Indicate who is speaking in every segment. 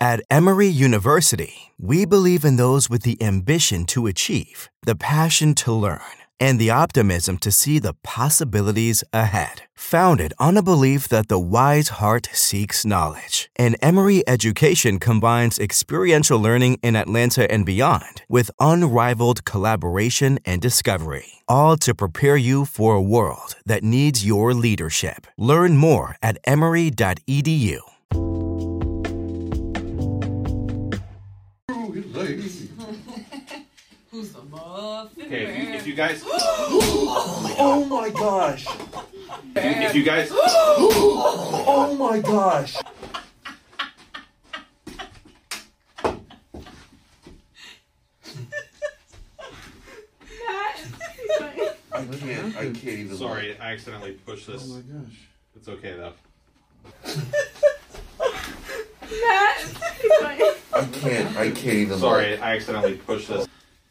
Speaker 1: At Emory University, we believe in those with the ambition to achieve, the passion to learn, and the optimism to see the possibilities ahead. Founded on a belief that the wise heart seeks knowledge, and Emory education combines experiential learning in Atlanta and beyond with unrivaled collaboration and discovery, all to prepare you for a world that needs your leadership. Learn more at emory.edu.
Speaker 2: Who's the muffin?
Speaker 3: Okay, if you guys.
Speaker 4: Oh my gosh!
Speaker 3: If you guys.
Speaker 4: Oh my gosh! I can't even.
Speaker 3: Sorry, I accidentally pushed this.
Speaker 4: Oh my gosh!
Speaker 3: It's okay though.
Speaker 4: I can't even.
Speaker 3: Sorry, I accidentally pushed this.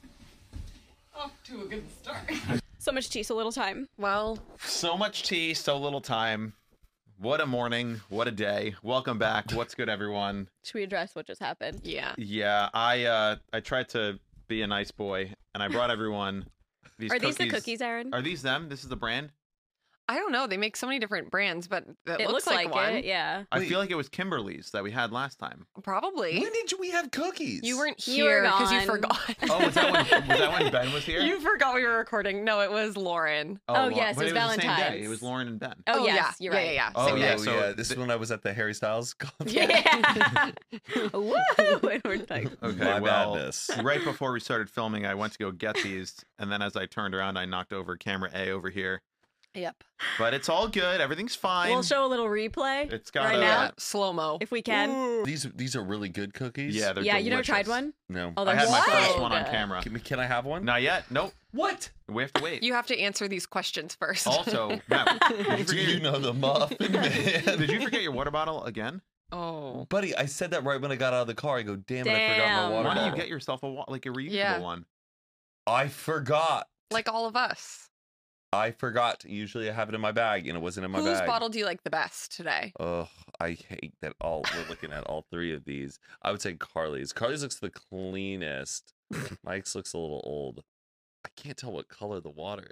Speaker 2: Off to a good start.
Speaker 5: So much tea, so little time.
Speaker 2: Well,
Speaker 6: So much tea, so little time. What a morning. What a day. Welcome back. What's good, everyone?
Speaker 5: Should we address what just happened?
Speaker 2: yeah.
Speaker 6: Yeah, I tried to be a nice boy, and I brought everyone these
Speaker 5: Are
Speaker 6: cookies.
Speaker 5: these the cookies, Aaron?
Speaker 6: Are these them? This is the brand?
Speaker 2: I don't know. They make so many different brands, but
Speaker 5: It
Speaker 2: looks like one.
Speaker 5: it, yeah.
Speaker 6: I
Speaker 4: Wait.
Speaker 6: feel like it was Kimberly's that we had last time.
Speaker 2: Probably.
Speaker 4: When did we have cookies?
Speaker 2: You weren't
Speaker 5: You were
Speaker 2: here because you
Speaker 5: gone.
Speaker 2: forgot.
Speaker 6: Oh, was that when Ben was here?
Speaker 2: You forgot we were recording. No, it was Lauren.
Speaker 5: Oh, yes,
Speaker 6: but
Speaker 5: it was
Speaker 6: the same day.
Speaker 5: Valentine's.
Speaker 6: It was Lauren and Ben.
Speaker 5: Oh, yes,
Speaker 2: yeah.
Speaker 5: you're right.
Speaker 2: Yeah.
Speaker 6: Oh,
Speaker 2: Same
Speaker 6: yeah,
Speaker 2: day.
Speaker 6: so
Speaker 4: yeah. This is when I was at the Harry Styles concert.
Speaker 5: Yeah. Woo! And we're like,
Speaker 6: Okay,
Speaker 4: My
Speaker 6: well,
Speaker 4: badness.
Speaker 6: right before we started filming, I went to go get these, and then as I turned around, I knocked over camera A over here.
Speaker 2: Yep.
Speaker 6: But it's all good. Everything's fine.
Speaker 5: we'll show a little replay
Speaker 6: It's got
Speaker 5: right
Speaker 6: a-
Speaker 5: now,
Speaker 2: Slow mo.
Speaker 5: if we can.
Speaker 4: These are really good cookies.
Speaker 6: Yeah, they're
Speaker 5: Yeah, you never tried
Speaker 6: delicious.
Speaker 5: one?
Speaker 4: No.
Speaker 5: Oh,
Speaker 6: I
Speaker 5: they're
Speaker 6: had my
Speaker 5: so
Speaker 6: first one on
Speaker 5: good.
Speaker 6: camera.
Speaker 4: Can I have one?
Speaker 6: Not yet. Nope.
Speaker 4: What?
Speaker 6: We have to wait.
Speaker 2: You have to answer these questions first.
Speaker 6: Also, Matt, did you
Speaker 4: Do
Speaker 6: forget
Speaker 4: you know the muffin man?
Speaker 6: did you forget your water bottle again?
Speaker 2: Oh.
Speaker 4: Buddy, I said that right when I got out of the car. I go, damn it, I forgot
Speaker 5: Damn.
Speaker 4: my water
Speaker 6: Why don't you
Speaker 4: bottle.
Speaker 6: get yourself a reusable
Speaker 2: Yeah.
Speaker 6: one?
Speaker 4: I forgot.
Speaker 2: Like all of us.
Speaker 4: I forgot. Usually I have it in my bag, and it wasn't in my
Speaker 2: Whose
Speaker 4: bag.
Speaker 2: bottle do you like the best today?
Speaker 4: Ugh, I hate that we're looking at all three of these. I would say Carly's. Carly's looks the cleanest. Mike's looks a little old. I can't tell what color the water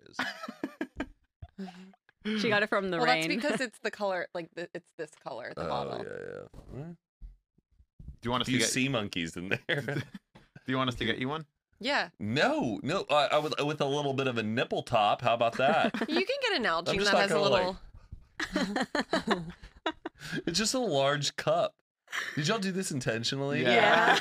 Speaker 4: is.
Speaker 5: She got it from the
Speaker 2: Well,
Speaker 5: rain.
Speaker 2: that's because it's the color, it's this color, the bottle.
Speaker 4: Yeah.
Speaker 6: Do you want us
Speaker 4: Do
Speaker 6: to
Speaker 4: you
Speaker 6: get?
Speaker 4: sea monkeys in there?
Speaker 6: Do you want us to get you one?
Speaker 2: Yeah.
Speaker 4: No. I would with a little bit of a nipple top. How about that?
Speaker 2: You can get an
Speaker 4: I'm
Speaker 2: Nalgene
Speaker 4: just
Speaker 2: that
Speaker 4: not
Speaker 2: has a
Speaker 4: gonna,
Speaker 2: little.
Speaker 4: It's just a large cup. Did y'all do this intentionally?
Speaker 5: Yeah.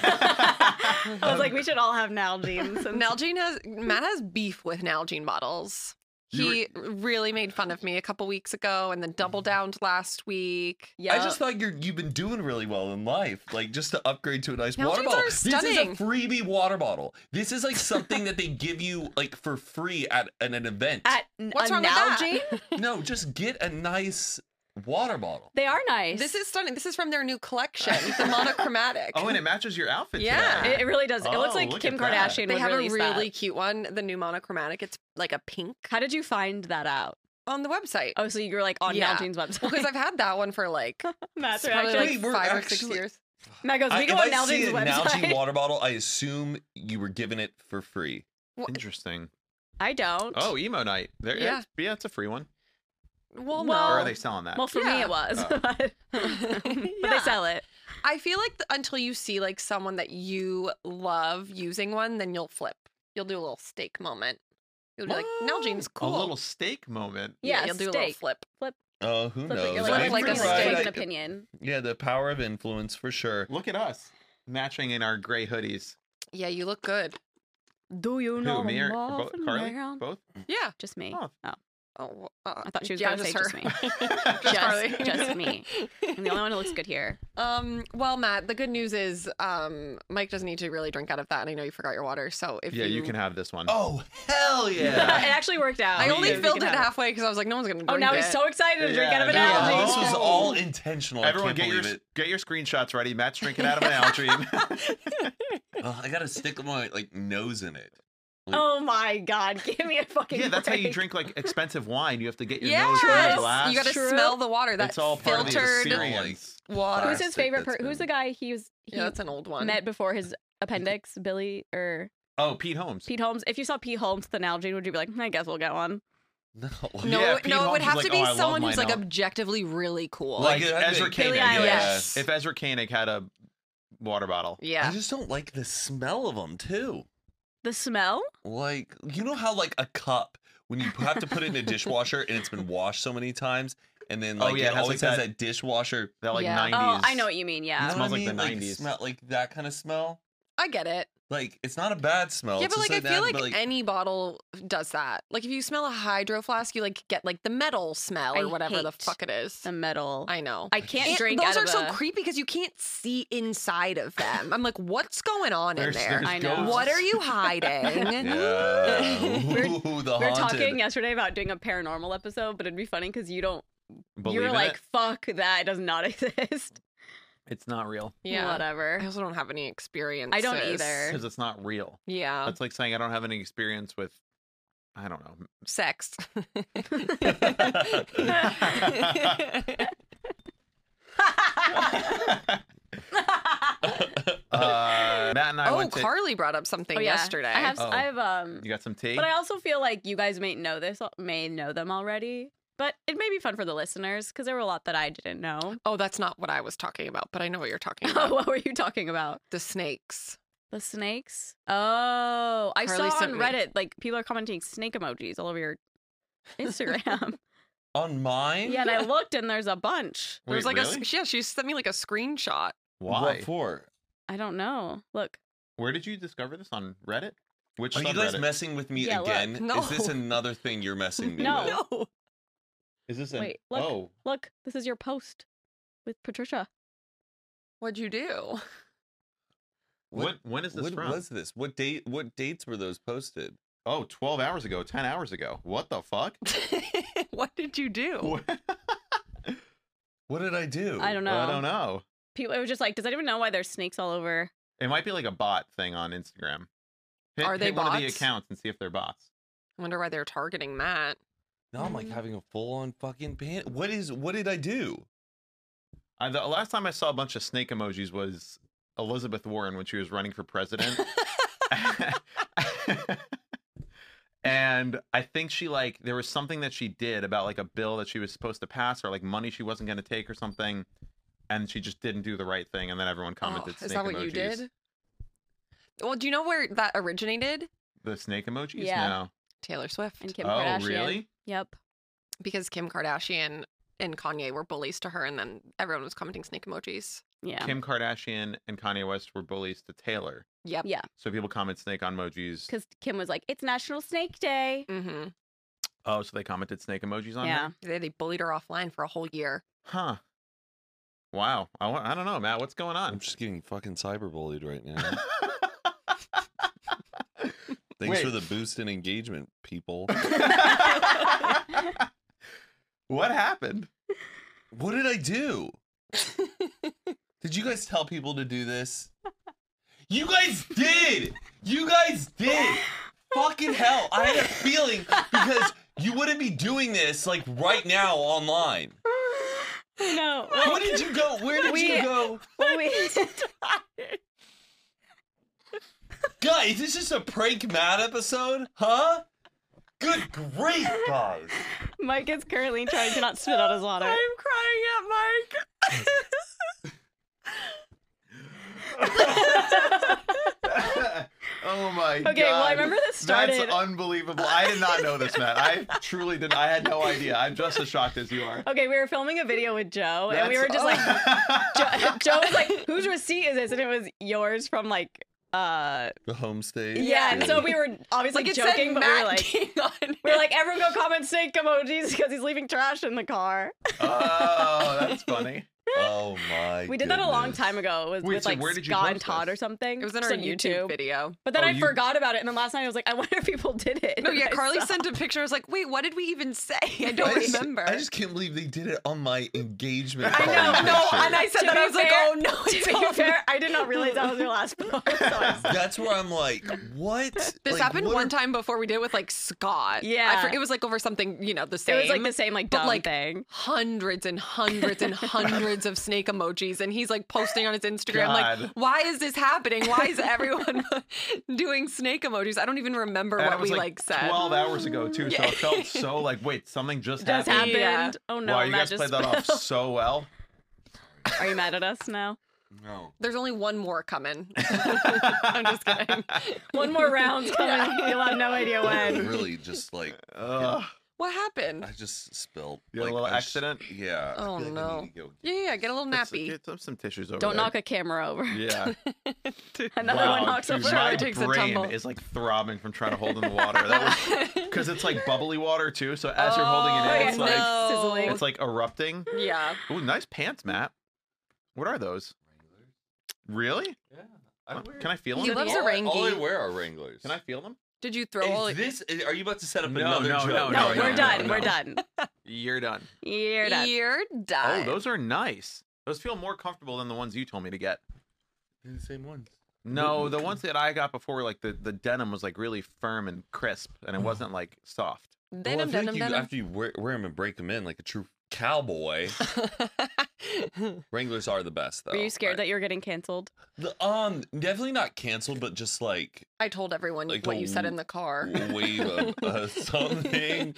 Speaker 5: I was like, we should all have Nalgene's.
Speaker 2: Matt has beef with Nalgene bottles. He really made fun of me a couple weeks ago and then double downed last week.
Speaker 5: Yeah.
Speaker 4: I just thought you've been doing really well in life, like just to upgrade to a nice water
Speaker 2: Nalgene's
Speaker 4: bottle.
Speaker 2: are
Speaker 4: This is
Speaker 2: stunning.
Speaker 4: a freebie water bottle. This is like something that they give you like for free at an event.
Speaker 5: At
Speaker 2: What's
Speaker 5: a
Speaker 2: wrong with that?
Speaker 5: Nalgene?
Speaker 4: No, just get a nice water bottle.
Speaker 5: They are nice.
Speaker 2: This is stunning. This is from their new collection, the monochromatic.
Speaker 6: Oh, and it matches your outfit.
Speaker 2: Yeah.
Speaker 6: today.
Speaker 5: It really does. It looks
Speaker 6: Oh,
Speaker 5: like
Speaker 6: look
Speaker 5: Kim
Speaker 6: at that.
Speaker 5: Kardashian
Speaker 2: They
Speaker 5: would
Speaker 2: have a
Speaker 5: release
Speaker 2: really
Speaker 5: that.
Speaker 2: cute one, the new monochromatic. It's like a pink
Speaker 5: How did you find that out?
Speaker 2: on the website.
Speaker 5: Oh, so you were like on
Speaker 2: Yeah.
Speaker 5: Nalgene's website.
Speaker 2: Because I've had that one for like
Speaker 5: Matt's
Speaker 2: probably
Speaker 5: reaction.
Speaker 2: like
Speaker 4: Wait, we're
Speaker 2: 5 or 6
Speaker 4: actually-
Speaker 2: years.
Speaker 5: Matt goes, we go
Speaker 4: If
Speaker 5: on
Speaker 4: I see
Speaker 5: Nalgene's
Speaker 4: a
Speaker 5: website.
Speaker 4: Nalgene water bottle, I assume you were given it for free.
Speaker 6: Interesting.
Speaker 5: I don't.
Speaker 6: Oh, emo night. There.
Speaker 2: Yeah.
Speaker 6: Yeah, it's a free one.
Speaker 2: Well,
Speaker 5: Well-
Speaker 2: no.
Speaker 6: Or are they selling that?
Speaker 5: Well, for me
Speaker 2: Yeah.
Speaker 5: it was.
Speaker 6: Oh.
Speaker 5: but
Speaker 2: Yeah.
Speaker 5: they sell it.
Speaker 2: I feel like until you see like someone that you love using one, then you'll flip. You'll do a little steak moment. You'll be like, Nalgene's cool.
Speaker 6: A little steak moment.
Speaker 5: Yeah,
Speaker 2: you'll do a little
Speaker 5: steak.
Speaker 2: flip.
Speaker 4: Oh, who
Speaker 5: Flip
Speaker 4: knows?
Speaker 5: it. You're
Speaker 2: Flip
Speaker 5: like,
Speaker 2: like a
Speaker 5: like
Speaker 2: steak.
Speaker 5: an opinion.
Speaker 4: Yeah, the power of influence for sure.
Speaker 6: Look at us matching in our gray hoodies.
Speaker 2: Yeah, you look good.
Speaker 5: Do you know
Speaker 6: Who, me or
Speaker 5: Muffin
Speaker 6: Carly?
Speaker 5: Man?
Speaker 6: Both?
Speaker 2: Yeah.
Speaker 5: Just me.
Speaker 6: Oh.
Speaker 5: Oh.
Speaker 2: Oh,
Speaker 5: I thought she was
Speaker 2: yeah,
Speaker 5: going to say just me.
Speaker 2: Just Carly.
Speaker 5: just me. I'm the only one who looks good here.
Speaker 2: Well, Matt, the good news is Mike doesn't need to really drink out of that, and I know you forgot your water, so if
Speaker 6: Yeah, you can have this one.
Speaker 4: Oh, hell
Speaker 5: It
Speaker 4: yeah.
Speaker 5: actually worked out.
Speaker 2: I only
Speaker 5: because we
Speaker 2: filled
Speaker 5: can
Speaker 2: it
Speaker 5: have
Speaker 2: halfway because I was like, no one's gonna drink
Speaker 5: Oh, now
Speaker 2: it.
Speaker 5: he's so excited to drink out of an
Speaker 6: Yeah.
Speaker 5: Nalgene.
Speaker 4: This was all intentional.
Speaker 6: Everyone,
Speaker 4: I can't believe it.
Speaker 6: get your screenshots ready. Matt's drinking out of an Nalgene.
Speaker 4: Oh, I gotta stick my like nose in it.
Speaker 5: Oh my god, give me a fucking
Speaker 6: Yeah, that's how you
Speaker 5: break.
Speaker 6: drink like expensive wine. You have to get your
Speaker 2: Yeah,
Speaker 6: nose in the glass.
Speaker 2: you got to
Speaker 5: True.
Speaker 2: smell the water. That
Speaker 6: It's all part of the
Speaker 2: filtered
Speaker 6: experience.
Speaker 2: water.
Speaker 5: Who's his
Speaker 4: plastic
Speaker 5: favorite
Speaker 4: that's
Speaker 5: person? Who's the
Speaker 4: been-
Speaker 5: guy he
Speaker 2: Yeah, that's an old one.
Speaker 5: met before his appendix? Billy or
Speaker 6: Oh, Pete Holmes.
Speaker 5: Pete Holmes? If you saw Pete Holmes with an Nalgene, would you be like, I guess we'll get one?
Speaker 4: No.
Speaker 2: No,
Speaker 6: Yeah,
Speaker 2: it-
Speaker 6: Pete
Speaker 2: no, it
Speaker 6: Holmes
Speaker 2: would
Speaker 6: is
Speaker 2: have
Speaker 6: like,
Speaker 2: to be
Speaker 6: "Oh, I love
Speaker 2: someone who's
Speaker 6: my
Speaker 2: like
Speaker 6: Nal-"
Speaker 2: objectively really cool.
Speaker 6: Like
Speaker 4: Like, that'd
Speaker 6: Ezra
Speaker 4: be-
Speaker 5: Billie
Speaker 6: Koenig.
Speaker 5: Eilish.
Speaker 2: Yes.
Speaker 6: If Ezra Koenig had a water bottle.
Speaker 2: yeah.
Speaker 4: I just don't like the smell of them too.
Speaker 5: The smell?
Speaker 4: Like, you know how like a cup when you have to put it in a dishwasher and it's been washed so many times, and then
Speaker 6: Oh,
Speaker 4: like
Speaker 6: yeah,
Speaker 4: it
Speaker 6: it has,
Speaker 4: always
Speaker 6: like,
Speaker 4: has
Speaker 6: that-
Speaker 4: that dishwasher.
Speaker 6: That like
Speaker 2: Yeah.
Speaker 6: 90s.
Speaker 5: Oh, I know what you mean.
Speaker 4: You
Speaker 5: Yeah.
Speaker 4: know what
Speaker 6: smells
Speaker 4: I
Speaker 6: like the
Speaker 4: mean?
Speaker 6: 90s.
Speaker 4: Smell like that kind of smell.
Speaker 2: I get it.
Speaker 4: Like it's not a bad smell.
Speaker 2: Yeah,
Speaker 4: It's
Speaker 2: but
Speaker 4: just
Speaker 2: like I feel
Speaker 4: that-
Speaker 2: like,
Speaker 4: but,
Speaker 2: any bottle does that. Like if you smell a hydro flask, you like get like the metal smell or
Speaker 5: I
Speaker 2: whatever the
Speaker 5: hate
Speaker 2: fuck it is.
Speaker 5: The metal.
Speaker 2: I know.
Speaker 5: I can't
Speaker 2: And
Speaker 5: drink
Speaker 2: those
Speaker 5: out
Speaker 2: are
Speaker 5: of
Speaker 2: so
Speaker 5: a-
Speaker 2: creepy because you can't see inside of them. I'm like, what's going on in
Speaker 6: There's-
Speaker 2: there?
Speaker 6: there's
Speaker 5: I know.
Speaker 2: What are you hiding?
Speaker 4: yeah.
Speaker 5: We're-
Speaker 4: Ooh, the
Speaker 5: We were
Speaker 4: haunted.
Speaker 5: talking yesterday about doing a paranormal episode, but it'd be funny because you don't.
Speaker 6: Believe
Speaker 5: You're
Speaker 6: in
Speaker 5: like,
Speaker 6: it?
Speaker 5: fuck that, it does not exist.
Speaker 6: It's not real.
Speaker 2: Yeah.
Speaker 5: Whatever.
Speaker 2: I also don't have any experience.
Speaker 5: I don't either.
Speaker 6: Because it's not real.
Speaker 2: Yeah.
Speaker 6: That's like saying I don't have any experience with, I don't know.
Speaker 2: Sex.
Speaker 6: Matt and I
Speaker 2: Oh,
Speaker 6: went to.
Speaker 2: Carly brought up something
Speaker 5: Oh, yeah.
Speaker 2: yesterday.
Speaker 5: I have.
Speaker 6: Oh.
Speaker 5: I have.
Speaker 6: You got some tea?
Speaker 5: But I also feel like you guys may know them already. But it may be fun for the listeners because there were a lot that I didn't know.
Speaker 2: Oh, that's not what I was talking about, but I know what you're talking
Speaker 5: Oh,
Speaker 2: about.
Speaker 5: what were you talking about?
Speaker 2: The snakes.
Speaker 5: The snakes? Oh, I
Speaker 2: Carly
Speaker 5: saw
Speaker 2: sent
Speaker 5: on
Speaker 2: me-
Speaker 5: Reddit like people are commenting snake emojis all over your Instagram.
Speaker 4: On mine.
Speaker 5: Yeah, and I looked and there's a bunch.
Speaker 2: There was
Speaker 6: Wait,
Speaker 2: like
Speaker 6: really?
Speaker 2: yeah, she sent me like a screenshot.
Speaker 6: Why?
Speaker 4: What for?
Speaker 5: I don't know. Look.
Speaker 6: Where did you discover this? On Reddit? Which
Speaker 4: Are you guys
Speaker 6: subreddit?
Speaker 4: messing with me
Speaker 5: Yeah, look.
Speaker 4: again?
Speaker 2: No.
Speaker 4: Is this another thing you're messing me
Speaker 5: No.
Speaker 4: with?
Speaker 6: Is this an...
Speaker 5: Wait, look.
Speaker 6: Oh.
Speaker 5: Look, this is your post with Patricia.
Speaker 2: What'd you do?
Speaker 6: When is this
Speaker 4: what
Speaker 6: from?
Speaker 4: was this? What dates were those posted?
Speaker 6: Oh, 12 hours ago, 10 hours ago. What the fuck?
Speaker 2: What did you do?
Speaker 4: What did I do?
Speaker 5: I don't know.
Speaker 6: I don't know.
Speaker 5: People, it was just like, does anyone know why there's snakes all over?
Speaker 6: It might be like a bot thing on Instagram.
Speaker 2: Are they
Speaker 6: hit one of the
Speaker 2: bots?
Speaker 6: accounts and see if they're bots.
Speaker 2: I wonder why they're targeting Matt.
Speaker 4: Now I'm like having a full on fucking pan. What did I do?
Speaker 6: The last time I saw a bunch of snake emojis was Elizabeth Warren when she was running for president. And I think she there was something that she did about like a bill that she was supposed to pass or like money she wasn't going to take or something. And she just didn't do the right thing. And then everyone commented
Speaker 2: Oh, is
Speaker 6: snake
Speaker 2: that what
Speaker 6: emojis.
Speaker 2: you did? Well, do you know where that originated?
Speaker 6: The snake emojis?
Speaker 5: Yeah.
Speaker 6: No.
Speaker 2: Taylor Swift.
Speaker 5: And Kim
Speaker 6: Oh,
Speaker 5: Kardashian.
Speaker 6: really?
Speaker 5: Yep.
Speaker 2: Because Kim Kardashian and Kanye were bullies to her, and then everyone was commenting snake emojis.
Speaker 5: Yeah.
Speaker 6: Kim Kardashian and Kanye West were bullies to Taylor.
Speaker 2: Yep.
Speaker 5: Yeah.
Speaker 6: So people comment snake on emojis.
Speaker 5: Because Kim was like, it's National Snake Day.
Speaker 2: Mm-hmm.
Speaker 6: Oh, so they commented snake emojis on
Speaker 5: Yeah.
Speaker 6: her?
Speaker 2: They bullied her offline for a whole year.
Speaker 6: Huh. Wow. I don't know, Matt. What's going
Speaker 4: I'm
Speaker 6: on?
Speaker 4: just getting fucking cyberbullied right now. Thanks
Speaker 6: Wait.
Speaker 4: for the boost in engagement, people.
Speaker 6: What happened?
Speaker 4: What did I do? Did you guys tell people to do this? You guys did! You guys did! Fucking hell. I had a feeling because you wouldn't be doing this like right now online.
Speaker 5: No.
Speaker 4: Where did you go? Where did you go? Guys, this is a prank Matt episode? Huh? Good grief, guys.
Speaker 5: Mike is currently trying to not spit out his water.
Speaker 2: I'm crying at Mike.
Speaker 6: Oh my god.
Speaker 5: Okay, well, I remember this started-
Speaker 6: That's unbelievable. I did not know this, Matt. I truly didn't. I had no idea. I'm just as shocked as you are.
Speaker 5: Okay, we were filming a video with Joe, and we were just like,
Speaker 6: That's-
Speaker 5: Joe was like, whose receipt is this? And it was yours from like,
Speaker 4: The home state.
Speaker 5: yeah. And so we were obviously
Speaker 2: Like it
Speaker 5: joking,
Speaker 2: said
Speaker 5: but
Speaker 2: Matt
Speaker 5: we
Speaker 2: King on it.
Speaker 5: were like, everyone go comment snake emojis because he's leaving trash in the car.
Speaker 6: Oh, that's funny.
Speaker 4: Oh my!
Speaker 5: We did that a long
Speaker 4: goodness.
Speaker 5: time ago. It was
Speaker 6: Wait,
Speaker 5: with
Speaker 6: so
Speaker 5: like
Speaker 6: where did you
Speaker 5: Scott and
Speaker 6: post
Speaker 5: Todd
Speaker 6: this?
Speaker 5: or something.
Speaker 2: It was in
Speaker 5: Just
Speaker 2: our
Speaker 5: on
Speaker 2: YouTube video.
Speaker 5: But then
Speaker 6: Oh,
Speaker 5: I
Speaker 6: you-
Speaker 5: forgot about it, and then last night I was like, I wonder if people did it.
Speaker 2: No, yeah,
Speaker 5: And I
Speaker 2: Carly
Speaker 5: saw.
Speaker 2: sent a picture. I was like, wait, what did we even say? I don't
Speaker 4: I just-
Speaker 2: remember.
Speaker 4: I just can't believe they did it on my engagement.
Speaker 2: I
Speaker 4: party
Speaker 2: know, no,
Speaker 4: picture.
Speaker 2: and I said
Speaker 5: To
Speaker 2: that.
Speaker 5: be
Speaker 2: I was like,
Speaker 5: fair-
Speaker 2: oh no,
Speaker 5: To
Speaker 2: it's
Speaker 5: be
Speaker 2: all
Speaker 5: fair, I did not realize that was your last post. So I was-
Speaker 4: That's where I'm like, what?
Speaker 2: This
Speaker 4: Like,
Speaker 2: happened
Speaker 4: what
Speaker 2: one
Speaker 4: are-
Speaker 2: time before we did it with like Scott.
Speaker 5: Yeah.
Speaker 2: It was like over something, the same.
Speaker 5: it was like the same like
Speaker 2: but,
Speaker 5: dumb
Speaker 2: like,
Speaker 5: thing.
Speaker 2: hundreds and hundreds and hundreds of snake emojis, and he's like posting on his Instagram like,
Speaker 6: God.
Speaker 2: why is this happening? Why is everyone doing snake emojis? I don't even remember
Speaker 6: And
Speaker 2: what
Speaker 6: it was
Speaker 2: we
Speaker 6: like
Speaker 2: said.
Speaker 6: 12 hours ago too, so
Speaker 2: Yeah.
Speaker 6: it felt so like, wait, something just
Speaker 5: Just
Speaker 6: happened.
Speaker 5: happened.
Speaker 2: Yeah.
Speaker 5: Oh no,
Speaker 6: Wow, you
Speaker 5: Matt
Speaker 6: guys
Speaker 5: just
Speaker 6: played that off
Speaker 5: spilled.
Speaker 6: so well.
Speaker 5: Are you mad at us now?
Speaker 4: No.
Speaker 2: There's only one more coming. I'm just kidding.
Speaker 5: One more round's coming. You'll have no idea
Speaker 4: I
Speaker 5: when.
Speaker 4: really just like
Speaker 6: Ugh.
Speaker 2: What happened?
Speaker 4: I just spilled.
Speaker 6: You had a
Speaker 4: like,
Speaker 6: little
Speaker 4: I
Speaker 6: accident?
Speaker 4: Yeah. I
Speaker 2: Oh,
Speaker 4: feel like I
Speaker 2: no.
Speaker 4: need to go
Speaker 2: Yeah, get a little
Speaker 6: Let's
Speaker 2: nappy.
Speaker 6: Get some tissues over
Speaker 5: Don't
Speaker 6: there.
Speaker 5: knock a camera over.
Speaker 6: Yeah.
Speaker 5: Another
Speaker 6: Wow,
Speaker 5: one knocks
Speaker 6: dude,
Speaker 5: over.
Speaker 6: my
Speaker 2: takes a
Speaker 6: brain
Speaker 2: tumble.
Speaker 6: is like throbbing from trying to hold in the water. That was because it's like bubbly water too. So as you're holding it in,
Speaker 5: yeah,
Speaker 6: it's like
Speaker 2: no.
Speaker 5: sizzling.
Speaker 6: it's like erupting.
Speaker 2: Yeah.
Speaker 6: Ooh, nice pants, Matt. What are those? Really?
Speaker 4: Yeah. I wear.
Speaker 6: Can I feel
Speaker 2: He
Speaker 6: them?
Speaker 2: loves
Speaker 4: all,
Speaker 2: a Wrangie.
Speaker 4: all I wear are Wranglers.
Speaker 6: Can I feel them?
Speaker 2: Did you throw all
Speaker 4: Is this? Are you about to set up
Speaker 6: No,
Speaker 4: another
Speaker 6: no,
Speaker 4: joke?
Speaker 6: no,
Speaker 5: No,
Speaker 6: no,
Speaker 5: we're
Speaker 6: no,
Speaker 5: done.
Speaker 6: no.
Speaker 5: We're done.
Speaker 6: You're done.
Speaker 5: You're done.
Speaker 2: You're done.
Speaker 6: Oh, those are nice. Those feel more comfortable than the ones you told me to get.
Speaker 4: They're the same ones.
Speaker 6: No, the ones that I got before, like the denim was like really firm and crisp, and it wasn't like soft.
Speaker 2: Denim,
Speaker 4: I feel
Speaker 2: denim,
Speaker 4: like
Speaker 2: denim.
Speaker 4: after you wear them and break them in like a true cowboy, Wranglers are the best though.
Speaker 5: Were you scared that you were getting canceled?
Speaker 4: Definitely not canceled, but just like
Speaker 2: I told everyone
Speaker 4: Like
Speaker 2: what
Speaker 4: a
Speaker 2: you said in the car.
Speaker 4: wave of something.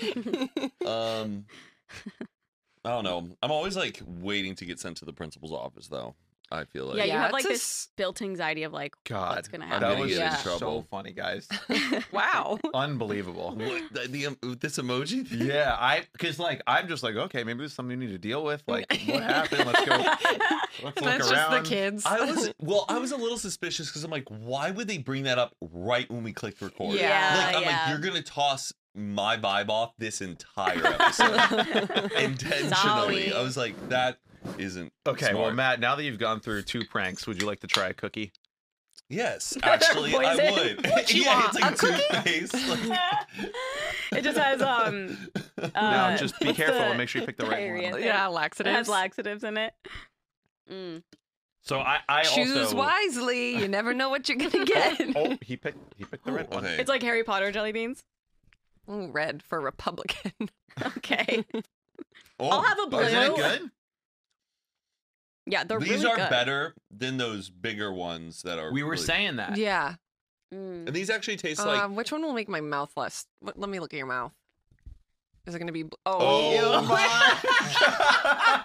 Speaker 4: I don't know. I'm always like waiting to get sent to the principal's office though. I feel like
Speaker 5: Yeah, you
Speaker 2: Yeah,
Speaker 5: have like
Speaker 2: it's a
Speaker 5: this built anxiety of like,
Speaker 6: God,
Speaker 5: what's gonna
Speaker 4: I'm
Speaker 5: happen?
Speaker 6: that
Speaker 4: gonna
Speaker 6: was
Speaker 4: get in
Speaker 5: yeah.
Speaker 6: so
Speaker 4: trouble.
Speaker 6: funny, guys.
Speaker 2: Wow.
Speaker 6: Unbelievable.
Speaker 4: What, this emoji thing?
Speaker 6: Yeah, because like I'm just like, okay, maybe there's something we need to deal with. Like, what happened? Let's go. Let's look
Speaker 2: That's
Speaker 6: around.
Speaker 2: just the kids.
Speaker 4: I was a little suspicious because I'm like, why would they bring that up right when we clicked record?
Speaker 2: Yeah,
Speaker 4: Like, I'm
Speaker 5: yeah.
Speaker 4: like, you're gonna toss my vibe off this entire episode intentionally.
Speaker 5: Sorry.
Speaker 4: I was like, that isn't
Speaker 6: Okay, well,
Speaker 4: smart.
Speaker 6: Matt, now that you've gone through 2 pranks, would you like to try a cookie?
Speaker 4: Yes, actually, I
Speaker 5: Poison.
Speaker 4: would.
Speaker 2: What you
Speaker 4: yeah,
Speaker 2: want,
Speaker 4: it's like
Speaker 2: a cookie?
Speaker 4: toothpaste. Like,
Speaker 5: It just has
Speaker 6: Now, just be
Speaker 5: what's
Speaker 6: careful
Speaker 5: the
Speaker 6: and make sure you pick the right
Speaker 5: diarrhea
Speaker 6: one.
Speaker 5: thing?
Speaker 2: Yeah,
Speaker 5: It
Speaker 2: laxatives.
Speaker 5: has laxatives in it. Mm.
Speaker 6: So I
Speaker 2: Choose
Speaker 6: also
Speaker 2: wisely. You never know what you're gonna get.
Speaker 6: Oh, he picked the red one.
Speaker 4: okay.
Speaker 5: It's like Harry Potter jelly beans.
Speaker 2: Ooh, red for Republican.
Speaker 5: Okay.
Speaker 4: Oh,
Speaker 5: I'll have a blue.
Speaker 6: Isn't it good?
Speaker 5: Yeah, they're
Speaker 4: These
Speaker 5: really
Speaker 4: are
Speaker 5: good.
Speaker 4: better than those bigger ones that are.
Speaker 6: We were
Speaker 4: really-
Speaker 6: saying that.
Speaker 2: Yeah.
Speaker 5: Mm.
Speaker 4: And these actually taste like.
Speaker 2: Which one will make my mouth less? Let me look at your mouth. Is it gonna be?
Speaker 4: Oh
Speaker 2: ew.
Speaker 6: my!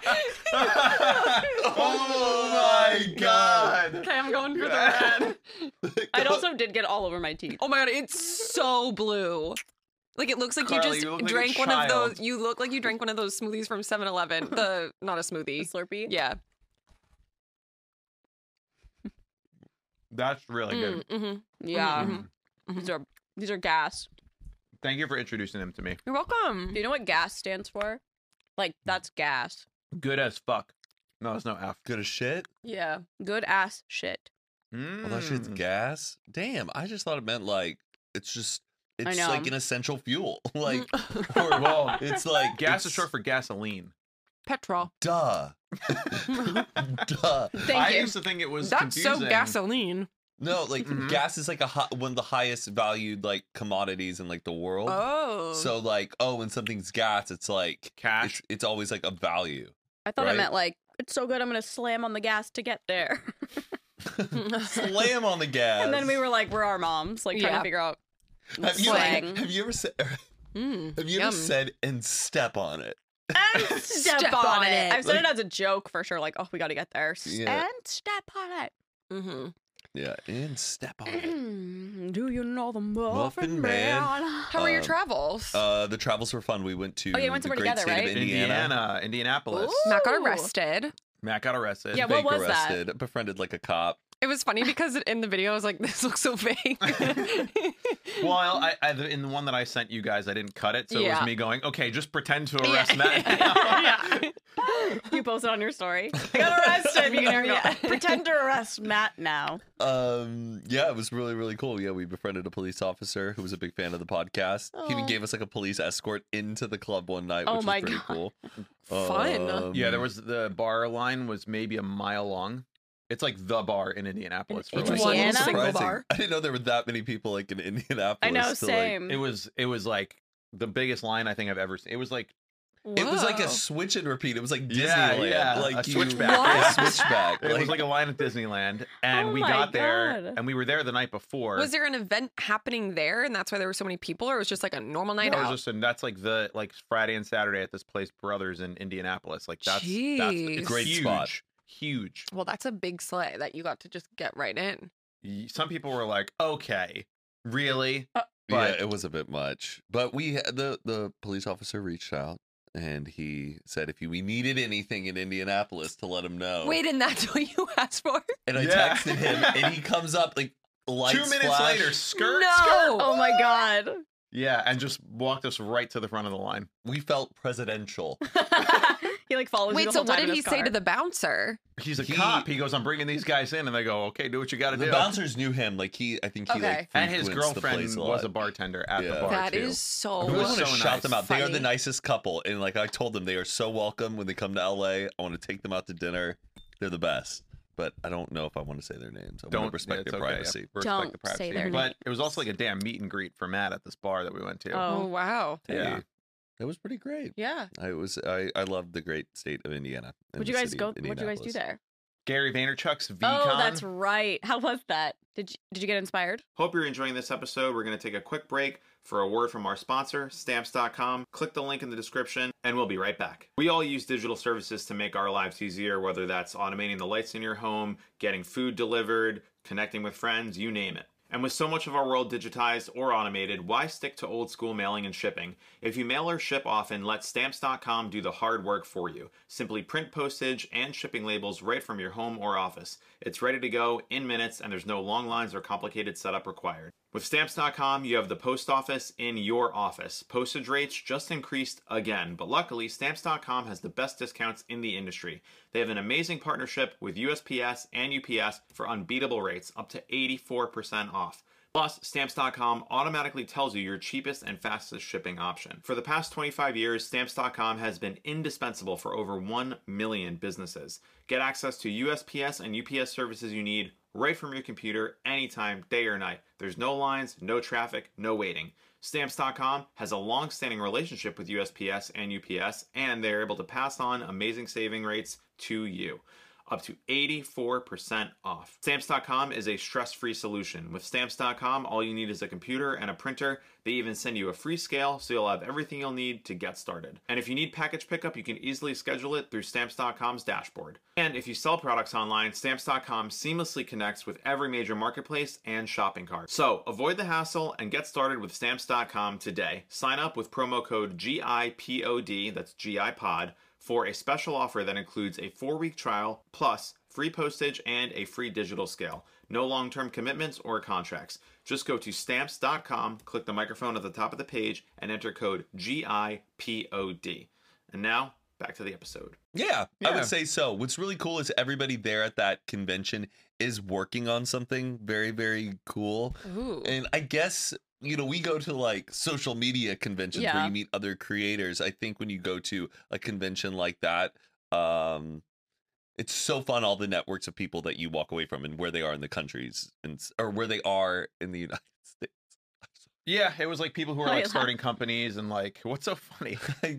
Speaker 6: Oh my God!
Speaker 2: Okay, I'm going for the red.
Speaker 5: I also did get all over my teeth.
Speaker 2: Oh my god, it's so blue. Like it looks like
Speaker 6: Carly,
Speaker 2: you just
Speaker 6: you look like a
Speaker 2: drank one of
Speaker 6: child.
Speaker 2: those. You look like you drank one of those smoothies from 7-Eleven. Not a
Speaker 5: The
Speaker 2: smoothie.
Speaker 5: Slurpee.
Speaker 2: Yeah.
Speaker 6: That's really good.
Speaker 2: Mm-hmm.
Speaker 5: Yeah.
Speaker 2: Mhm.
Speaker 5: These are gas.
Speaker 6: Thank you for introducing them to me.
Speaker 2: You're welcome.
Speaker 5: Do you know what gas stands for? Like that's gas.
Speaker 6: Good as fuck. No, there's no F.
Speaker 4: good as shit.
Speaker 2: Yeah.
Speaker 5: Good ass shit.
Speaker 4: Well, that shit's gas. Damn, I just thought it meant like it's just it's
Speaker 5: know.
Speaker 4: like an essential fuel. Like, or
Speaker 6: Well,
Speaker 4: it's like
Speaker 6: gas
Speaker 4: it's,
Speaker 6: is short for gasoline.
Speaker 2: Petrol.
Speaker 4: duh, duh.
Speaker 5: Thank
Speaker 6: I
Speaker 5: you.
Speaker 6: used to think it was
Speaker 2: That's
Speaker 6: confusing.
Speaker 2: so gasoline.
Speaker 4: No, like
Speaker 6: Mhm.
Speaker 4: gas is like one of the highest valued like commodities in like the world.
Speaker 2: Oh.
Speaker 4: So like, when something's gas, it's like
Speaker 6: Cash.
Speaker 4: It's always like a value.
Speaker 5: I thought
Speaker 4: Right?
Speaker 5: it meant like it's so good I'm gonna slam on the gas to get there.
Speaker 4: Slam on the gas.
Speaker 5: And then we were like, we're our moms, like trying
Speaker 2: Yeah.
Speaker 5: to figure out
Speaker 4: Have you,
Speaker 5: slang.
Speaker 4: have you ever said?
Speaker 2: Mm,
Speaker 4: Have you
Speaker 2: yum.
Speaker 4: ever said and step on it?
Speaker 5: and step on it. I've said
Speaker 4: Like-
Speaker 5: it as a joke for sure, like, oh, we gotta get there.
Speaker 4: Yeah.
Speaker 5: And step on it.
Speaker 2: Mm-hmm.
Speaker 4: Yeah, and step on it.
Speaker 5: Do you know the Muffin
Speaker 4: Muffin Man.
Speaker 5: Man?
Speaker 2: How were your
Speaker 4: Um,
Speaker 2: travels?
Speaker 4: The travels were fun. We went to
Speaker 5: Oh, yeah, you went
Speaker 4: the
Speaker 5: somewhere
Speaker 4: great
Speaker 5: together,
Speaker 4: state
Speaker 5: right?
Speaker 4: of Indiana.
Speaker 6: Indianapolis.
Speaker 5: Ooh.
Speaker 2: Matt got
Speaker 5: Ooh.
Speaker 2: arrested.
Speaker 6: Matt got arrested.
Speaker 5: Yeah, what
Speaker 4: Fake
Speaker 5: was that?
Speaker 4: arrested. Befriended like a cop.
Speaker 2: It was funny because in the video I was like, this looks so fake.
Speaker 6: Well, I in the one that I sent you guys, I didn't cut it, so it
Speaker 2: Yeah.
Speaker 6: was me going, okay, just pretend to arrest
Speaker 2: Yeah.
Speaker 6: Matt.
Speaker 2: Yeah.
Speaker 5: You post it on your story. I got arrested. You can hear me go,
Speaker 2: Yeah.
Speaker 5: pretend to arrest Matt now.
Speaker 4: Yeah, it was really, really cool. Yeah, we befriended a police officer who was a big fan of the podcast. He even
Speaker 5: Aw.
Speaker 4: gave us like a police escort into the club one night,
Speaker 5: Oh
Speaker 4: which
Speaker 5: my
Speaker 4: was pretty
Speaker 5: God.
Speaker 4: cool.
Speaker 2: Fun.
Speaker 6: Yeah, there was the bar line was maybe a mile long. It's like the bar in Indianapolis. For
Speaker 5: In
Speaker 6: like,
Speaker 2: One
Speaker 5: Indiana?
Speaker 2: single
Speaker 4: surprising.
Speaker 2: bar.
Speaker 4: I didn't know there were that many people like in Indianapolis.
Speaker 5: I know,
Speaker 4: to, like-
Speaker 5: same.
Speaker 6: it was like the biggest line I think I've ever seen. It was like
Speaker 4: It was like
Speaker 2: Whoa.
Speaker 4: a switch and repeat. It was like
Speaker 6: Yeah,
Speaker 4: Disneyland.
Speaker 6: yeah,
Speaker 4: Like
Speaker 6: a
Speaker 4: you-
Speaker 6: switchback.
Speaker 4: A switchback.
Speaker 6: it was like a line at Disneyland, and
Speaker 5: Oh
Speaker 6: we
Speaker 5: my
Speaker 6: got there,
Speaker 5: God.
Speaker 6: and we were there the night before.
Speaker 2: Was there an event happening there, and that's why there were so many people, or it was just like a normal night
Speaker 6: No, it
Speaker 2: out?
Speaker 6: was just, and that's like the Friday and Saturday at this place, Brothers in Indianapolis. Like that's
Speaker 2: Jeez.
Speaker 6: it's
Speaker 4: Great
Speaker 6: huge,
Speaker 4: spot.
Speaker 6: huge.
Speaker 2: Well, that's a big sleigh that you got to just get right in.
Speaker 6: Some people were like, "Okay, really?"
Speaker 4: Yeah,
Speaker 6: But
Speaker 4: it was a bit much. But the police officer reached out and he said if we needed anything in Indianapolis to let him know.
Speaker 2: Wait, and that's what you asked for?
Speaker 4: And I
Speaker 6: Yeah.
Speaker 4: texted him and he comes up like lights
Speaker 6: 2 minutes
Speaker 4: flash.
Speaker 6: later, skirt,
Speaker 2: No!
Speaker 6: skirt.
Speaker 5: Oh my God.
Speaker 6: Yeah, and just walked us right to the front of the line.
Speaker 4: We felt presidential.
Speaker 5: He like follows you
Speaker 2: Wait,
Speaker 5: the
Speaker 2: so
Speaker 5: whole
Speaker 2: what
Speaker 5: time in
Speaker 2: did he
Speaker 5: his
Speaker 2: say
Speaker 5: car.
Speaker 2: to the bouncer?
Speaker 6: He's a
Speaker 4: He-
Speaker 6: cop. He goes, "I'm bringing these guys in," and they go, "Okay, do what you got to
Speaker 4: The
Speaker 6: do."
Speaker 4: bouncers knew him. Like I think he
Speaker 2: Okay.
Speaker 4: like
Speaker 6: And his
Speaker 4: frequents the
Speaker 6: girlfriend
Speaker 4: place a
Speaker 6: was
Speaker 4: lot.
Speaker 6: a bartender at the
Speaker 4: Yeah.
Speaker 6: bar
Speaker 2: That
Speaker 6: too.
Speaker 2: is so
Speaker 4: I
Speaker 6: It
Speaker 4: really
Speaker 6: was
Speaker 4: want to
Speaker 6: so
Speaker 4: shout
Speaker 6: nice.
Speaker 4: them out. They are the
Speaker 2: Funny.
Speaker 4: nicest couple, and like I told them, they are so welcome when they come to LA. I want to take them out to dinner. They're the best, but I don't know if I want to say their names. I want to respect
Speaker 6: it's
Speaker 4: their
Speaker 6: okay, yeah.
Speaker 4: privacy.
Speaker 6: Respect
Speaker 5: Don't
Speaker 6: the privacy.
Speaker 5: say their
Speaker 6: But
Speaker 5: name.
Speaker 6: it was also like a damn meet and greet for Matt at this bar that we went to.
Speaker 2: Oh,
Speaker 5: Oh.
Speaker 2: wow.
Speaker 6: Yeah.
Speaker 4: Hey, that was pretty great.
Speaker 2: Yeah.
Speaker 4: I loved the great state of Indiana. and
Speaker 5: What'd you
Speaker 4: the
Speaker 5: guys
Speaker 4: city
Speaker 5: go?
Speaker 4: of
Speaker 5: What'd you guys do
Speaker 4: Indianapolis.
Speaker 5: there?
Speaker 6: Gary Vaynerchuk's VCon.
Speaker 5: Oh, that's right. How was that? Did you get inspired?
Speaker 6: Hope you're enjoying this episode. We're going to take a quick break for a word from our sponsor, Stamps.com. Click the link in the description, and we'll be right back. We all use digital services to make our lives easier, whether that's automating the lights in your home, getting food delivered, connecting with friends, you name it. And with so much of our world digitized or automated, why stick to old school mailing and shipping? If you mail or ship often, let Stamps.com do the hard work for you. Simply print postage and shipping labels right from your home or office. It's ready to go in minutes, and there's no long lines or complicated setup required. With Stamps.com, you have the post office in your office. Postage rates just increased again, but luckily, Stamps.com has the best discounts in the industry. They have an amazing partnership with USPS and UPS for unbeatable rates, up to 84% off. Plus, Stamps.com automatically tells you your cheapest and fastest shipping option. For the past 25 years, Stamps.com has been indispensable for over 1 million businesses. Get access to USPS and UPS services you need right from your computer anytime, day or night. There's no lines, no traffic, no waiting. Stamps.com has a long-standing relationship with USPS and UPS, and they're able to pass on amazing saving rates to you. Up to 84% off. Stamps.com is a stress-free solution. With Stamps.com, all you need is a computer and a printer. They even send you a free scale, so you'll have everything you'll need to get started. And if you need package pickup, you can easily schedule it through Stamps.com's dashboard. And if you sell products online, Stamps.com seamlessly connects with every major marketplace and shopping cart. So avoid the hassle and get started with Stamps.com today. Sign up with promo code GIPOD, that's GIPOD, for a special offer that includes a 4-week trial, plus free postage and a free digital scale. No long-term commitments or contracts. Just go to Stamps.com, click the microphone at the top of the page, and enter code GIPOD. And now, back to the episode.
Speaker 4: Yeah, I
Speaker 6: Yeah.
Speaker 4: would say so. What's really cool is everybody there at that convention is working on something very, very cool.
Speaker 2: Ooh.
Speaker 4: And I guess, we go to like social media conventions where
Speaker 5: Yeah.
Speaker 4: you meet other creators. I think when you go to a convention like that, it's so fun, all the networks of people that you walk away from and where they are in the countries or where they are in the United States.
Speaker 6: Yeah, it was like people who are
Speaker 5: Oh,
Speaker 6: like
Speaker 5: yeah.
Speaker 6: starting companies and like, what's so funny?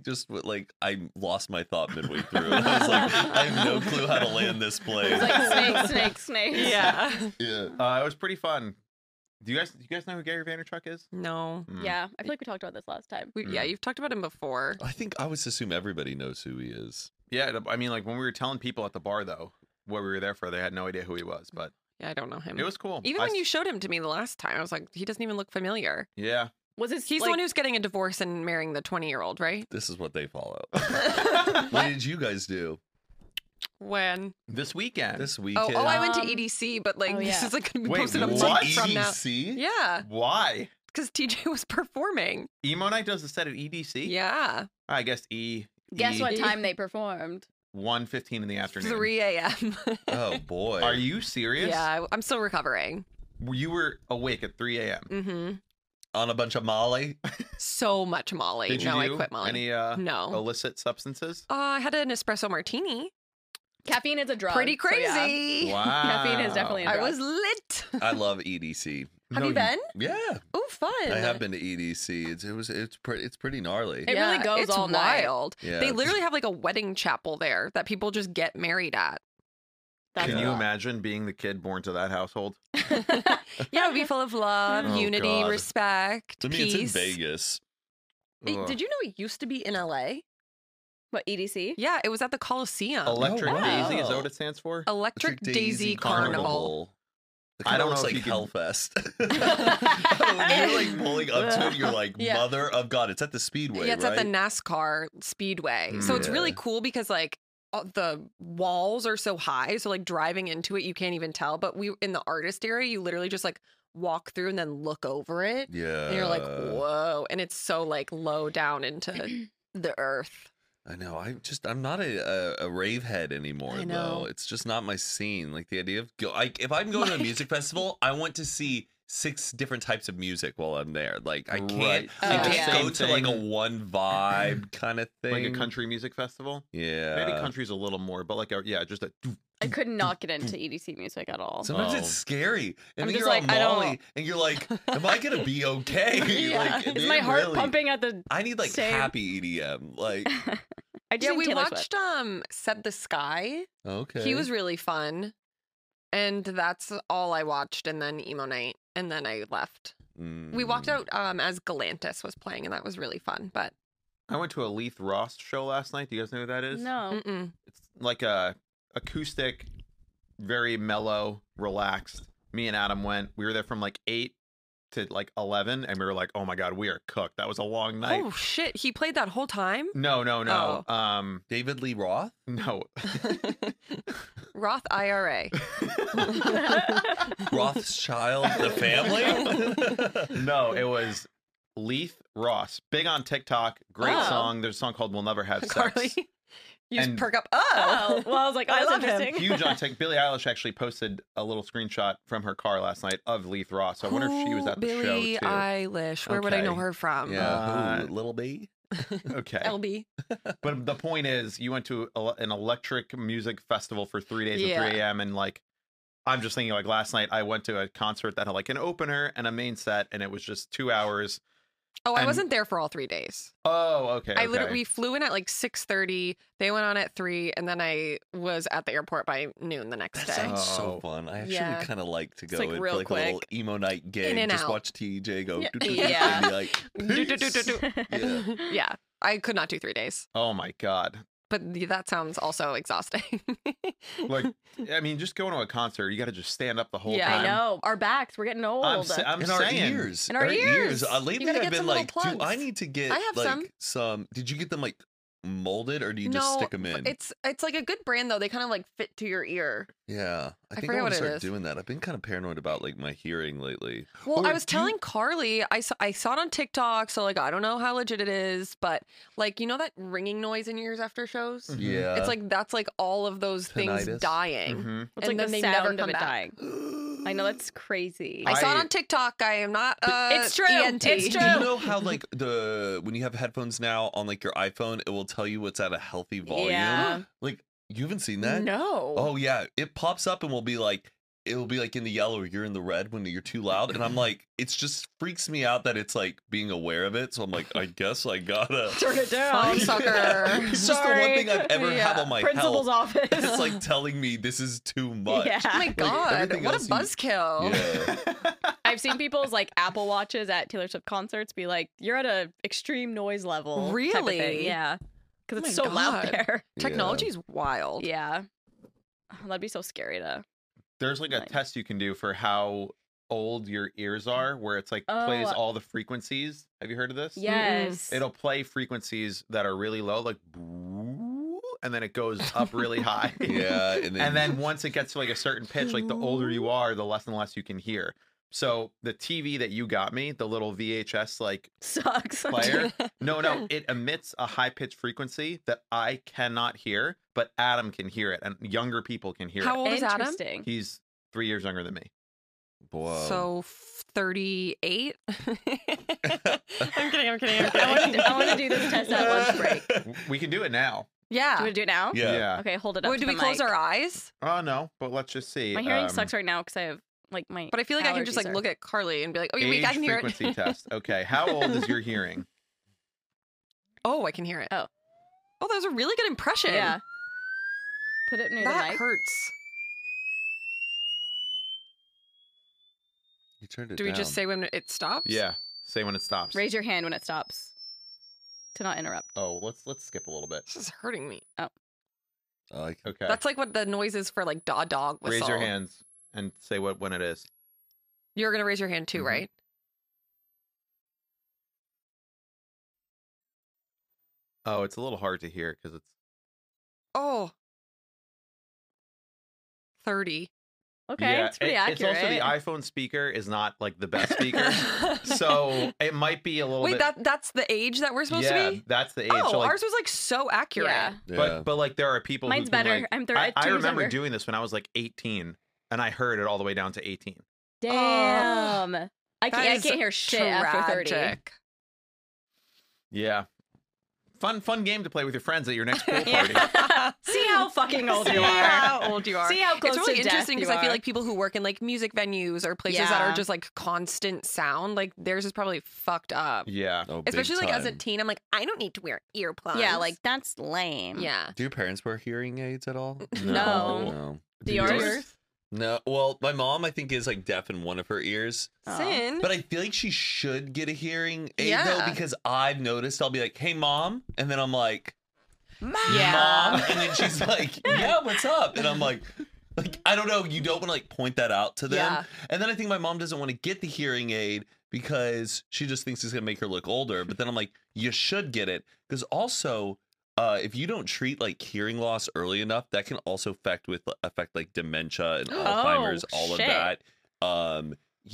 Speaker 4: I lost my thought midway through. And I was like, I have no clue how to land this plane.
Speaker 5: It's like snake.
Speaker 2: Yeah.
Speaker 4: Yeah.
Speaker 6: It was pretty fun. Do you guys know who Gary Vaynerchuk is?
Speaker 2: No.
Speaker 6: Mm.
Speaker 5: Yeah, I feel like we talked about this last time.
Speaker 2: Yeah, you've talked about him before.
Speaker 4: I think I would assume everybody knows who he is.
Speaker 6: Yeah, I mean, like when we were telling people at the bar though, what we were there for, they had no idea who he was, but
Speaker 2: Yeah, I don't know him.
Speaker 6: it was cool.
Speaker 2: Even
Speaker 6: I
Speaker 2: when
Speaker 6: s-
Speaker 2: you showed him to me the last time, I was like, he doesn't even look familiar.
Speaker 6: Yeah.
Speaker 5: Was his
Speaker 2: He's the one who's getting a divorce and marrying the 20-year-old, right?
Speaker 4: This is what they follow. What did you guys do?
Speaker 2: When?
Speaker 6: This weekend.
Speaker 4: This
Speaker 2: Oh,
Speaker 4: weekend.
Speaker 2: I went to
Speaker 5: Um,
Speaker 2: EDC, but like
Speaker 5: oh,
Speaker 2: this
Speaker 5: yeah.
Speaker 2: is like gonna be
Speaker 6: Wait,
Speaker 2: posted a
Speaker 6: what?
Speaker 2: month from now.
Speaker 4: EDC?
Speaker 2: Yeah,
Speaker 6: Why?
Speaker 2: because TJ was performing.
Speaker 6: Emo Night does a set at EDC?
Speaker 2: Yeah,
Speaker 6: I guess
Speaker 5: Guess what time they performed?
Speaker 6: 1:15 in the afternoon.
Speaker 2: 3 a.m.
Speaker 4: Oh boy.
Speaker 6: Are you serious?
Speaker 2: Yeah, I'm still recovering.
Speaker 6: You were awake at 3 a.m.
Speaker 2: Mm-hmm.
Speaker 4: on a bunch of Molly?
Speaker 2: So much Molly.
Speaker 6: Did you
Speaker 2: No,
Speaker 6: do
Speaker 2: I quit Molly.
Speaker 6: any
Speaker 2: No.
Speaker 6: illicit substances?
Speaker 2: I had an espresso martini.
Speaker 5: Caffeine is a drug.
Speaker 2: Pretty
Speaker 5: so yeah.
Speaker 2: crazy.
Speaker 6: Wow.
Speaker 5: Caffeine is definitely a
Speaker 2: I
Speaker 5: drug.
Speaker 2: was lit.
Speaker 4: I love EDC.
Speaker 2: Have
Speaker 6: No,
Speaker 2: you been?
Speaker 4: Yeah,
Speaker 2: Oh, fun.
Speaker 4: I have been to EDC. It's pretty gnarly.
Speaker 5: It really goes
Speaker 2: it's
Speaker 5: all night.
Speaker 2: wild.
Speaker 4: Yeah,
Speaker 2: They
Speaker 4: it's-
Speaker 2: literally have like a wedding chapel there that people just get married at.
Speaker 5: That's
Speaker 6: Can
Speaker 5: a
Speaker 6: you
Speaker 5: lot.
Speaker 6: imagine being the kid born to that household?
Speaker 2: Yeah, it would be full of love,
Speaker 6: Oh,
Speaker 2: unity,
Speaker 6: God.
Speaker 2: respect,
Speaker 4: I mean,
Speaker 2: peace.
Speaker 4: it's in Vegas.
Speaker 2: Hey,
Speaker 6: Ugh.
Speaker 2: did you know it used to be in LA?
Speaker 5: What, EDC?
Speaker 2: Yeah, it was at the Coliseum.
Speaker 6: Electric
Speaker 4: Oh, wow.
Speaker 6: Daisy, is that what it stands for?
Speaker 2: Electric Daisy Carnival.
Speaker 4: It
Speaker 6: I
Speaker 4: kind of
Speaker 6: don't
Speaker 4: looks
Speaker 6: know if
Speaker 4: like
Speaker 6: you could-
Speaker 4: Hellfest. When you're like pulling up to it, you're like,
Speaker 2: Yeah.
Speaker 4: mother of God. It's at the Speedway,
Speaker 2: Yeah, it's
Speaker 4: right?
Speaker 2: at the NASCAR Speedway. So it's really
Speaker 4: Yeah.
Speaker 2: cool because like the walls are so high, so like driving into it you can't even tell. But we in the artist area, you literally just like walk through and then look over it,
Speaker 4: Yeah.
Speaker 2: and you're like, whoa! And it's so like low down into the earth.
Speaker 4: I know. I'm not a rave head anymore,
Speaker 2: I
Speaker 4: though.
Speaker 2: know.
Speaker 4: It's just not my scene. Like the idea of if I'm going to a
Speaker 2: Like-
Speaker 4: music festival, I want to see 6 different types of music while I'm there. Like I can't,
Speaker 6: Right.
Speaker 4: I
Speaker 5: Oh,
Speaker 4: can't
Speaker 5: yeah.
Speaker 4: go to like a
Speaker 6: Same
Speaker 4: one vibe kind of thing.
Speaker 6: Like a country music festival?
Speaker 4: Yeah.
Speaker 6: Maybe country's a little more, but like just a.
Speaker 5: I could not get into EDC music at all.
Speaker 4: Sometimes
Speaker 6: Oh.
Speaker 4: it's scary, and
Speaker 5: I'm
Speaker 4: then
Speaker 5: just
Speaker 4: you're
Speaker 5: like,
Speaker 4: on
Speaker 5: I don't-
Speaker 4: Molly, and you're like, "Am I gonna be okay?"
Speaker 2: Yeah.
Speaker 4: Like,
Speaker 5: Is
Speaker 4: man,
Speaker 5: my heart
Speaker 4: really.
Speaker 5: pumping at the
Speaker 4: I need like
Speaker 5: same-
Speaker 4: happy EDM. Like,
Speaker 5: I just
Speaker 2: Yeah,
Speaker 5: need
Speaker 2: we
Speaker 5: Taylor
Speaker 2: watched
Speaker 5: Swift.
Speaker 2: Set the Sky.
Speaker 4: okay,
Speaker 2: He was really fun, and that's all I watched. And then Emo Night, and then I left. We walked
Speaker 4: Mm.
Speaker 2: out as Galantis was playing, and that was really fun. But
Speaker 6: I went to a Leith Ross show last night. Do you guys know who that is?
Speaker 5: No.
Speaker 2: mm-mm.
Speaker 6: It's like a acoustic, very mellow, relaxed. Me and Adam went. We were there from like 8 to like 11, and we were like, "Oh my god, we are cooked." That was a long night.
Speaker 2: Oh shit, he played that whole time.
Speaker 6: No.
Speaker 4: David Lee Roth.
Speaker 6: No.
Speaker 2: Roth IRA.
Speaker 4: Rothschild, the family.
Speaker 6: No, it was Leith Ross. Big on TikTok. Great
Speaker 5: Oh.
Speaker 6: song. There's a song called "We'll Never Have Sex."
Speaker 2: Carly, you just
Speaker 6: And-
Speaker 2: perk up.
Speaker 5: Oh, well, I was like, oh,
Speaker 2: I
Speaker 5: that's
Speaker 2: love him.
Speaker 5: interesting.
Speaker 6: Huge on TikTok. Billie Eilish actually posted a little screenshot from her car last night of Leith Ross. So I wonder if she was at the
Speaker 2: Billie
Speaker 6: show too.
Speaker 2: Eilish. Where would I know
Speaker 6: Okay.
Speaker 2: her from?
Speaker 4: Yeah, who, Little B.
Speaker 6: Okay.
Speaker 2: LB.
Speaker 6: But the point is, you went to an electric music festival for 3 days
Speaker 2: Yeah.
Speaker 6: at 3 a.m. and like, I'm just thinking like last night I went to a concert that had like an opener and a main set, and it was just 2 hours.
Speaker 2: Oh, I
Speaker 6: And-
Speaker 2: wasn't there for all 3 days.
Speaker 6: Oh, okay.
Speaker 2: I literally
Speaker 6: okay.
Speaker 2: we flew in at like 6:30. They went on at 3, and then I was at the airport by noon the next
Speaker 4: That
Speaker 2: day.
Speaker 4: sounds so
Speaker 6: Oh.
Speaker 4: fun. I actually
Speaker 2: Yeah.
Speaker 4: kind of like to go
Speaker 5: like,
Speaker 4: in
Speaker 5: real
Speaker 4: for like a little
Speaker 5: quick.
Speaker 4: emo night gig.
Speaker 2: In and
Speaker 4: Just
Speaker 2: out.
Speaker 4: watch TJ go.
Speaker 2: Yeah.
Speaker 4: doo, doo, doo,
Speaker 5: Yeah.
Speaker 4: and be like,
Speaker 2: Do, do, do, do, do.
Speaker 4: Yeah.
Speaker 2: Yeah, I could not do 3 days,
Speaker 6: Oh my god.
Speaker 2: but that sounds also exhausting.
Speaker 6: Like, I mean, just going to a concert, you got to just stand up the whole
Speaker 2: Yeah,
Speaker 6: time.
Speaker 5: I know. Our backs, we're getting old.
Speaker 6: I'm
Speaker 4: in our
Speaker 6: saying.
Speaker 4: ears.
Speaker 5: In our ears.
Speaker 4: Lately,
Speaker 2: gotta
Speaker 4: I've
Speaker 2: get
Speaker 4: been
Speaker 2: some little
Speaker 4: like, do I
Speaker 2: plugs.
Speaker 4: need to get
Speaker 2: I have
Speaker 4: like
Speaker 2: some.
Speaker 4: Did you get them like molded, or do you just stick them in?
Speaker 2: It's like a good brand though. They kind of like fit to your ear.
Speaker 4: Yeah, I think I
Speaker 2: forget
Speaker 4: want
Speaker 2: what
Speaker 4: to
Speaker 2: it
Speaker 4: start
Speaker 2: is.
Speaker 4: doing that. I've been kind of paranoid about like my hearing lately.
Speaker 2: Well,
Speaker 4: Or
Speaker 2: I was
Speaker 4: do you-
Speaker 2: telling Carly, I saw it on TikTok, so like I don't know how legit it is, but like you know that ringing noise in your ears after shows?
Speaker 6: Mhm.
Speaker 4: Yeah,
Speaker 2: It's like that's like all of those things
Speaker 4: Tinnitus.
Speaker 2: dying.
Speaker 6: Mhm.
Speaker 5: It's
Speaker 2: and
Speaker 5: like
Speaker 2: then
Speaker 5: the
Speaker 2: they never
Speaker 5: sound of
Speaker 2: come
Speaker 5: it
Speaker 2: back.
Speaker 5: dying. I know that's crazy.
Speaker 2: I saw it
Speaker 6: I-
Speaker 2: on TikTok. I am not
Speaker 5: It's true.
Speaker 2: ENT.
Speaker 5: It's
Speaker 4: Do
Speaker 5: true.
Speaker 4: you know how like when you have headphones now on like your iPhone, it will tell you what's at a healthy volume?
Speaker 5: Yeah.
Speaker 4: Like you haven't seen that?
Speaker 2: No.
Speaker 4: Oh yeah, it pops up and will be like it'll be like in the yellow or you're in the red when you're too loud, and I'm like, it's just freaks me out that it's like being aware of it. So I'm like, I guess I gotta
Speaker 5: Turn it down.
Speaker 2: Phone sucker.
Speaker 4: It's just the one
Speaker 5: Sorry.
Speaker 4: thing I've ever had
Speaker 2: Yeah.
Speaker 4: on my
Speaker 5: Principal's
Speaker 4: health.
Speaker 5: office.
Speaker 4: It's like telling me this is too much.
Speaker 5: Yeah.
Speaker 2: Oh my
Speaker 4: Like,
Speaker 2: god,
Speaker 4: everything
Speaker 2: what a
Speaker 4: else you-
Speaker 2: buzzkill.
Speaker 4: Yeah.
Speaker 5: I've seen people's like Apple Watches at Taylor Swift concerts be like, you're at a extreme noise level. type of
Speaker 2: Really?
Speaker 5: thing. Yeah. Because
Speaker 2: Oh
Speaker 5: it's
Speaker 2: my
Speaker 5: so loud
Speaker 2: God.
Speaker 5: there.
Speaker 2: Technology's wild.
Speaker 5: Yeah. Oh, that'd be so scary to.
Speaker 6: There's like a
Speaker 5: Like-
Speaker 6: test you can do for how old your ears are, where it's like plays
Speaker 5: Oh.
Speaker 6: all the frequencies. Have you heard of this?
Speaker 5: Yes.
Speaker 6: It'll play frequencies that are really low, like, and then it goes up really high.
Speaker 4: Yeah,
Speaker 6: And then once it gets to like a certain pitch, like the older you are, the less and less you can hear. So the TV that you got me, the little VHS like
Speaker 5: Sucks.
Speaker 6: player, no, it emits a high pitched frequency that I cannot hear, but Adam can hear it, and younger people can hear
Speaker 2: How
Speaker 6: it.
Speaker 2: old is Adam?
Speaker 5: Interesting.
Speaker 6: He's 3 years younger than me.
Speaker 4: Whoa.
Speaker 2: So 38. I'm kidding.
Speaker 5: I want to do this test at lunch break. Do
Speaker 6: We can do it now.
Speaker 5: you
Speaker 2: Yeah.
Speaker 5: want to do it now?
Speaker 4: Yeah.
Speaker 5: Okay, hold it up.
Speaker 2: Wait,
Speaker 5: to
Speaker 2: do we
Speaker 5: the
Speaker 2: close
Speaker 5: mic.
Speaker 2: our eyes?
Speaker 6: Oh no, but let's just see.
Speaker 5: My hearing sucks right now because I have like my.
Speaker 2: But I feel like I can just
Speaker 5: allergies
Speaker 2: like
Speaker 5: are-
Speaker 2: look at Carly and be like, oh, wait,
Speaker 6: Age
Speaker 2: I can hear
Speaker 6: frequency
Speaker 2: it.
Speaker 6: test. Okay, how old is your hearing?
Speaker 2: Oh, I can hear it.
Speaker 5: Oh.
Speaker 2: Oh, that was a really good impression.
Speaker 5: Yeah. Put it near
Speaker 2: That
Speaker 5: the mic.
Speaker 2: hurts.
Speaker 4: You turned it
Speaker 2: Do we
Speaker 4: down.
Speaker 2: just say when it stops?
Speaker 6: Yeah, say when it stops.
Speaker 5: Raise your hand when it stops. To not interrupt.
Speaker 6: Oh, let's skip a little bit.
Speaker 2: This is hurting me.
Speaker 4: I like
Speaker 6: Okay.
Speaker 2: That's like what the noise is for like dog whistle.
Speaker 6: Raise your hands and say when it is.
Speaker 2: You're going to raise your hand too,
Speaker 6: Mhm.
Speaker 2: right?
Speaker 6: Oh, it's a little hard to hear because it's.
Speaker 2: Oh. 30.
Speaker 5: Okay,
Speaker 6: Yeah,
Speaker 5: it's pretty
Speaker 6: It's
Speaker 5: accurate.
Speaker 6: also the iPhone speaker is not like the best speaker, so it might be a little
Speaker 2: Wait,
Speaker 6: bit.
Speaker 2: that's the age that we're supposed
Speaker 6: yeah,
Speaker 2: to be?
Speaker 6: that's the age.
Speaker 2: Oh,
Speaker 6: so like,
Speaker 2: ours was like so accurate.
Speaker 5: Yeah.
Speaker 4: Yeah.
Speaker 6: but like there are people.
Speaker 5: Mine's
Speaker 6: who can,
Speaker 5: better.
Speaker 6: like-
Speaker 5: I'm
Speaker 6: I
Speaker 5: 2 years
Speaker 6: remember
Speaker 5: younger.
Speaker 6: doing this when I was like 18, and I heard it all the way down to 18.
Speaker 5: Damn. I
Speaker 2: That
Speaker 5: can't
Speaker 2: is
Speaker 5: hear shit after 30.
Speaker 2: tragic.
Speaker 6: Yeah, fun game to play with your friends at your next pool party.
Speaker 5: Yeah. See how fucking old
Speaker 2: See
Speaker 5: you are.
Speaker 2: how old you are.
Speaker 5: See how close
Speaker 2: It's really
Speaker 5: to death
Speaker 2: interesting
Speaker 5: you
Speaker 2: because I feel
Speaker 5: are.
Speaker 2: like people who work in like music venues or places that
Speaker 5: Yeah.
Speaker 2: are just like constant sound, like theirs is probably fucked up.
Speaker 6: Yeah,
Speaker 4: Oh, big
Speaker 2: Especially like as a
Speaker 4: time.
Speaker 2: teen, I'm like, I don't need to wear earplugs.
Speaker 5: Yeah, like that's lame.
Speaker 2: yeah.
Speaker 4: Do your parents wear hearing aids at all?
Speaker 5: No.
Speaker 4: No.
Speaker 5: Do yours?
Speaker 4: No. Well, my mom, I think, is like deaf in one of her ears.
Speaker 5: Oh.
Speaker 2: Sin.
Speaker 4: But I feel like she should get a hearing aid
Speaker 2: Yeah.
Speaker 4: though, because I've noticed I'll be like, "Hey, mom," and then I'm like,
Speaker 5: Yeah.
Speaker 4: "Mom," and then she's like, "Yeah, what's up?" And I'm like I don't know. You don't want to like point that out to them.
Speaker 2: Yeah.
Speaker 4: And then I think my mom doesn't want to get the hearing aid because she just thinks it's gonna make her look older. But then I'm like, you should get it because also. If you don't treat like hearing loss early enough, that can also affect like dementia and Alzheimer's, all
Speaker 5: shit.
Speaker 4: of that.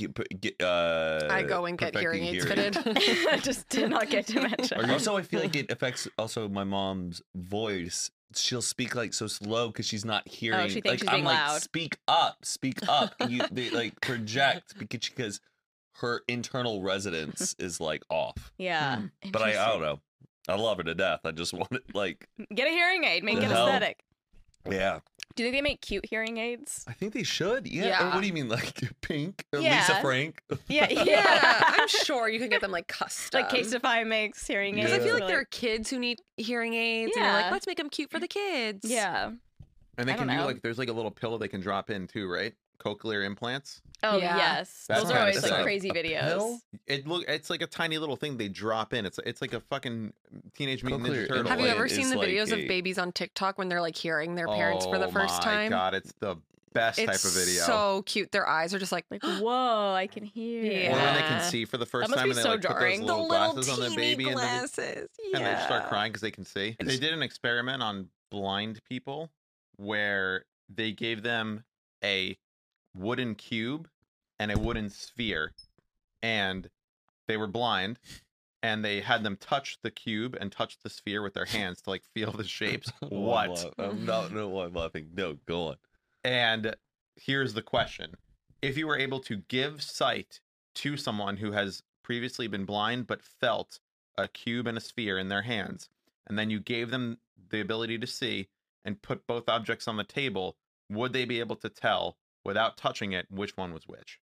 Speaker 2: I go and get hearing aids fitted.
Speaker 5: I just did not get dementia.
Speaker 4: Also, I feel like it affects also my mom's voice. She'll speak like so slow because she's not hearing.
Speaker 5: she thinks
Speaker 4: like,
Speaker 5: she's
Speaker 4: I'm
Speaker 5: being
Speaker 4: like,
Speaker 5: loud.
Speaker 4: speak up. They like project because her internal resonance is like off.
Speaker 5: Yeah.
Speaker 4: But I don't
Speaker 5: Interesting.
Speaker 4: know. I love her to death. I just want it like,
Speaker 5: Get a hearing aid. Make
Speaker 4: The
Speaker 5: it
Speaker 4: hell?
Speaker 5: aesthetic.
Speaker 4: yeah.
Speaker 5: Do you think they make cute hearing aids?
Speaker 4: I think they should. Yeah. Or
Speaker 2: Yeah.
Speaker 4: what do you mean, like Pink or
Speaker 5: Yeah.
Speaker 4: Lisa Frank?
Speaker 5: Yeah,
Speaker 2: yeah, I'm sure you can get them like custom.
Speaker 5: Like Casetify makes hearing aids.
Speaker 2: Because I feel like
Speaker 5: They're
Speaker 2: there are kids who need hearing aids, and you're
Speaker 5: Yeah.
Speaker 2: like, let's make them cute for the kids.
Speaker 5: Yeah.
Speaker 6: and they
Speaker 5: I
Speaker 6: can
Speaker 5: don't
Speaker 6: do
Speaker 5: know.
Speaker 6: like there's like a little pillow they can drop in too, right? Cochlear implants.
Speaker 5: Oh
Speaker 2: Yeah.
Speaker 5: yes.
Speaker 6: That's
Speaker 5: Those are
Speaker 6: kinda
Speaker 5: always
Speaker 6: sick.
Speaker 5: like crazy
Speaker 4: A
Speaker 5: videos.
Speaker 4: pill?
Speaker 6: It's like a tiny little thing they drop in. It's like a fucking Teenage Mutant
Speaker 4: Cochlear
Speaker 6: Ninja Turtle.
Speaker 2: Have you
Speaker 4: implant
Speaker 2: ever
Speaker 4: is
Speaker 2: seen the
Speaker 4: like
Speaker 2: videos
Speaker 4: a-
Speaker 2: of babies on TikTok when they're like hearing their parents for the first time?
Speaker 6: Oh my god, it's the best
Speaker 2: It's
Speaker 6: type of video.
Speaker 2: so cute. Their eyes are just like,
Speaker 5: Like, whoa, I can hear.
Speaker 2: Yeah.
Speaker 6: Or when they can see for the first
Speaker 5: must
Speaker 6: time
Speaker 5: be
Speaker 6: and they
Speaker 5: so
Speaker 6: like
Speaker 5: jarring.
Speaker 6: put
Speaker 2: the
Speaker 6: those
Speaker 2: little
Speaker 6: glasses on the
Speaker 2: teeny
Speaker 6: baby
Speaker 2: glasses.
Speaker 6: and they just start
Speaker 2: Yeah.
Speaker 6: crying because they can see. They did an experiment on blind people where they gave them a wooden cube and a wooden sphere, and they were blind, and they had them touch the cube and touch the sphere with their hands to like feel the shapes. What?
Speaker 4: I'm not. No, I'm laughing. No, go on.
Speaker 6: And here's the question. If you were able to give sight to someone who has previously been blind but felt a cube and a sphere in their hands, and then you gave them the ability to see and put both objects on the table, would they be able to tell without touching it which one was which?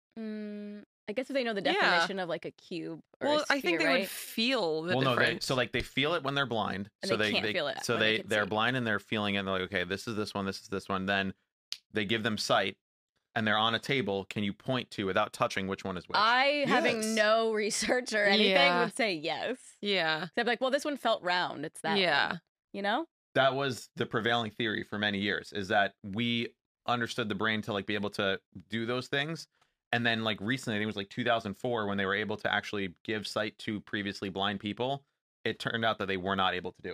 Speaker 5: I guess if they know the
Speaker 2: Yeah.
Speaker 5: definition of like a cube or
Speaker 2: Well,
Speaker 5: a sphere,
Speaker 2: I think they
Speaker 5: right?
Speaker 2: would feel the
Speaker 6: well, no,
Speaker 2: difference.
Speaker 6: so like they feel it when they're blind.
Speaker 5: And
Speaker 6: so
Speaker 5: they can't feel it
Speaker 6: So
Speaker 5: when they can
Speaker 6: they're
Speaker 5: see.
Speaker 6: blind and they're feeling it. And they're like, okay, this is this one, this is this one. Then they give them sight, and they're on a table. Can you point to without touching which one is which?
Speaker 5: I, having
Speaker 4: Yes.
Speaker 5: no research or anything,
Speaker 2: Yeah.
Speaker 5: would say yes.
Speaker 2: yeah.
Speaker 5: I'd be like, well, this one felt round. It's that
Speaker 2: Yeah.
Speaker 5: one. You know?
Speaker 6: That was the prevailing theory for many years, is that we understood the brain to like be able to do those things. And then like recently, I think it was like 2004 when they were able to actually give sight to previously blind people. It turned out that they were not able to do it.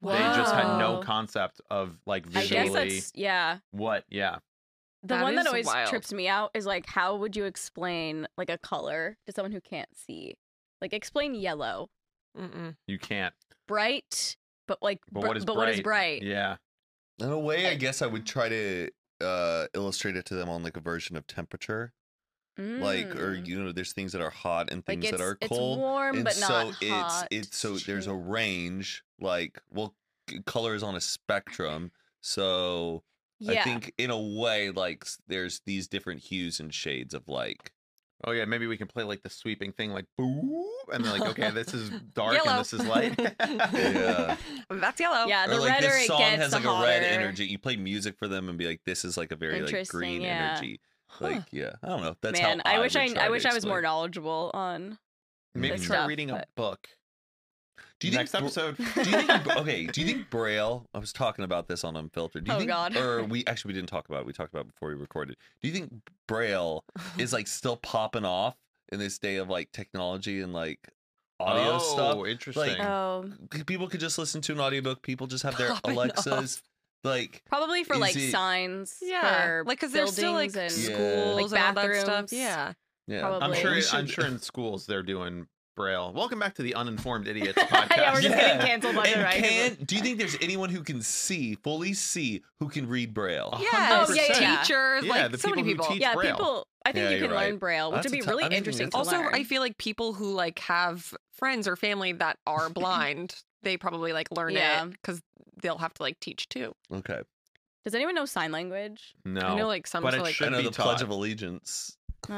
Speaker 6: They just had no
Speaker 5: Wow.
Speaker 6: concept of like
Speaker 5: I guess
Speaker 6: visually
Speaker 5: that's yeah.
Speaker 6: what. Yeah.
Speaker 5: The
Speaker 2: That
Speaker 5: one that
Speaker 2: is
Speaker 5: always
Speaker 2: wild.
Speaker 5: trips me out is like, how would you explain like a color to someone who can't see? Like, explain yellow,
Speaker 2: Mm-mm.
Speaker 6: You can't.
Speaker 5: bright, but like,
Speaker 6: But
Speaker 5: br-
Speaker 6: what is
Speaker 5: but
Speaker 6: bright?
Speaker 5: what is bright?
Speaker 6: Yeah.
Speaker 4: In a way, I guess I would try to illustrate it to them on like a version of temperature. Like, or
Speaker 5: Mm.
Speaker 4: there's things that are hot and
Speaker 5: Like
Speaker 4: things that are
Speaker 5: it's
Speaker 4: cold.
Speaker 5: warm
Speaker 4: And
Speaker 5: but
Speaker 4: so
Speaker 5: not hot.
Speaker 4: it's so there's a
Speaker 5: Chill.
Speaker 4: range. Like, well, color is on a spectrum. So
Speaker 5: Yeah.
Speaker 4: I think in a way, like there's these different hues and shades of like.
Speaker 6: Oh yeah, maybe we can play like the sweeping thing, like boop, and then like, okay, this is dark
Speaker 2: Yellow.
Speaker 6: and this is light.
Speaker 4: Yeah.
Speaker 2: That's yellow.
Speaker 5: Yeah, the
Speaker 4: Or like
Speaker 5: redder
Speaker 4: this
Speaker 5: it
Speaker 4: song
Speaker 5: gets,
Speaker 4: has
Speaker 5: the
Speaker 4: like a red
Speaker 5: hotter.
Speaker 4: energy. You play music for them and be like, this is like a very like
Speaker 5: Interesting,
Speaker 4: green
Speaker 5: yeah.
Speaker 4: energy. Like, yeah, I don't know. That's
Speaker 5: Man,
Speaker 4: how
Speaker 5: I wish
Speaker 4: would try
Speaker 5: I
Speaker 4: to
Speaker 5: wish I was more
Speaker 4: explain.
Speaker 5: knowledgeable on.
Speaker 6: Maybe
Speaker 5: This
Speaker 6: try
Speaker 5: stuff,
Speaker 6: reading a
Speaker 5: but-
Speaker 6: book.
Speaker 4: Do you
Speaker 6: Next
Speaker 4: think
Speaker 6: episode.
Speaker 4: Do you think okay? Do you think Braille? I was talking about this on Unfiltered. Do you
Speaker 5: Oh,
Speaker 4: think,
Speaker 5: God.
Speaker 4: Or we didn't talk about it. We talked about it before we recorded. Do you think Braille is like still popping off in this day of like technology and like audio stuff?
Speaker 6: Oh, interesting.
Speaker 5: Oh,
Speaker 4: People could just listen to an audiobook. People just have their
Speaker 2: Popping
Speaker 4: Alexas. Like,
Speaker 5: probably for
Speaker 4: Is
Speaker 5: like
Speaker 4: it-
Speaker 5: signs.
Speaker 2: Yeah,
Speaker 5: for
Speaker 2: like because there's still like
Speaker 5: buildings and
Speaker 2: schools
Speaker 5: like
Speaker 2: and all that
Speaker 5: bathrooms.
Speaker 2: stuff. Yeah.
Speaker 4: yeah,
Speaker 5: Probably.
Speaker 6: I'm
Speaker 5: We
Speaker 6: sure.
Speaker 4: should-
Speaker 6: I'm sure in schools they're doing Braille. Welcome back to the Uninformed Idiots podcast.
Speaker 5: Yeah, we're just
Speaker 4: Yeah.
Speaker 5: getting canceled left and right.
Speaker 4: Do you think there's anyone who can fully see, who can read Braille?
Speaker 2: Yes.
Speaker 5: Oh, yeah, yeah.
Speaker 2: Teachers,
Speaker 6: Yeah,
Speaker 2: like
Speaker 6: the
Speaker 2: so many
Speaker 6: people who
Speaker 2: people.
Speaker 6: teach
Speaker 5: Yeah,
Speaker 6: Braille.
Speaker 5: people. I think
Speaker 4: Yeah,
Speaker 5: you
Speaker 4: you're
Speaker 5: can learn
Speaker 4: right.
Speaker 5: Braille, which
Speaker 4: That's
Speaker 5: would
Speaker 4: a
Speaker 5: be
Speaker 4: tou-
Speaker 5: really
Speaker 4: I think
Speaker 5: interesting
Speaker 4: that's
Speaker 5: to
Speaker 2: Also,
Speaker 5: learn.
Speaker 2: I feel like people who like have friends or family that are blind, they probably like learn
Speaker 5: Yeah.
Speaker 2: it because they'll have to like teach too.
Speaker 4: Okay,
Speaker 5: Does anyone know sign language?
Speaker 6: No,
Speaker 2: I know like some
Speaker 6: but
Speaker 2: for,
Speaker 6: it
Speaker 2: like
Speaker 6: should
Speaker 4: I know
Speaker 6: be
Speaker 4: the Pledge
Speaker 6: taught.
Speaker 4: of Allegiance.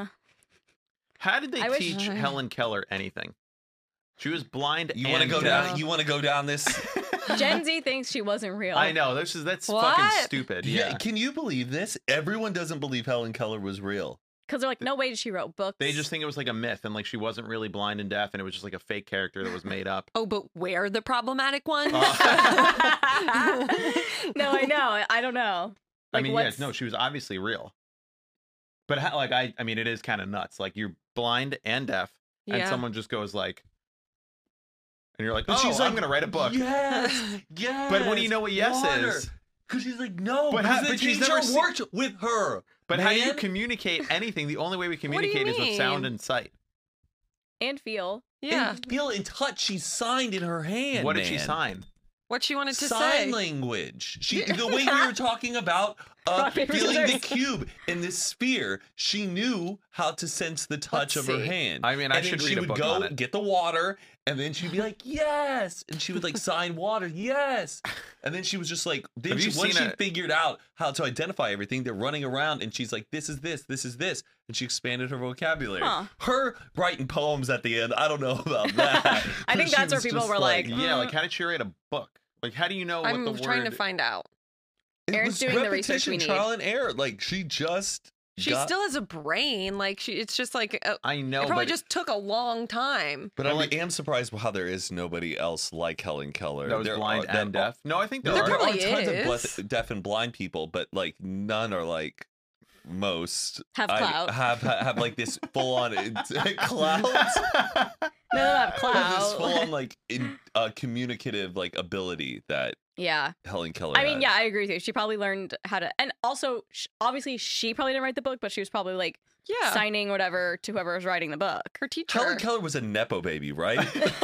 Speaker 6: How did they
Speaker 5: I wish-
Speaker 6: teach Helen Keller anything? She was blind.
Speaker 4: You want to
Speaker 6: and
Speaker 4: go
Speaker 6: deaf.
Speaker 4: down? You want to go down this?
Speaker 5: Gen Z thinks she wasn't real.
Speaker 6: I know. That's
Speaker 2: What?
Speaker 6: fucking stupid. Yeah.
Speaker 4: Can you believe this? Everyone doesn't believe Helen Keller was real.
Speaker 5: Because they're like, no way she wrote books.
Speaker 6: They just think it was like a myth and like she wasn't really blind and deaf and it was just like a fake character that was made up.
Speaker 2: Oh, but we're the problematic ones.
Speaker 5: No, I know. I don't know.
Speaker 6: I
Speaker 5: Like,
Speaker 6: mean,
Speaker 5: what's-
Speaker 6: no, she was obviously real. But how, like I mean, it is kind of nuts. Like you're blind and deaf, and
Speaker 2: Yeah.
Speaker 6: someone just goes like, and you're like,
Speaker 4: But
Speaker 6: oh,
Speaker 4: she's
Speaker 6: I'm
Speaker 4: like,
Speaker 6: gonna write a book.
Speaker 4: Yes, yes.
Speaker 6: But when do you know what yes
Speaker 4: water.
Speaker 6: is?
Speaker 4: Because she's like, no.
Speaker 6: But
Speaker 4: Because
Speaker 6: how-
Speaker 4: the
Speaker 6: but she's
Speaker 4: teacher
Speaker 6: never seen-
Speaker 4: worked with her.
Speaker 6: But how do you
Speaker 4: man.
Speaker 6: communicate anything? The only way we
Speaker 2: do you
Speaker 6: communicate is with sound
Speaker 2: mean?
Speaker 6: and sight.
Speaker 5: and feel.
Speaker 2: Yeah.
Speaker 4: And feel and touch. She signed in her hand.
Speaker 6: What did she
Speaker 4: man.
Speaker 6: sign?
Speaker 2: What she wanted to
Speaker 4: Sign
Speaker 2: say.
Speaker 4: language. She, the way we were talking about
Speaker 5: Rock, paper,
Speaker 4: feeling the
Speaker 5: scissors.
Speaker 4: cube in this sphere, she knew how to sense the touch
Speaker 2: Let's
Speaker 4: of her
Speaker 2: see.
Speaker 4: hand.
Speaker 6: I mean, I
Speaker 4: And then
Speaker 6: should
Speaker 4: she
Speaker 6: read a
Speaker 4: would
Speaker 6: book
Speaker 4: go
Speaker 6: on it.
Speaker 4: get the water, and then she'd be like, "Yes," and she would like sign water, "Yes," and then she was just like, then
Speaker 6: Have
Speaker 4: she,
Speaker 6: you
Speaker 4: once
Speaker 6: seen
Speaker 4: she
Speaker 6: a-
Speaker 4: figured out how to identify everything, they're running around, and she's like, "This is this, this is this," and she expanded her vocabulary.
Speaker 5: Huh.
Speaker 4: Her writing poems at the end, I don't know about that.
Speaker 5: I think
Speaker 4: She
Speaker 5: that's where
Speaker 4: was
Speaker 5: people
Speaker 4: just
Speaker 5: were like,
Speaker 6: Yeah, like how did she write a book? Like how do you know what
Speaker 2: I'm
Speaker 6: the word?
Speaker 2: trying to find out.
Speaker 4: It
Speaker 5: Aaron's
Speaker 4: was
Speaker 5: doing the research we
Speaker 4: repetition,
Speaker 5: need.
Speaker 4: trial and error. Like she just
Speaker 2: She
Speaker 4: got-
Speaker 2: still has a brain. Like it's just like
Speaker 6: I know,
Speaker 2: it probably
Speaker 6: but
Speaker 2: just took a long time.
Speaker 4: But
Speaker 6: Well,
Speaker 4: I
Speaker 6: like-
Speaker 4: am surprised how there is nobody else like Helen Keller.
Speaker 6: that was
Speaker 4: There
Speaker 6: blind
Speaker 4: are- that
Speaker 6: and deaf. No, I think there
Speaker 2: There
Speaker 6: are.
Speaker 2: probably
Speaker 4: tons
Speaker 2: is.
Speaker 4: of deaf and blind people, but like none are like most
Speaker 5: Have clout.
Speaker 4: have like this full on clout.
Speaker 5: No, not
Speaker 4: Have this
Speaker 5: clout.
Speaker 4: full on like communicative like ability that
Speaker 5: Yeah.
Speaker 4: Helen Keller.
Speaker 5: I mean,
Speaker 4: has.
Speaker 5: yeah, I agree with you. She probably learned how to, and also, obviously, she probably didn't write the book, but she was probably like
Speaker 2: Yeah.
Speaker 5: signing whatever to whoever was writing the book.
Speaker 2: Her teacher.
Speaker 4: Helen Keller was a nepo baby, right?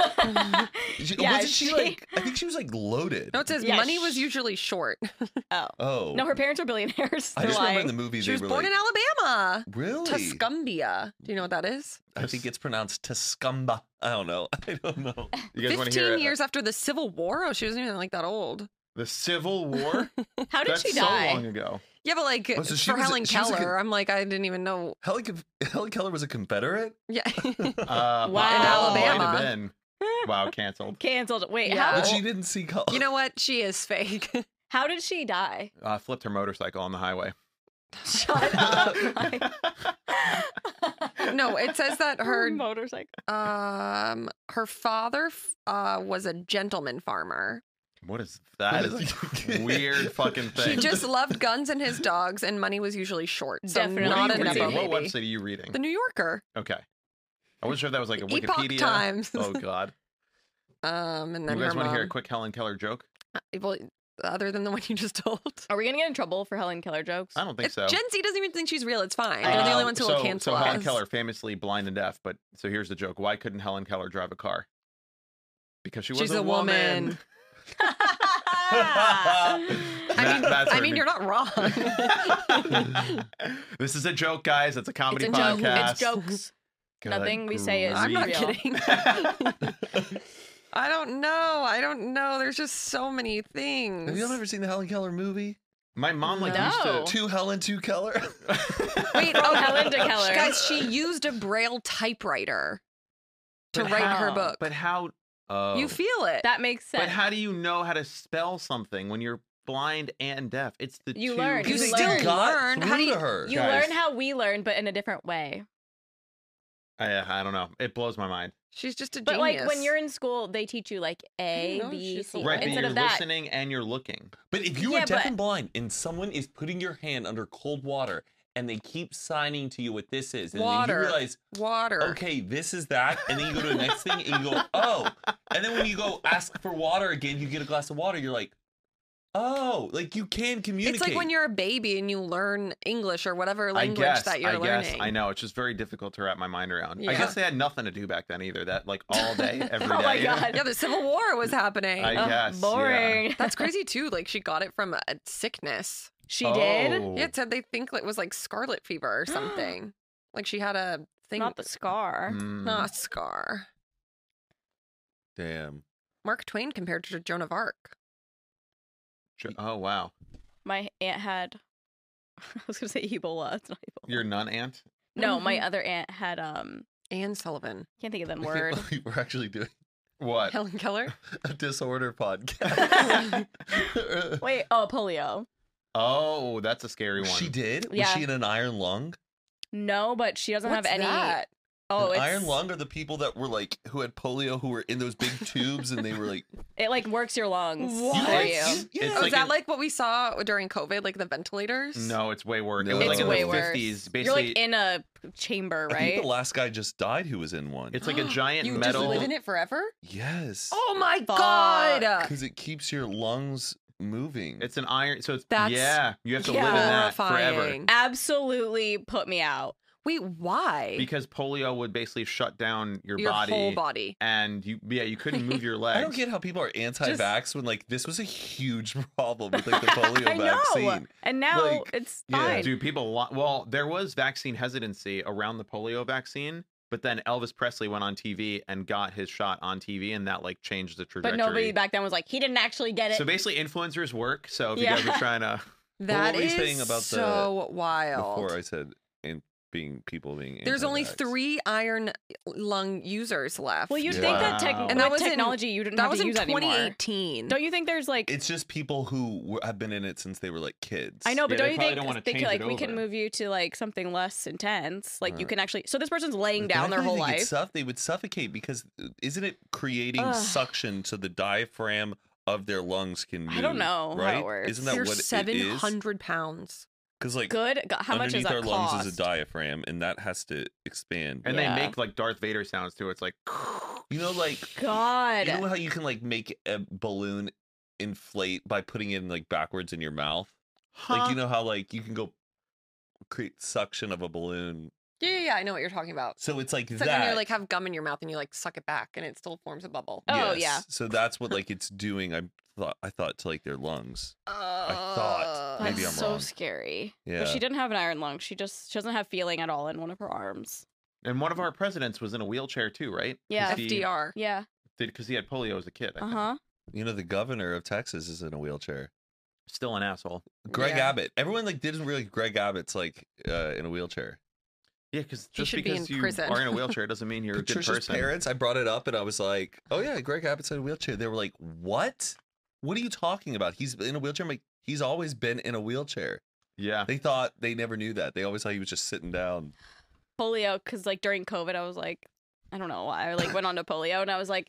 Speaker 5: Yeah,
Speaker 4: Wasn't she
Speaker 5: she-
Speaker 4: like? I think she was like loaded.
Speaker 2: No, it says
Speaker 5: Yeah,
Speaker 2: money was usually short.
Speaker 5: Oh.
Speaker 4: Oh
Speaker 5: No, her parents were billionaires.
Speaker 4: I
Speaker 5: They're
Speaker 4: just remember in
Speaker 5: lying.
Speaker 4: the movie
Speaker 2: She
Speaker 4: they
Speaker 2: was
Speaker 4: were
Speaker 2: born
Speaker 4: like,
Speaker 2: in Alabama.
Speaker 4: really?
Speaker 2: Tuscumbia. Do you know what that is?
Speaker 4: I think it's pronounced Tuscumba. I don't know. I don't know.
Speaker 6: You guys want to hear
Speaker 2: 15 years after the Civil War. Oh, she wasn't even like that old.
Speaker 6: the Civil War?
Speaker 5: How did
Speaker 6: That's
Speaker 5: she
Speaker 6: so
Speaker 5: die?
Speaker 6: long ago.
Speaker 2: Yeah, but like
Speaker 4: Oh, so she
Speaker 2: for
Speaker 4: was a-
Speaker 2: Helen
Speaker 4: she was a
Speaker 2: Keller, I'm like, I didn't even know.
Speaker 4: Helen Keller was a Confederate?
Speaker 2: Yeah.
Speaker 5: Wow.
Speaker 6: Might have
Speaker 2: Alabama.
Speaker 6: been. Wow, canceled.
Speaker 5: Canceled. Wait,
Speaker 2: Yeah.
Speaker 4: But
Speaker 5: how?
Speaker 4: she didn't see color.
Speaker 2: You know what? She is fake.
Speaker 5: How did she die?
Speaker 6: Flipped her motorcycle on the highway.
Speaker 5: Shut up.
Speaker 2: No, it says that her
Speaker 5: motorcycle.
Speaker 2: her father was a gentleman farmer.
Speaker 6: What is that?
Speaker 4: What
Speaker 6: Is
Speaker 4: is-
Speaker 6: a weird fucking
Speaker 2: He
Speaker 6: thing.
Speaker 2: just loved guns and his dogs, and money was usually short. So
Speaker 5: Definitely
Speaker 6: What
Speaker 2: not
Speaker 6: are
Speaker 2: a
Speaker 6: you
Speaker 2: nepo
Speaker 6: reading? What
Speaker 2: baby.
Speaker 6: website are you reading?
Speaker 2: The New Yorker.
Speaker 6: Okay. I wasn't sure if that was like a
Speaker 2: Epoch
Speaker 6: Wikipedia.
Speaker 2: Times.
Speaker 6: Oh God.
Speaker 2: And
Speaker 6: You
Speaker 2: then
Speaker 6: guys
Speaker 2: her
Speaker 6: want to hear a
Speaker 2: mom.
Speaker 6: quick Helen Keller joke?
Speaker 2: Well, other than the one you just told.
Speaker 5: Are we gonna get in trouble for Helen Keller jokes?
Speaker 6: I don't think so.
Speaker 2: Gen Z doesn't even think she's real. It's fine. They're the only ones who will cancel
Speaker 6: So
Speaker 2: us.
Speaker 6: Helen Keller, famously blind and deaf, but so here's the joke: why couldn't Helen Keller drive a car? Because she was
Speaker 2: She's
Speaker 6: a
Speaker 2: a woman.
Speaker 6: That's
Speaker 2: I
Speaker 6: her
Speaker 2: mean,
Speaker 6: new-
Speaker 2: you're not wrong.
Speaker 6: This is a joke, guys. It's a comedy
Speaker 5: It's a joke.
Speaker 6: podcast.
Speaker 5: It's jokes.
Speaker 6: Good
Speaker 5: Nothing we say is
Speaker 2: I'm not
Speaker 5: real.
Speaker 2: kidding. I don't know. There's just so many things.
Speaker 4: Have you ever seen the Helen Keller movie?
Speaker 6: My mom like
Speaker 5: No.
Speaker 6: used to.
Speaker 4: Two Helen, two Keller.
Speaker 2: Wait,
Speaker 5: From Helen to Keller.
Speaker 2: Guys, she used a Braille typewriter to
Speaker 6: But
Speaker 2: write her
Speaker 6: how?
Speaker 2: book.
Speaker 6: But how? Oh.
Speaker 2: You feel it.
Speaker 5: That makes sense.
Speaker 6: But how do you know how to spell something when you're blind and deaf? It's the
Speaker 5: You
Speaker 6: two.
Speaker 5: learn.
Speaker 2: You
Speaker 5: You
Speaker 2: still
Speaker 5: learn.
Speaker 2: learn. How do you?
Speaker 4: her?
Speaker 5: you
Speaker 6: guys.
Speaker 5: learn how we learn, but in a different way.
Speaker 6: I don't know. It blows my mind.
Speaker 2: She's just a
Speaker 5: But
Speaker 2: genius.
Speaker 5: like when you're in school, they teach you like A,
Speaker 2: know,
Speaker 5: B,
Speaker 2: she's
Speaker 5: C.
Speaker 2: so
Speaker 6: Right, but
Speaker 5: Instead
Speaker 6: you're
Speaker 5: of that,
Speaker 6: listening and you're looking.
Speaker 4: But if you
Speaker 5: Yeah,
Speaker 4: are deaf
Speaker 5: but-
Speaker 4: and blind and someone is putting your hand under cold water and they keep signing to you what this is, and then
Speaker 2: Water.
Speaker 4: you realize,
Speaker 2: water.
Speaker 4: okay, this is that, and then you go to the next thing and you go, oh. And then when you go ask for water again, you get a glass of water, you're like, oh, like you can communicate.
Speaker 2: It's like when you're a baby and you learn English or whatever language
Speaker 6: I guess,
Speaker 2: that you're learning.
Speaker 6: I know. It's just very difficult to wrap my mind around. I
Speaker 2: Yeah.
Speaker 6: guess they had nothing to do back then either. That like all day, every day.
Speaker 5: Oh my God.
Speaker 2: Yeah, the Civil War was happening.
Speaker 6: I guess.
Speaker 5: boring.
Speaker 2: That's crazy too. Like she got it from a sickness.
Speaker 5: She
Speaker 6: Yeah.
Speaker 5: did.
Speaker 6: Oh.
Speaker 2: Yeah, it said they think it was like scarlet fever or something. Like she had a thing.
Speaker 5: Not the scar.
Speaker 6: Mm.
Speaker 2: Not a scar.
Speaker 4: Damn.
Speaker 2: Mark Twain compared to Joan of Arc.
Speaker 6: Oh wow.
Speaker 5: My aunt had. I was gonna say Ebola. It's not Ebola.
Speaker 6: Your nun aunt?
Speaker 5: No, my other aunt had
Speaker 2: Anne Sullivan.
Speaker 5: Can't think of the
Speaker 4: I
Speaker 5: word.
Speaker 4: can't believe we're actually doing
Speaker 6: What?
Speaker 2: Helen Keller.
Speaker 4: a disorder podcast.
Speaker 5: Wait, oh, polio.
Speaker 6: Oh, that's a scary one.
Speaker 4: She did? Was
Speaker 5: Yeah.
Speaker 4: she in an iron lung?
Speaker 5: No, but she doesn't have
Speaker 2: What's
Speaker 5: any.
Speaker 2: that?
Speaker 5: Oh,
Speaker 4: An
Speaker 5: it's
Speaker 4: iron lung are the people that were like who had polio who were in those big tubes and they were like
Speaker 5: It like works your lungs
Speaker 2: What?
Speaker 5: for you.
Speaker 6: It's
Speaker 2: Oh,
Speaker 6: like
Speaker 2: is that
Speaker 6: an-
Speaker 2: like what we saw during COVID, like the ventilators?
Speaker 6: No, it's way worse.
Speaker 4: No.
Speaker 6: It was
Speaker 4: It's
Speaker 6: like in
Speaker 5: way
Speaker 6: the
Speaker 5: worse.
Speaker 6: 50s.
Speaker 5: You're
Speaker 6: Basically,
Speaker 5: like in a chamber,
Speaker 4: I think
Speaker 5: right?
Speaker 4: the last guy just died who was in one.
Speaker 6: it's like a giant
Speaker 2: You
Speaker 6: metal.
Speaker 2: just live in it forever?
Speaker 4: Yes.
Speaker 2: Oh my
Speaker 5: Fuck.
Speaker 2: god!
Speaker 4: Because it keeps your lungs moving.
Speaker 6: It's an iron. So it's
Speaker 2: That's
Speaker 6: yeah. You have to live in that forever.
Speaker 2: horrifying.
Speaker 5: Absolutely put me out.
Speaker 2: Wait, why?
Speaker 6: Because polio would basically shut down your
Speaker 2: Your
Speaker 6: body,
Speaker 2: whole body.
Speaker 6: and you couldn't move your legs.
Speaker 4: I don't get how people are anti-vax when like this was a huge problem with like the polio
Speaker 5: I know.
Speaker 4: vaccine.
Speaker 5: And now
Speaker 4: Like,
Speaker 5: it's
Speaker 4: yeah.
Speaker 5: fine.
Speaker 6: Dude, well, there was vaccine hesitancy around the polio vaccine, but then Elvis Presley went on TV and got his shot on TV, and that like changed the
Speaker 5: But
Speaker 6: trajectory.
Speaker 5: nobody back then was like, he didn't actually get it.
Speaker 6: So basically, influencers work. So if
Speaker 5: Yeah.
Speaker 6: you guys are trying to,
Speaker 2: That
Speaker 4: were we
Speaker 2: is
Speaker 4: saying about
Speaker 2: so wild.
Speaker 4: Before I said and being
Speaker 2: There's only
Speaker 4: anti-vax.
Speaker 2: 3 iron lung users left.
Speaker 5: well, you'd
Speaker 4: Yeah.
Speaker 5: think that
Speaker 6: Wow.
Speaker 2: And that
Speaker 5: with
Speaker 2: was in-
Speaker 5: technology you didn't
Speaker 2: that
Speaker 5: have
Speaker 2: was
Speaker 5: to
Speaker 2: in
Speaker 5: use anymore.
Speaker 2: 2018.
Speaker 5: Don't you think there's like
Speaker 4: It's just people who have been in it since they were like kids.
Speaker 5: I know, but
Speaker 6: Yeah, they
Speaker 5: don't you
Speaker 6: probably
Speaker 5: think
Speaker 6: don't wanna
Speaker 5: they
Speaker 6: change
Speaker 5: could, like
Speaker 6: it
Speaker 5: we can
Speaker 6: over.
Speaker 5: move you to like something less intense? Like you
Speaker 4: Right.
Speaker 5: can actually. So this person's laying
Speaker 4: But
Speaker 5: down
Speaker 4: I
Speaker 5: their
Speaker 4: really
Speaker 5: whole
Speaker 4: think it's
Speaker 5: life.
Speaker 4: they would suffocate because isn't it creating
Speaker 5: Ugh.
Speaker 4: suction so the diaphragm of their lungs can move?
Speaker 5: I don't know how it
Speaker 4: right?
Speaker 5: works.
Speaker 4: Isn't that
Speaker 2: You're
Speaker 4: what it is?
Speaker 2: 700 pounds.
Speaker 4: Because like
Speaker 5: Good. God, how much is
Speaker 4: underneath
Speaker 5: that
Speaker 4: our
Speaker 5: cost?
Speaker 4: lungs is a diaphragm, and that has to expand.
Speaker 6: and
Speaker 5: Yeah.
Speaker 6: they make like Darth Vader sounds too. It's like,
Speaker 4: You know, like
Speaker 5: God.
Speaker 4: you know how you can like make a balloon inflate by putting it in like backwards in your mouth. Like you know how like you can go create suction of a balloon.
Speaker 2: Yeah, I know what you're talking about.
Speaker 4: So it's like
Speaker 2: It's
Speaker 4: that.
Speaker 2: like when you like have gum in your mouth and you like suck it back and it still forms a bubble.
Speaker 5: Oh,
Speaker 4: Yes.
Speaker 5: yeah.
Speaker 4: So that's what like it's doing. I thought to like their lungs. thought.
Speaker 5: That's
Speaker 4: Maybe I'm
Speaker 5: so
Speaker 4: wrong.
Speaker 5: scary.
Speaker 4: Yeah.
Speaker 5: But she didn't have an iron lung. She doesn't have feeling at all in one of her arms.
Speaker 6: and one of our presidents was in a wheelchair too, right?
Speaker 5: Yeah.
Speaker 2: FDR.
Speaker 5: Yeah.
Speaker 6: Because he had polio as a kid. I
Speaker 5: Uh
Speaker 6: think.
Speaker 5: huh.
Speaker 4: You know, the governor of Texas is in a wheelchair.
Speaker 6: Still an asshole.
Speaker 4: Greg
Speaker 2: Yeah.
Speaker 4: Abbott. Everyone like didn't really. Greg Abbott's like in a wheelchair.
Speaker 6: Yeah, because
Speaker 2: He
Speaker 6: just
Speaker 2: should be
Speaker 6: because
Speaker 2: in
Speaker 6: you
Speaker 2: prison.
Speaker 6: are in a wheelchair doesn't mean you're a good
Speaker 4: Patricia's
Speaker 6: person.
Speaker 4: parents. I brought it up and I was like, "Oh yeah, Greg Abbott's in a wheelchair." They were like, "What? What are you talking about? He's in a wheelchair." I'm like, "He's always been in a wheelchair."
Speaker 6: Yeah.
Speaker 4: They thought they never knew that. They always thought he was just sitting down.
Speaker 5: Polio, because like during COVID, I was like, I don't know why. I like went on to polio and I was like,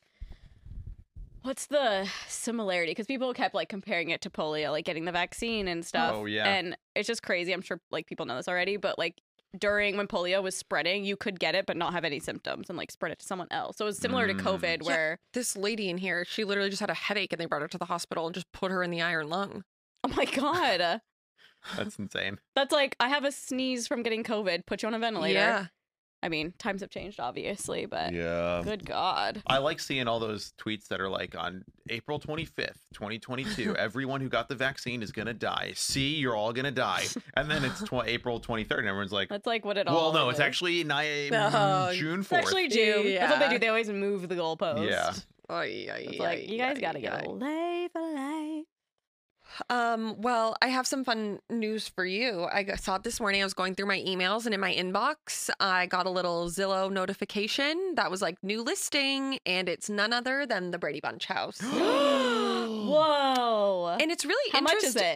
Speaker 5: what's the similarity? Because people kept like comparing it to polio, like getting the vaccine and stuff.
Speaker 6: Oh, yeah.
Speaker 5: And it's just crazy. I'm sure like people know this already, but like during when polio was spreading, you could get it but not have any symptoms and like spread it to someone else. So it was similar to COVID
Speaker 2: Yeah,
Speaker 5: where,
Speaker 2: this lady in here, she literally just had a headache and they brought her to the hospital and just put her in the iron lung.
Speaker 5: oh my God.
Speaker 6: That's insane.
Speaker 5: That's like, I have a sneeze from getting COVID, put you on a ventilator.
Speaker 2: Yeah.
Speaker 5: I mean, times have changed, obviously, but
Speaker 4: Yeah.
Speaker 5: good God.
Speaker 6: I like seeing all those tweets that are like on April 25th, 2022, everyone who got the vaccine is going to die. See, you're all going to die. And then it's April 23rd and everyone's like,
Speaker 5: That's like what it all
Speaker 6: well, no, it's
Speaker 5: is.
Speaker 6: actually
Speaker 2: No,
Speaker 6: June 4th.
Speaker 5: It's actually June. That's what they
Speaker 2: Yeah.
Speaker 5: do. They always move the goalpost.
Speaker 6: Yeah.
Speaker 5: It's like, you guys got to get a lay for life.
Speaker 2: Well, I have some fun news for you. Saw it this morning. I was going through my emails and in my inbox, I got a little Zillow notification that was like new listing, and it's none other than the Brady Bunch house.
Speaker 5: Whoa.
Speaker 2: And it's really
Speaker 5: How much is
Speaker 2: interesting.
Speaker 5: it?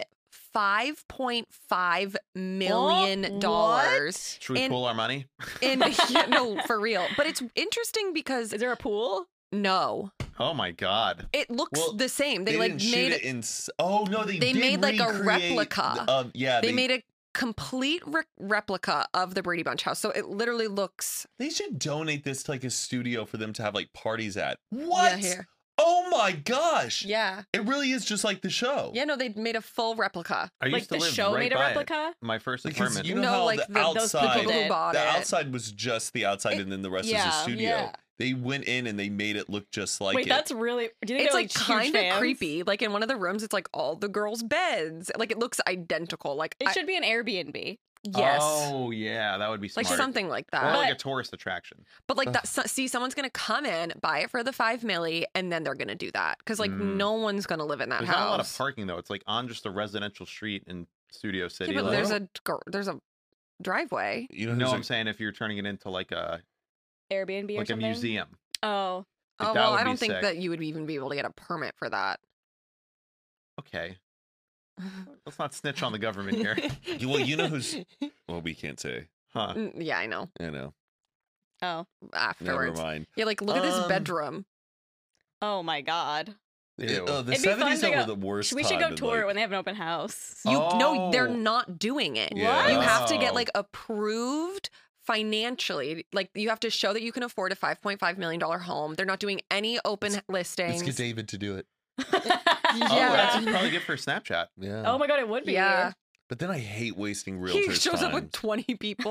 Speaker 2: $5.5 million.
Speaker 5: What?
Speaker 6: Should we
Speaker 2: And-
Speaker 6: pool our money?
Speaker 2: And yeah, no, for real. But it's interesting because
Speaker 5: Is there a pool?
Speaker 2: no,
Speaker 6: Oh my God.
Speaker 2: it looks
Speaker 4: Well,
Speaker 2: the same. They like
Speaker 4: didn't shoot
Speaker 2: made
Speaker 4: it in. Oh no, they
Speaker 2: they
Speaker 4: did
Speaker 2: made, like, a
Speaker 4: recreate
Speaker 2: replica.
Speaker 4: Yeah,
Speaker 2: they made a complete replica of the Brady Bunch house. So it literally looks
Speaker 4: They should donate this to like a studio for them to have like parties at. What?
Speaker 2: Yeah, here.
Speaker 4: Oh my gosh!
Speaker 2: Yeah.
Speaker 4: It really is just like the show.
Speaker 2: Yeah, no, they made a full replica.
Speaker 6: I
Speaker 5: Like
Speaker 6: used to
Speaker 5: the
Speaker 6: live
Speaker 5: show
Speaker 6: right
Speaker 5: made a
Speaker 6: by it.
Speaker 5: replica?
Speaker 6: My first
Speaker 4: Because
Speaker 6: apartment.
Speaker 4: you know
Speaker 2: No,
Speaker 4: how
Speaker 2: like
Speaker 4: the
Speaker 2: those
Speaker 4: outside,
Speaker 2: people who bought
Speaker 4: the
Speaker 2: it.
Speaker 4: outside was just the outside, and then the rest was
Speaker 2: yeah,
Speaker 4: a studio.
Speaker 2: yeah.
Speaker 4: They went in and they made it look just like
Speaker 5: Wait,
Speaker 4: it.
Speaker 5: that's really. Do you think
Speaker 2: It's
Speaker 5: they're
Speaker 2: like
Speaker 5: huge
Speaker 2: kind of
Speaker 5: fans?
Speaker 2: creepy. Like in one of the rooms, it's like all the girls' beds. Like it looks identical. Like
Speaker 5: It should be an Airbnb.
Speaker 2: yes,
Speaker 6: Oh, yeah. That would be
Speaker 2: like
Speaker 6: smart.
Speaker 2: something like
Speaker 6: Or
Speaker 2: that.
Speaker 6: like a tourist attraction.
Speaker 2: But like that, see, someone's gonna come in, buy it for the $5 million, and then they're gonna do that because like no one's gonna live in that
Speaker 6: There's
Speaker 2: house.
Speaker 6: not a lot of parking, though. It's like on just a residential street in Studio City.
Speaker 2: Yeah, but
Speaker 6: like-
Speaker 2: there's a driveway.
Speaker 4: you know
Speaker 6: No,
Speaker 4: who's
Speaker 6: I'm saying if you're turning it into like a
Speaker 5: Airbnb or
Speaker 6: like a
Speaker 5: something.
Speaker 6: museum.
Speaker 5: Oh.
Speaker 6: Like,
Speaker 2: Oh
Speaker 6: that
Speaker 2: well,
Speaker 6: would
Speaker 2: I
Speaker 6: be
Speaker 2: don't think
Speaker 6: sick.
Speaker 2: that you would even be able to get a permit for that.
Speaker 6: Okay. Let's not snitch on the government here.
Speaker 4: well, you know who's. Well, we can't say.
Speaker 6: Huh.
Speaker 2: Yeah, I know.
Speaker 4: I know.
Speaker 5: Oh.
Speaker 4: Never
Speaker 2: Afterwards,
Speaker 4: mind.
Speaker 2: yeah, like look at this
Speaker 4: Um,
Speaker 2: bedroom.
Speaker 5: Oh my God.
Speaker 6: Ew.
Speaker 4: The
Speaker 5: It'd be fun
Speaker 4: 70s
Speaker 5: to
Speaker 4: were
Speaker 5: go-
Speaker 4: the worst.
Speaker 5: We should go
Speaker 4: time in,
Speaker 5: tour
Speaker 4: like-
Speaker 5: it when they have an open house.
Speaker 2: No, they're
Speaker 6: Oh.
Speaker 2: not doing it.
Speaker 4: Yeah.
Speaker 2: You have to
Speaker 6: Oh.
Speaker 2: get like approved financially. Like you have to show that you can afford a $5.5 million home. They're not doing any open listings.
Speaker 4: Let's get David to do it.
Speaker 6: Oh, that's
Speaker 2: Yeah.
Speaker 6: probably good for Snapchat.
Speaker 4: Yeah.
Speaker 5: Oh my God, it would be.
Speaker 2: Yeah.
Speaker 4: But then I hate wasting realtors'
Speaker 2: He shows up with
Speaker 4: time.
Speaker 2: 20 people.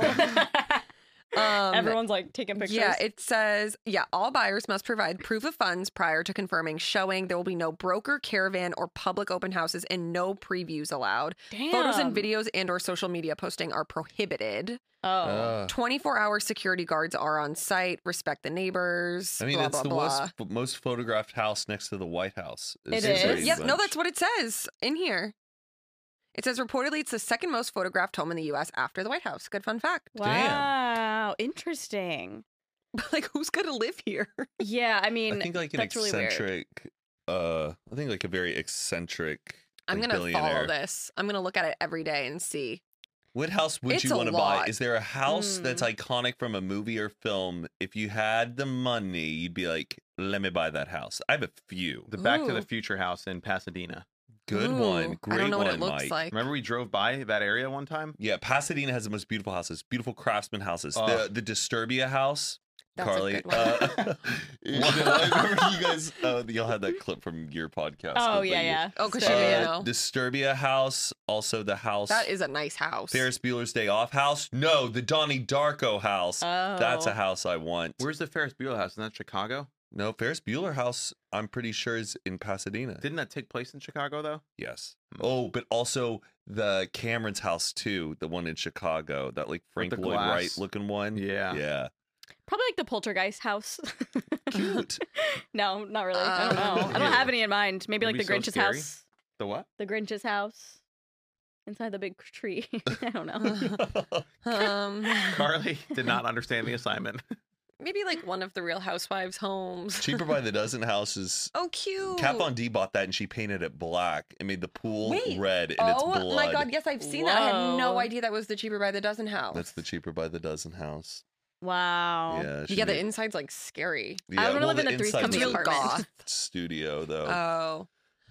Speaker 5: Everyone's like taking pictures.
Speaker 2: Yeah, it says, all buyers must provide proof of funds prior to confirming showing. There will be no broker, caravan, or public open houses and no previews allowed.
Speaker 5: Damn.
Speaker 2: Photos and videos and or social media posting are prohibited.
Speaker 5: Oh.
Speaker 2: 24-hour security guards are on site. Respect the neighbors.
Speaker 4: I mean,
Speaker 2: blah,
Speaker 4: it's
Speaker 2: blah,
Speaker 4: the
Speaker 2: blah.
Speaker 4: most photographed house next to the White House.
Speaker 5: It
Speaker 4: the
Speaker 5: is?
Speaker 4: Brady
Speaker 2: Yep, no,
Speaker 4: Bunch.
Speaker 2: that's what it says in here. It says reportedly it's the second most photographed home in the U.S. after the White House. Good fun fact.
Speaker 5: Wow. Interesting.
Speaker 2: Like, who's going to live here?
Speaker 5: Yeah, I mean,
Speaker 4: I think like an
Speaker 5: that's really weird.
Speaker 4: eccentric. I think like a very eccentric.
Speaker 2: I'm
Speaker 4: like,
Speaker 2: going to follow
Speaker 4: billionaire.
Speaker 2: this. I'm going to look at it every day and see.
Speaker 4: What house would
Speaker 2: It's
Speaker 4: you
Speaker 2: a
Speaker 4: want to buy?
Speaker 2: lot.
Speaker 4: Is there a house that's
Speaker 5: Hmm.
Speaker 4: iconic from a movie or film? If you had the money, you'd be like, let me buy that house. I have a few.
Speaker 6: The Back to the
Speaker 2: Ooh.
Speaker 6: Future house in Pasadena.
Speaker 4: Good
Speaker 2: Ooh,
Speaker 4: one. Great
Speaker 2: I don't know
Speaker 4: one,
Speaker 2: what it looks
Speaker 4: Mike.
Speaker 2: like.
Speaker 6: Remember we drove by that area one time?
Speaker 4: Yeah, Pasadena has the most beautiful houses, beautiful craftsman houses.
Speaker 6: Oh.
Speaker 4: The Disturbia house,
Speaker 2: That's a
Speaker 4: Carly.
Speaker 2: good one.
Speaker 4: I remember you guys, y'all had that clip from your podcast.
Speaker 5: Oh,
Speaker 4: of,
Speaker 5: yeah,
Speaker 4: like,
Speaker 5: yeah.
Speaker 2: Oh, because
Speaker 5: So-
Speaker 2: you didn't know.
Speaker 4: Disturbia house, also the house.
Speaker 2: That is a nice house.
Speaker 4: Ferris Bueller's Day Off house. No, the Donnie Darko house. That's
Speaker 5: Oh.
Speaker 4: a house I want.
Speaker 6: Where's the Ferris Bueller house? Isn't that Chicago?
Speaker 4: No, Ferris Bueller house, I'm pretty sure is in Pasadena.
Speaker 6: Didn't that take place in Chicago, though?
Speaker 4: Yes.
Speaker 6: Hmm.
Speaker 4: Oh, but also the Cameron's house too, the one in Chicago, that like Frank
Speaker 6: the
Speaker 4: Lloyd
Speaker 6: glass.
Speaker 4: Wright looking one.
Speaker 6: Yeah.
Speaker 4: Yeah.
Speaker 5: Probably like the Poltergeist house.
Speaker 4: Cute.
Speaker 5: No, not really. I don't know. I don't
Speaker 6: Ew.
Speaker 5: have any in mind. Maybe
Speaker 6: That'd
Speaker 5: like
Speaker 6: be
Speaker 5: the
Speaker 6: so
Speaker 5: Grinch's
Speaker 6: scary.
Speaker 5: house.
Speaker 6: The what?
Speaker 5: The Grinch's house. Inside the big tree. I don't know.
Speaker 6: Carly did not understand the assignment.
Speaker 2: Maybe like one of the Real Housewives' homes.
Speaker 4: Cheaper by the dozen houses.
Speaker 2: Oh, cute.
Speaker 4: Kat Von D bought that and she painted it black and made the pool
Speaker 2: Wait.
Speaker 4: red and
Speaker 2: Oh
Speaker 4: it's blood.
Speaker 2: my God! Yes, I've seen that. I had no
Speaker 5: Whoa.
Speaker 2: idea that was the Cheaper by the Dozen house.
Speaker 4: That's the cheaper by the dozen house.
Speaker 5: Wow.
Speaker 4: Yeah. she
Speaker 2: Yeah, the
Speaker 4: made-
Speaker 2: inside's like scary.
Speaker 5: I wanna live in a
Speaker 4: inside's
Speaker 5: three's company
Speaker 4: a
Speaker 2: apartment.
Speaker 4: studio though.
Speaker 2: Oh,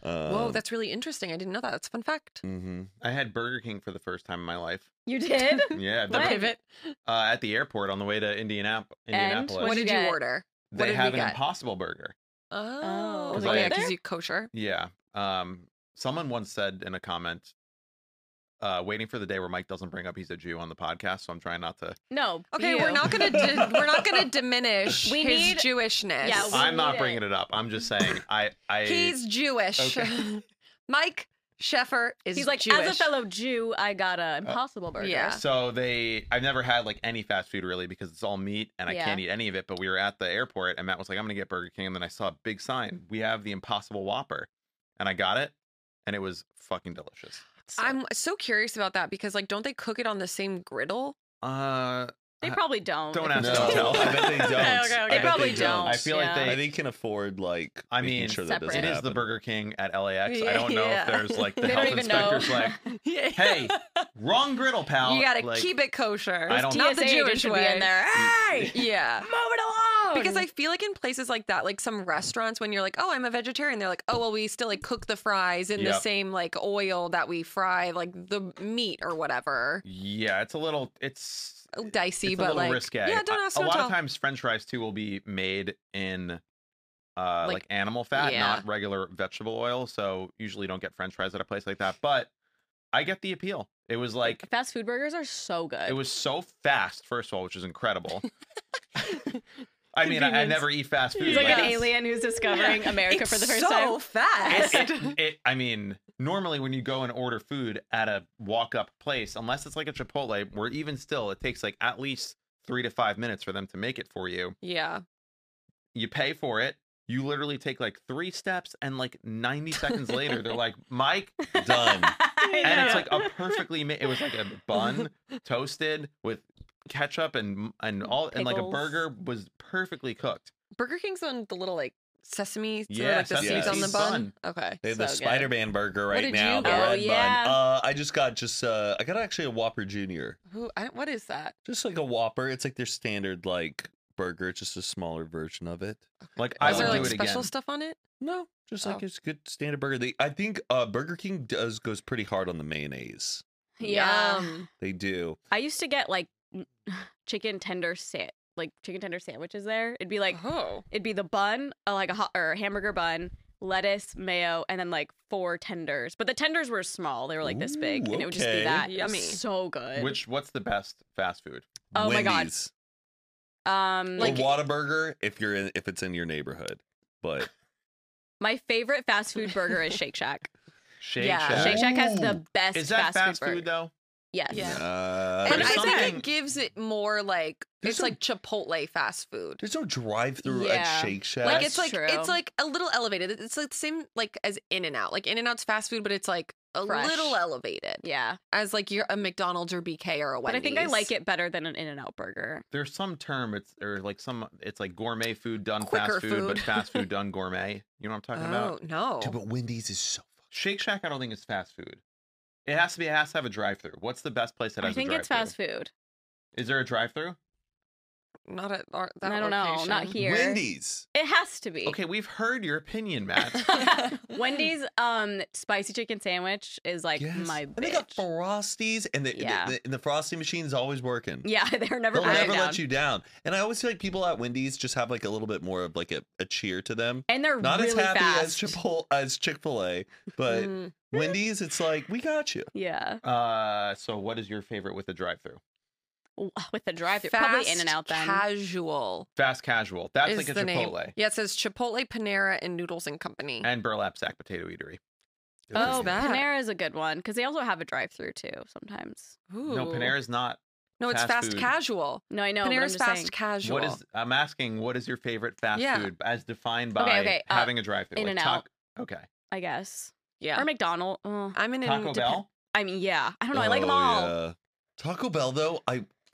Speaker 2: Whoa, that's really interesting. I didn't know that. That's a fun fact.
Speaker 4: Mm-hmm.
Speaker 6: I had Burger King for the first time in my life.
Speaker 5: You did?
Speaker 6: Yeah, I've
Speaker 2: The
Speaker 6: never-
Speaker 2: pivot.
Speaker 6: at the airport on the way to Indianapolis.
Speaker 2: What
Speaker 5: What'd
Speaker 2: did
Speaker 5: you
Speaker 2: you
Speaker 5: get?
Speaker 2: order? What
Speaker 6: They
Speaker 2: did
Speaker 6: have
Speaker 2: we
Speaker 6: an
Speaker 2: get?
Speaker 6: Impossible Burger.
Speaker 2: Oh,
Speaker 5: Was
Speaker 6: it
Speaker 2: yeah,
Speaker 6: good
Speaker 2: because
Speaker 5: there?
Speaker 2: you kosher.
Speaker 6: Yeah. Someone once said in a comment, waiting for the day where Mike doesn't bring up he's a Jew on the podcast, so I'm trying not to.
Speaker 5: No.
Speaker 2: Okay,
Speaker 5: you.
Speaker 2: we're not gonna diminish
Speaker 5: We
Speaker 2: his
Speaker 5: need-
Speaker 2: Jewishness.
Speaker 5: Yeah, we
Speaker 6: I'm not
Speaker 5: need
Speaker 6: bringing it up. I'm just saying I
Speaker 2: He's Jewish.
Speaker 6: Okay.
Speaker 2: Mike Sheffer is
Speaker 5: He's like,
Speaker 2: Jewish.
Speaker 5: as a fellow Jew, I got a Impossible Burger.
Speaker 2: yeah.
Speaker 6: So I've never had like any fast food really because it's all meat and I
Speaker 5: Yeah.
Speaker 6: can't eat any of it. But we were at the airport and Matt was like, I'm gonna get Burger King, and then I saw a big sign. We have the Impossible Whopper, and I got it, and it was fucking delicious.
Speaker 2: I'm so curious about that because like, don't they cook it on the same griddle?
Speaker 5: They probably don't.
Speaker 6: Don't
Speaker 5: if
Speaker 6: ask,
Speaker 5: it's
Speaker 6: don't
Speaker 4: No,
Speaker 6: tell.
Speaker 4: I bet they don't.
Speaker 5: Okay, okay,
Speaker 4: I
Speaker 5: okay.
Speaker 4: bet
Speaker 5: Probably
Speaker 4: they
Speaker 5: don't.
Speaker 6: I feel like
Speaker 5: Yeah.
Speaker 6: they-
Speaker 4: I think you can afford like.
Speaker 6: I
Speaker 4: making
Speaker 6: mean,
Speaker 4: sure that doesn't
Speaker 6: It is the
Speaker 4: happen.
Speaker 6: Burger King at LAX. I don't know
Speaker 2: Yeah.
Speaker 6: if there's like the
Speaker 5: They
Speaker 6: health
Speaker 5: don't even know.
Speaker 6: inspectors like, hey, wrong griddle, pal.
Speaker 2: You gotta
Speaker 6: Like,
Speaker 2: keep it kosher.
Speaker 6: I don't-
Speaker 2: Not the
Speaker 5: TSA agent
Speaker 2: Jewish
Speaker 5: should
Speaker 2: way.
Speaker 5: be in there. Hey,
Speaker 2: Yeah.
Speaker 5: move it along.
Speaker 2: Because I feel like in places like that, like some restaurants, when you're like, "Oh, I'm a vegetarian," they're like, "Oh, well, we still like cook the fries in the
Speaker 6: Yep.
Speaker 2: same like oil that we fry like the meat or whatever."
Speaker 6: Yeah, it's a little
Speaker 2: Dicey,
Speaker 6: it's
Speaker 2: but
Speaker 6: a little
Speaker 2: like,
Speaker 6: risque.
Speaker 2: yeah, don't ask,
Speaker 6: A
Speaker 2: don't
Speaker 6: lot
Speaker 2: tell.
Speaker 6: of times, French fries too will be made in like animal fat,
Speaker 2: yeah.
Speaker 6: not regular vegetable oil. So usually don't get French fries at a place like that. But I get the appeal. It was like
Speaker 5: fast food burgers are so good.
Speaker 6: it was so fast. First of all, which is incredible. I mean, I
Speaker 2: Convenience.
Speaker 6: never eat fast food.
Speaker 5: He's like
Speaker 6: like,
Speaker 5: an alien who's discovering America
Speaker 2: It's
Speaker 5: for the first
Speaker 2: so
Speaker 5: time.
Speaker 2: fast.
Speaker 6: I mean, normally when you go and order food at a walk-up place, unless it's like a Chipotle, where even still it takes like at least 3 to 5 minutes for them to make it for you.
Speaker 2: Yeah.
Speaker 6: You pay for it. You literally take like 3 steps, and like 90 seconds later, they're like, "Mike,
Speaker 4: Done.
Speaker 6: and it's like a perfectly made. It was like a bun toasted with ketchup and all, and like a
Speaker 5: Pickles.
Speaker 6: burger was perfectly cooked.
Speaker 2: Burger King's on the little like sesame,
Speaker 6: Yeah,
Speaker 2: like the
Speaker 6: sesame
Speaker 2: seeds on the
Speaker 6: seeds
Speaker 2: bun. Okay.
Speaker 4: They have the
Speaker 5: So good.
Speaker 4: Spider-Man burger right
Speaker 2: did
Speaker 4: now.
Speaker 2: you
Speaker 4: The
Speaker 2: get?
Speaker 4: red
Speaker 5: Oh, yeah.
Speaker 4: bun. I just got I got actually a Whopper Junior.
Speaker 2: What is that?
Speaker 4: Just like a Whopper. It's like their standard like burger, just a smaller version of it.
Speaker 6: Like
Speaker 4: I
Speaker 2: Is there
Speaker 4: would
Speaker 2: like
Speaker 6: do it
Speaker 2: special
Speaker 6: again.
Speaker 2: stuff on it?
Speaker 4: No, just like
Speaker 2: Oh.
Speaker 4: it's good standard burger. I think Burger King goes pretty hard on the mayonnaise.
Speaker 5: Yeah.
Speaker 2: Yum.
Speaker 4: They do.
Speaker 5: I used to get like chicken tender sandwiches there. It'd be like
Speaker 2: Oh.
Speaker 5: it'd be the bun, like a hot or a hamburger bun, lettuce, mayo, and then like 4 tenders. But the tenders were small; they were like this big,
Speaker 4: Ooh,
Speaker 5: and it would just be
Speaker 4: okay.
Speaker 5: that. It was
Speaker 2: Yummy.
Speaker 5: so good.
Speaker 6: What's the best fast food?
Speaker 5: Oh my God.
Speaker 4: Wendy's.
Speaker 5: like
Speaker 4: Or Whataburger if it's in your neighborhood. But
Speaker 5: my favorite fast food burger is Shake Shack.
Speaker 6: Shake
Speaker 2: Yeah.
Speaker 6: Shack.
Speaker 5: Shake Shack has the
Speaker 4: Ooh.
Speaker 5: best
Speaker 6: Is that fast
Speaker 5: burger.
Speaker 6: food though?
Speaker 5: Yes.
Speaker 2: Yeah.
Speaker 4: uh,
Speaker 2: And
Speaker 6: There's
Speaker 2: I think
Speaker 6: something-
Speaker 2: it gives it more like
Speaker 4: There's
Speaker 2: it's
Speaker 4: some-
Speaker 2: like Chipotle fast food.
Speaker 4: there's no drive-through
Speaker 5: Yeah.
Speaker 4: at Shake Shack.
Speaker 2: Like
Speaker 5: That's
Speaker 2: it's like
Speaker 5: true.
Speaker 2: it's like a little elevated. It's like the same like as In-N-Out. Like In-N-Out's fast food, but it's like a
Speaker 5: Fresh.
Speaker 2: little elevated
Speaker 5: Yeah.
Speaker 2: as like you're a McDonald's or BK or a
Speaker 5: But I
Speaker 2: Wendy's.
Speaker 5: think I like it better than an In-N-Out burger.
Speaker 6: There's some term it's like gourmet food done
Speaker 2: Quicker
Speaker 6: fast food, but
Speaker 2: food.
Speaker 6: fast food done gourmet. You know what I'm talking about?
Speaker 2: Oh no!
Speaker 4: Dude, but Wendy's is so
Speaker 6: Shake Shack, I don't think it's fast food. It has to have a drive-through. What's the best place that has
Speaker 5: I think
Speaker 6: a
Speaker 5: it's
Speaker 6: drive-through?
Speaker 5: fast food.
Speaker 6: Is there a drive-through?
Speaker 2: Not at that
Speaker 5: I don't know.
Speaker 2: location.
Speaker 5: Not here.
Speaker 4: Wendy's.
Speaker 5: It has to be.
Speaker 6: Okay, we've heard your opinion, Matt.
Speaker 5: Wendy's spicy chicken sandwich is like
Speaker 4: Yes.
Speaker 5: my
Speaker 4: And they got
Speaker 5: bitch.
Speaker 4: Frosties, and
Speaker 5: Yeah.
Speaker 4: the Frosty machine's always working.
Speaker 5: Yeah, they're never
Speaker 4: They'll
Speaker 5: letting
Speaker 4: never
Speaker 5: down.
Speaker 4: let you down. And I always feel like people at Wendy's just have like a little bit more of like a cheer to them.
Speaker 5: And they're
Speaker 4: Not
Speaker 5: really
Speaker 4: as happy
Speaker 5: fast.
Speaker 4: as Chick-fil-A, but
Speaker 2: Mm.
Speaker 4: Wendy's, it's like, we got you.
Speaker 5: Yeah.
Speaker 6: So what is your favorite with the drive-through?
Speaker 5: With the drive-thru, probably
Speaker 2: Fast
Speaker 5: In-N-Out then.
Speaker 2: Casual
Speaker 6: Fast casual. That's
Speaker 2: is
Speaker 6: like a
Speaker 2: the name.
Speaker 6: Chipotle.
Speaker 2: Yeah, it says Chipotle, Panera, and Noodles and Company.
Speaker 6: And Burlap Sack Potato Eatery.
Speaker 5: Oh,
Speaker 2: that?
Speaker 5: Panera is a good one because they also have a drive-through too sometimes.
Speaker 6: No,
Speaker 2: Ooh.
Speaker 6: Panera's not.
Speaker 2: No, it's
Speaker 6: fast
Speaker 2: fast
Speaker 6: food.
Speaker 2: casual.
Speaker 5: No, I know. but I'm
Speaker 2: Panera's
Speaker 5: just
Speaker 2: fast
Speaker 5: saying.
Speaker 2: casual.
Speaker 6: What is? I'm asking. What is your favorite fast
Speaker 2: Yeah.
Speaker 6: food as defined by
Speaker 5: Okay,
Speaker 6: having a drive-through?
Speaker 5: In-N-Out.
Speaker 6: Okay.
Speaker 5: I guess.
Speaker 2: Yeah.
Speaker 5: Or McDonald's. Oh.
Speaker 2: I'm in
Speaker 6: Taco Bell.
Speaker 5: I mean, yeah. I don't know. I like them all.
Speaker 4: Yeah. Taco Bell, though,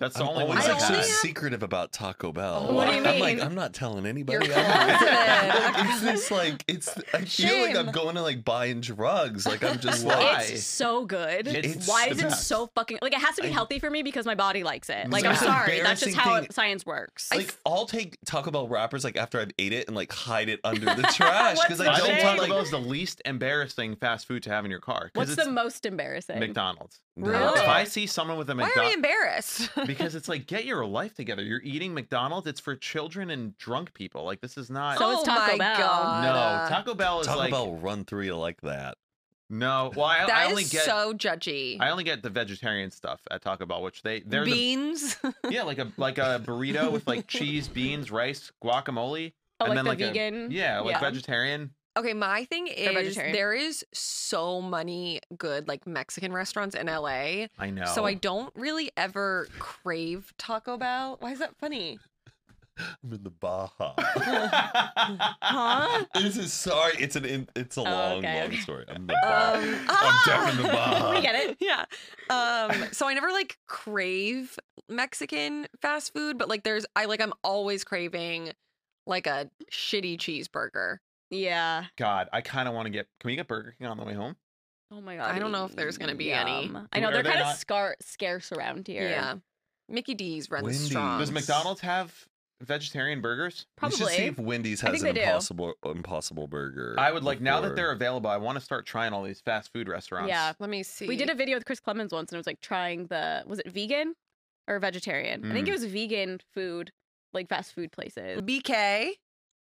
Speaker 6: That's the
Speaker 4: I'm
Speaker 6: only one
Speaker 4: always
Speaker 2: I
Speaker 6: I've
Speaker 4: like so
Speaker 2: only
Speaker 6: had.
Speaker 2: have-
Speaker 4: secretive about Taco Bell.
Speaker 5: What do you
Speaker 4: I'm like,
Speaker 5: mean?
Speaker 4: I'm not telling anybody.
Speaker 2: You're
Speaker 4: I'm
Speaker 2: closeted.
Speaker 4: it's this like I feel like I'm
Speaker 2: Shame.
Speaker 4: going to like buying drugs. Like I'm just
Speaker 6: Why?
Speaker 4: like
Speaker 5: It's so good.
Speaker 6: It's
Speaker 5: Why
Speaker 6: the
Speaker 5: is it
Speaker 6: best.
Speaker 5: so fucking like it has to be
Speaker 4: I-
Speaker 5: healthy for me because my body likes it. Like
Speaker 4: The
Speaker 5: I'm
Speaker 4: most
Speaker 5: sorry, that's just
Speaker 4: embarrassing
Speaker 5: how
Speaker 4: thing-
Speaker 5: science works.
Speaker 4: like I'll take Taco Bell wrappers like after I've ate it and like hide it under the trash
Speaker 5: What's
Speaker 4: because
Speaker 5: the
Speaker 4: I
Speaker 6: I
Speaker 4: don't
Speaker 6: think
Speaker 5: shame?
Speaker 4: want
Speaker 6: Taco
Speaker 4: like
Speaker 6: Bell is the least embarrassing fast food to have in your car. 'Cause
Speaker 5: What's
Speaker 6: it's
Speaker 5: the most embarrassing?
Speaker 6: McDonald's.
Speaker 2: Really?
Speaker 6: If I see someone with a
Speaker 2: Why are we
Speaker 6: McDonald's,
Speaker 2: embarrassed?
Speaker 6: because it's like get your life together. You're eating McDonald's. It's for children and drunk people. Like this is not.
Speaker 5: So it's Taco
Speaker 2: my
Speaker 5: Bell.
Speaker 2: God.
Speaker 6: no, Taco Bell is
Speaker 4: Taco
Speaker 6: like
Speaker 4: Bell will run through you like that.
Speaker 6: no. Well, I
Speaker 2: That
Speaker 6: only
Speaker 2: is
Speaker 6: get
Speaker 2: so judgy.
Speaker 6: I only get the vegetarian stuff at Taco Bell, which they're the
Speaker 2: Beans.
Speaker 6: yeah like a burrito with like cheese, beans, rice, guacamole,
Speaker 5: Oh,
Speaker 6: and
Speaker 5: like
Speaker 6: then
Speaker 5: the
Speaker 6: like
Speaker 5: vegan?
Speaker 6: like vegetarian.
Speaker 2: Okay, my thing is
Speaker 5: vegetarian.
Speaker 2: there is so many good like Mexican restaurants in LA.
Speaker 6: I know.
Speaker 2: So I don't really ever crave Taco Bell. Why is that funny?
Speaker 4: I'm in the Baja.
Speaker 5: Huh?
Speaker 4: This is sorry. It's a long,
Speaker 5: okay,
Speaker 4: long
Speaker 5: okay.
Speaker 4: story. I'm in the Baja. I'm
Speaker 2: ah!
Speaker 4: deaf in the Baja.
Speaker 5: We get it.
Speaker 2: Yeah. So I never like crave Mexican fast food, but like I'm always craving like a shitty cheeseburger.
Speaker 5: Yeah.
Speaker 6: God, I kind of want to get. Can we get Burger King on the way home?
Speaker 5: Oh my god.
Speaker 2: I don't know if there's gonna be any.
Speaker 5: Yum. I know
Speaker 6: Are
Speaker 5: they're
Speaker 6: they
Speaker 5: kind
Speaker 6: not-
Speaker 5: of scarce around here.
Speaker 2: Yeah. Mickey D's runs
Speaker 4: Wendy's.
Speaker 2: strong.
Speaker 6: Does McDonald's have vegetarian burgers?
Speaker 4: We should see
Speaker 5: Probably.
Speaker 4: if Wendy's
Speaker 5: I
Speaker 4: has
Speaker 5: think
Speaker 4: an
Speaker 5: they do.
Speaker 4: impossible burger.
Speaker 6: I would like now that
Speaker 4: before.
Speaker 6: they're available. I want to start trying all these fast food restaurants.
Speaker 5: Yeah.
Speaker 2: Let me see.
Speaker 5: We did a video with Chris Clemens once and it was like trying was it vegan or vegetarian? I think it was vegan food, like fast food places.
Speaker 2: BK.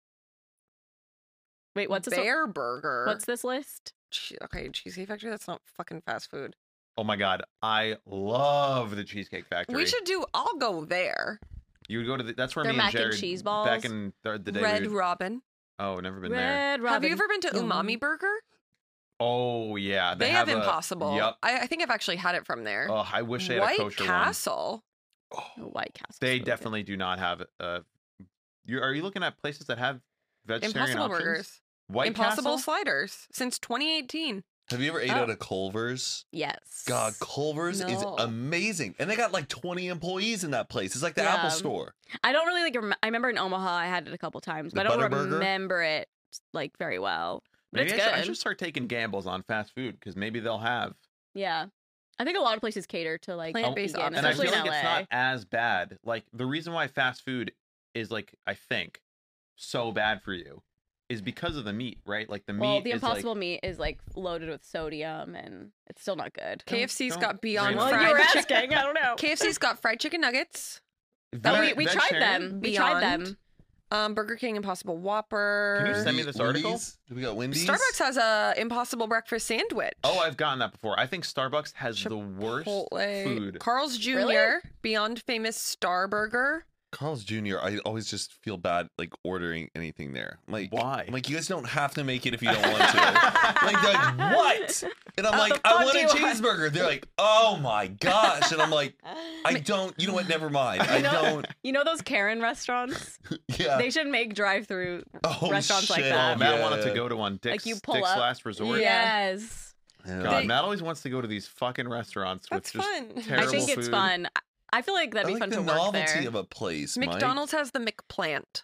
Speaker 5: Wait, what's this?
Speaker 2: Bear Burger.
Speaker 5: What's this list?
Speaker 2: Okay, Cheesecake Factory. That's not fucking fast food.
Speaker 6: Oh my God, I love the Cheesecake Factory.
Speaker 2: We should do. I'll go there.
Speaker 6: You would go to that's where
Speaker 5: Their
Speaker 6: me and
Speaker 5: mac and
Speaker 6: Jared
Speaker 5: cheese balls.
Speaker 6: back in the day.
Speaker 2: Red
Speaker 6: we would-
Speaker 2: Robin.
Speaker 6: oh, never been there.
Speaker 5: Red Robin.
Speaker 2: Have you ever been to
Speaker 5: Yum.
Speaker 2: Umami Burger?
Speaker 6: Oh yeah,
Speaker 2: They have
Speaker 6: a-
Speaker 2: Impossible.
Speaker 6: Yep.
Speaker 2: I think I've actually had it from there.
Speaker 6: Oh, I wish they had
Speaker 2: White
Speaker 6: a kosher
Speaker 2: Castle.
Speaker 6: one.
Speaker 5: Oh, White Castle.
Speaker 6: They definitely do not have. Are you looking at places that have vegetarian
Speaker 2: Impossible
Speaker 6: options?
Speaker 2: Burgers.
Speaker 6: White
Speaker 2: Impossible
Speaker 6: Castle?
Speaker 2: Sliders since 2018.
Speaker 4: Have you ever ate
Speaker 5: Oh.
Speaker 4: at a Culver's?
Speaker 5: Yes.
Speaker 4: God, Culver's is
Speaker 2: No.
Speaker 4: amazing, and they got like 20 employees in that place. It's like the
Speaker 5: Yeah.
Speaker 4: Apple Store.
Speaker 5: I don't really like. I remember in Omaha I had it a couple times, but
Speaker 4: The
Speaker 5: I don't
Speaker 4: Butterburger?
Speaker 5: remember it like very well. But
Speaker 6: Maybe
Speaker 5: it's
Speaker 6: I
Speaker 5: good.
Speaker 6: should start taking gambles on fast food because maybe they'll have.
Speaker 5: Yeah. I think a lot of places cater to like
Speaker 2: Plant-based
Speaker 5: vegan,
Speaker 2: options.
Speaker 6: And I
Speaker 5: especially
Speaker 6: feel
Speaker 5: in
Speaker 6: like
Speaker 5: LA.
Speaker 6: it's not as bad. Like the reason why fast food is like I think so bad for you is because of the meat, right? Like the meat
Speaker 5: Well, the
Speaker 6: is
Speaker 5: Impossible
Speaker 6: like
Speaker 5: meat is like loaded with sodium, and it's still not good.
Speaker 2: KFC's
Speaker 6: don't
Speaker 2: got Beyond
Speaker 6: Well,
Speaker 2: Fried
Speaker 5: you were
Speaker 2: Chicken.
Speaker 5: asking. I don't know.
Speaker 2: KFC's got fried chicken nuggets.
Speaker 6: Veg-
Speaker 5: we tried
Speaker 6: vegetarian?
Speaker 5: them. We tried
Speaker 2: Beyond.
Speaker 5: them.
Speaker 2: Burger King Impossible Whopper.
Speaker 6: Can you send me this article?
Speaker 4: Wendy's? Do we got Wendy's?
Speaker 2: Starbucks has a Impossible breakfast sandwich.
Speaker 6: Oh, I've gotten that before. I think Starbucks has the worst
Speaker 2: Chipotle.
Speaker 6: food.
Speaker 2: Carl's Jr.
Speaker 5: Really?
Speaker 2: Beyond Famous Star Burger.
Speaker 4: Carl's Jr. I always just feel bad like ordering anything there. I'm like,
Speaker 6: Why?
Speaker 4: I'm like, you guys don't have to make it if you don't want to. like, they're like, what? And I'm like,
Speaker 5: the
Speaker 4: I
Speaker 5: fuck
Speaker 4: want
Speaker 5: do
Speaker 4: a
Speaker 5: you want?
Speaker 4: cheeseburger. They're like, oh my gosh. And I'm like, I don't. You know what? Never mind. I don't.
Speaker 5: You know those Karen restaurants?
Speaker 4: Yeah.
Speaker 5: They should make drive-through
Speaker 4: Oh,
Speaker 5: restaurants like
Speaker 4: shit.
Speaker 5: that.
Speaker 6: Oh, Matt
Speaker 4: Yeah.
Speaker 6: wanted to go to one. Dick's,
Speaker 5: you pull
Speaker 6: Dick's
Speaker 5: up.
Speaker 6: Last Resort.
Speaker 5: Yes.
Speaker 4: Yeah.
Speaker 6: God,
Speaker 2: They-
Speaker 6: Matt always wants to go to these fucking restaurants
Speaker 2: That's
Speaker 6: with just
Speaker 2: fun. I
Speaker 6: terrible
Speaker 5: I think it's
Speaker 6: food.
Speaker 5: fun. I feel like that'd
Speaker 4: I
Speaker 5: be
Speaker 4: like
Speaker 5: fun
Speaker 4: the
Speaker 5: to work
Speaker 4: novelty
Speaker 5: there.
Speaker 4: of a place. Mike.
Speaker 2: McDonald's has the McPlant.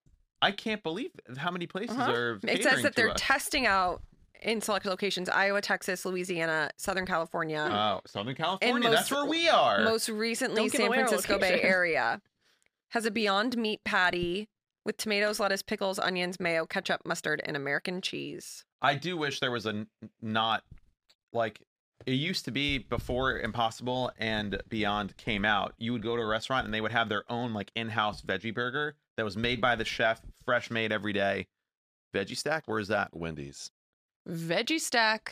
Speaker 6: I can't believe how many places are
Speaker 2: It
Speaker 6: catering
Speaker 2: says that
Speaker 6: to
Speaker 2: they're
Speaker 6: us.
Speaker 2: testing out in select locations: Iowa, Texas, Louisiana, Southern California.
Speaker 6: Oh, Southern California.
Speaker 2: most-
Speaker 6: That's where we are.
Speaker 2: Most recently,
Speaker 5: Don't give
Speaker 2: San
Speaker 5: away our
Speaker 2: Francisco Bay
Speaker 5: location.
Speaker 2: Area has a Beyond Meat patty with tomatoes, lettuce, pickles, onions, mayo, ketchup, mustard, and American cheese.
Speaker 6: I do wish there was not like it used to be before Impossible and Beyond came out. You would go to a restaurant and they would have their own like in-house veggie burger that was made by the chef, fresh made every day. Veggie Stack, where is that?
Speaker 4: Wendy's.
Speaker 2: Veggie Stack.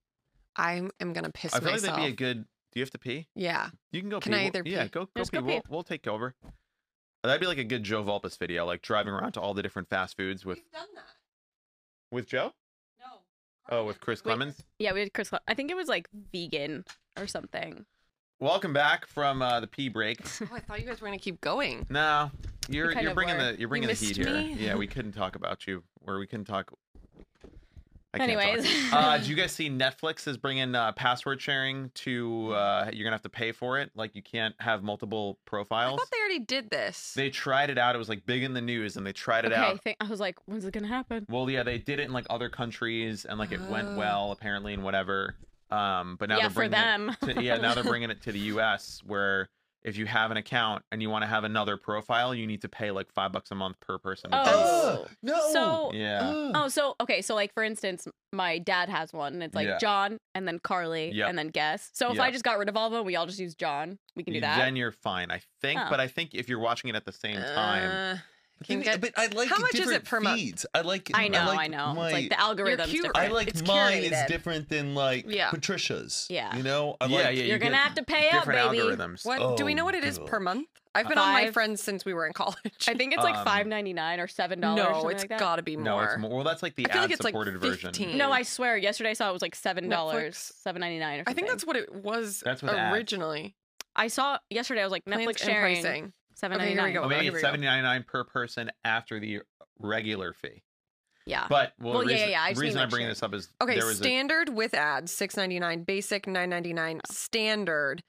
Speaker 2: I am gonna piss
Speaker 6: I feel
Speaker 2: myself.
Speaker 6: like that'd be a good. Do you have to pee?
Speaker 2: Yeah.
Speaker 6: You can go
Speaker 2: Can
Speaker 6: pee.
Speaker 2: I
Speaker 6: We'll-
Speaker 2: either
Speaker 6: Yeah,
Speaker 2: pee?
Speaker 6: go
Speaker 5: Just
Speaker 6: pee.
Speaker 5: go pee.
Speaker 6: We'll take over. That'd be like a good Joe Vulpes video, like driving around to all the different fast foods with
Speaker 2: done that.
Speaker 6: with Joe.
Speaker 2: No.
Speaker 6: Oh, with Chris Clemens.
Speaker 5: Yeah, we had Chris. I think it was like vegan or something.
Speaker 6: Welcome back from the pee break.
Speaker 2: Oh, I thought you guys were gonna keep going.
Speaker 6: No, you're
Speaker 5: kind of
Speaker 6: bringing
Speaker 5: were.
Speaker 6: the you're bringing the
Speaker 2: missed
Speaker 6: heat here.
Speaker 2: me?
Speaker 6: Yeah, we couldn't talk about you, or we couldn't talk. I can't
Speaker 5: Anyways.
Speaker 6: talk. Did you guys see Netflix is bringing password sharing to? You're gonna have to pay for it. Like you can't have multiple
Speaker 2: I
Speaker 6: profiles.
Speaker 2: thought they already did this.
Speaker 6: They tried it out. It was like big in the news, and they tried it
Speaker 5: Okay,
Speaker 6: out.
Speaker 5: I was like, when's it gonna happen?
Speaker 6: Well, yeah, they did it in like other countries, and like it went
Speaker 2: Oh.
Speaker 6: well apparently, and whatever. But now
Speaker 5: Yeah,
Speaker 6: they're
Speaker 5: for
Speaker 6: bringing
Speaker 5: them.
Speaker 6: it to, now they're bringing it to the U.S. where if you have an account and you want to have another profile, you need to pay like $5 a month per person. to do it.
Speaker 5: Oh.
Speaker 4: no.
Speaker 5: So,
Speaker 6: Yeah.
Speaker 5: oh, so okay, so like for instance, my dad has one, and it's like
Speaker 6: Yeah.
Speaker 5: John, and then Carly,
Speaker 6: Yep.
Speaker 5: and then Guess. So if
Speaker 6: Yep.
Speaker 5: I just got rid of all of them, we all just use John. We can do that.
Speaker 6: Then you're fine, I think.
Speaker 5: Oh.
Speaker 6: But I think if you're watching it at the same time,
Speaker 2: Can get-
Speaker 4: but I like
Speaker 2: How much is
Speaker 4: different
Speaker 2: it per month?
Speaker 4: feeds. I like.
Speaker 5: I know.
Speaker 4: like
Speaker 5: It's
Speaker 4: my-
Speaker 5: like the algorithm's
Speaker 2: cute.
Speaker 5: different.
Speaker 4: I like
Speaker 2: It's
Speaker 4: mine is
Speaker 2: curated.
Speaker 4: different than like
Speaker 2: Yeah.
Speaker 4: Patricia's.
Speaker 5: Yeah.
Speaker 4: You know. I
Speaker 6: yeah,
Speaker 4: like,
Speaker 6: yeah,
Speaker 5: You're
Speaker 6: you
Speaker 5: gonna
Speaker 6: get
Speaker 5: have to pay up,
Speaker 6: different
Speaker 5: baby.
Speaker 6: algorithms.
Speaker 2: What do we know what it is
Speaker 4: Oh,
Speaker 2: per
Speaker 4: God.
Speaker 2: month? I've been on my
Speaker 5: 5.
Speaker 2: friends since we were in college.
Speaker 5: I think it's like
Speaker 6: Um,
Speaker 5: $5.99 or $7.
Speaker 2: no,
Speaker 5: something
Speaker 2: it's
Speaker 5: like that.
Speaker 2: gotta be more.
Speaker 6: No, it's more. Well, that's like the
Speaker 2: I feel like it's like
Speaker 6: ad-supported version.
Speaker 2: 15.
Speaker 5: No, I swear. Yesterday I saw it was like $7,
Speaker 2: Netflix.
Speaker 5: $7.99 or something.
Speaker 2: I think that's what it was
Speaker 6: That's with ads.
Speaker 2: originally.
Speaker 5: I saw yesterday. I was like
Speaker 2: Plans
Speaker 5: Netflix
Speaker 2: and
Speaker 5: sharing
Speaker 2: pricing.
Speaker 5: $7.99.
Speaker 2: Okay, here we go.
Speaker 6: Oh, maybe
Speaker 2: here
Speaker 6: it's
Speaker 2: we go.
Speaker 6: $7.99 per person after the regular fee.
Speaker 5: Yeah.
Speaker 6: But
Speaker 5: Well,
Speaker 6: the
Speaker 5: yeah,
Speaker 6: reason,
Speaker 5: yeah, I just
Speaker 6: reason
Speaker 5: mean,
Speaker 6: I'm
Speaker 5: like,
Speaker 6: bringing
Speaker 5: share.
Speaker 6: this up is
Speaker 2: Okay,
Speaker 6: there was
Speaker 2: standard with ads $6.99, basic $9.99, standard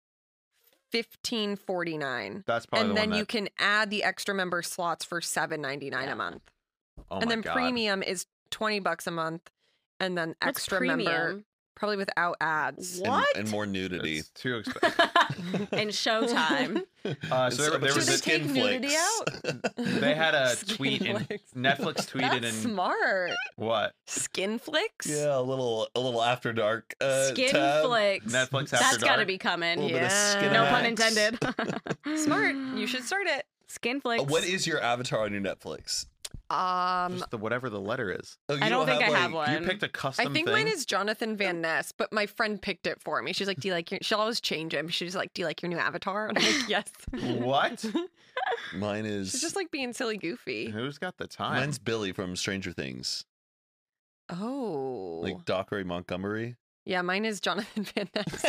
Speaker 2: $15.49.
Speaker 6: that's probably
Speaker 2: And
Speaker 6: the
Speaker 2: then
Speaker 6: one
Speaker 2: you
Speaker 6: that,
Speaker 2: can add the extra member slots for $7.99
Speaker 5: Yeah.
Speaker 2: a month.
Speaker 6: oh
Speaker 2: And
Speaker 6: my
Speaker 2: then
Speaker 6: God.
Speaker 2: premium is $20 a month, and then
Speaker 5: What's
Speaker 2: extra member
Speaker 5: premium?
Speaker 2: probably without ads.
Speaker 4: And-
Speaker 5: What?
Speaker 4: And more nudity.
Speaker 6: It's too expensive.
Speaker 5: And Showtime.
Speaker 6: So there
Speaker 2: Should
Speaker 6: was
Speaker 2: they
Speaker 6: a
Speaker 2: take nudity out?
Speaker 6: They had a
Speaker 2: Skin
Speaker 6: tweet in
Speaker 2: flicks.
Speaker 6: Netflix tweeted
Speaker 2: That's
Speaker 6: in
Speaker 2: smart.
Speaker 6: what
Speaker 2: Skin flicks?
Speaker 4: Yeah, a little after dark.
Speaker 5: Skin
Speaker 4: tab.
Speaker 5: flicks.
Speaker 6: Netflix After
Speaker 5: That's got to
Speaker 6: Dark.
Speaker 5: be coming.
Speaker 4: A little bit of
Speaker 2: Yeah.
Speaker 4: skin
Speaker 5: No
Speaker 4: and
Speaker 5: pun
Speaker 4: Max.
Speaker 5: intended.
Speaker 2: Smart. You should start it.
Speaker 5: Skin flicks.
Speaker 4: What is your avatar on your Netflix?
Speaker 6: Just the whatever the letter is.
Speaker 4: Oh, you
Speaker 5: I don't think I have
Speaker 4: like-
Speaker 5: one.
Speaker 6: You picked a custom
Speaker 2: I think
Speaker 6: thing.
Speaker 2: mine is Jonathan Van Ness, but my friend picked it for me. She's like, "Do you like your?" She'll always change him. She's like, "Do you like your new avatar?" And I'm like, "Yes."
Speaker 6: What?
Speaker 4: Mine is.
Speaker 2: She's just like being silly, goofy.
Speaker 6: Who's got the time?
Speaker 4: Mine's Billy from Stranger Things.
Speaker 2: Oh,
Speaker 4: Like Doc Ray Montgomery.
Speaker 2: yeah. Mine is Jonathan Van Ness.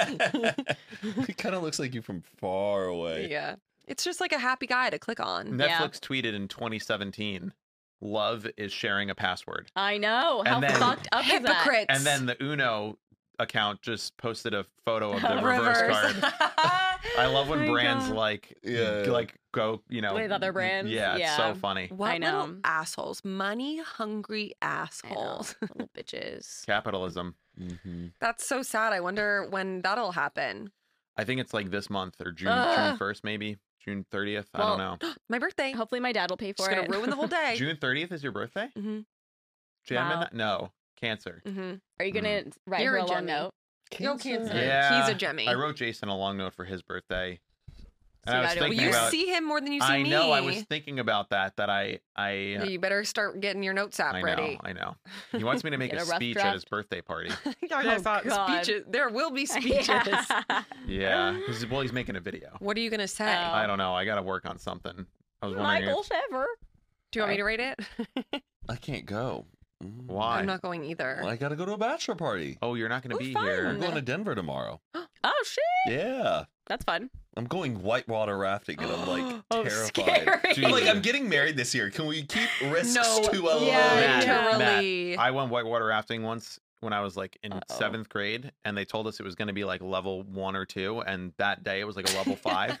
Speaker 4: He kind of looks like you from far away.
Speaker 2: Yeah, it's just like a happy guy to click on.
Speaker 6: Netflix tweeted in 2017, "Love is sharing a password,"
Speaker 5: I know. How
Speaker 6: And then-
Speaker 5: fucked up is that?
Speaker 2: Hypocrites.
Speaker 6: and then the Uno account just posted a photo of the reverse card. I love when
Speaker 5: Oh my
Speaker 6: brands
Speaker 5: God.
Speaker 6: like
Speaker 4: Yeah.
Speaker 6: like go,
Speaker 5: With other brands?
Speaker 6: Yeah, it's so
Speaker 5: Yeah.
Speaker 6: funny.
Speaker 2: What
Speaker 5: I know.
Speaker 2: little assholes, money hungry
Speaker 5: I know.
Speaker 2: assholes.
Speaker 5: Little bitches.
Speaker 6: Capitalism.
Speaker 4: Mm-hmm.
Speaker 2: That's so sad. I wonder when that'll happen.
Speaker 6: I think it's like this month or June
Speaker 5: Ugh.
Speaker 6: 1st, maybe June 30th. I
Speaker 2: Well,
Speaker 6: don't know.
Speaker 2: My birthday.
Speaker 5: Hopefully my dad will pay for
Speaker 2: Just gonna
Speaker 5: it.
Speaker 2: ruin the whole day.
Speaker 6: June 30th is your birthday?
Speaker 2: Mm-hmm.
Speaker 6: Gemini?
Speaker 5: Wow.
Speaker 6: No, Cancer.
Speaker 2: Mm-hmm.
Speaker 5: Are you gonna write
Speaker 2: You're
Speaker 5: her
Speaker 2: a
Speaker 5: a long
Speaker 2: Gemini.
Speaker 5: note?
Speaker 2: Yo, Cancer.
Speaker 6: Yeah,
Speaker 2: He's a Gemmy.
Speaker 6: I wrote Jason a long note for his birthday.
Speaker 5: So
Speaker 6: And I
Speaker 5: you
Speaker 6: was
Speaker 5: gotta do it
Speaker 6: thinking
Speaker 2: You
Speaker 5: first.
Speaker 6: about.
Speaker 2: see him more than you see
Speaker 6: I
Speaker 2: me.
Speaker 6: know. I was thinking about that.
Speaker 2: Yeah, you better start getting your notes app
Speaker 6: I
Speaker 2: ready.
Speaker 6: know. I know. He wants me to make
Speaker 5: Get
Speaker 6: a
Speaker 5: a rough
Speaker 6: speech
Speaker 5: draft.
Speaker 6: at his birthday party.
Speaker 2: I thought
Speaker 5: God.
Speaker 2: speeches. There will be speeches.
Speaker 5: Yeah.
Speaker 6: Yeah. Well, he's making a video.
Speaker 2: What are you gonna say?
Speaker 5: Oh.
Speaker 6: I don't know. I got to work on something. I was wondering
Speaker 5: Michael
Speaker 6: if,
Speaker 5: Sheffer.
Speaker 2: Do you want me to rate it?
Speaker 4: I can't go. Mm.
Speaker 6: why.
Speaker 2: I'm not going either.
Speaker 4: I gotta go to a bachelor party.
Speaker 6: Oh, you're not going to
Speaker 2: Oh,
Speaker 6: be
Speaker 2: fun.
Speaker 6: here.
Speaker 4: I'm going to Denver tomorrow.
Speaker 5: Oh shit.
Speaker 4: Yeah.
Speaker 5: That's fun.
Speaker 4: I'm going whitewater rafting and I'm like
Speaker 5: Oh,
Speaker 4: terrified.
Speaker 5: scary.
Speaker 6: Dude.
Speaker 4: Like I'm getting married this year. Can we keep risks
Speaker 2: No.
Speaker 4: to a low?
Speaker 5: Yeah,
Speaker 2: Literally.
Speaker 6: I went whitewater rafting once when I was like in
Speaker 5: Uh-oh.
Speaker 6: 7th grade, and they told us it was going to be like level 1 or 2, and that day it was like a level 5.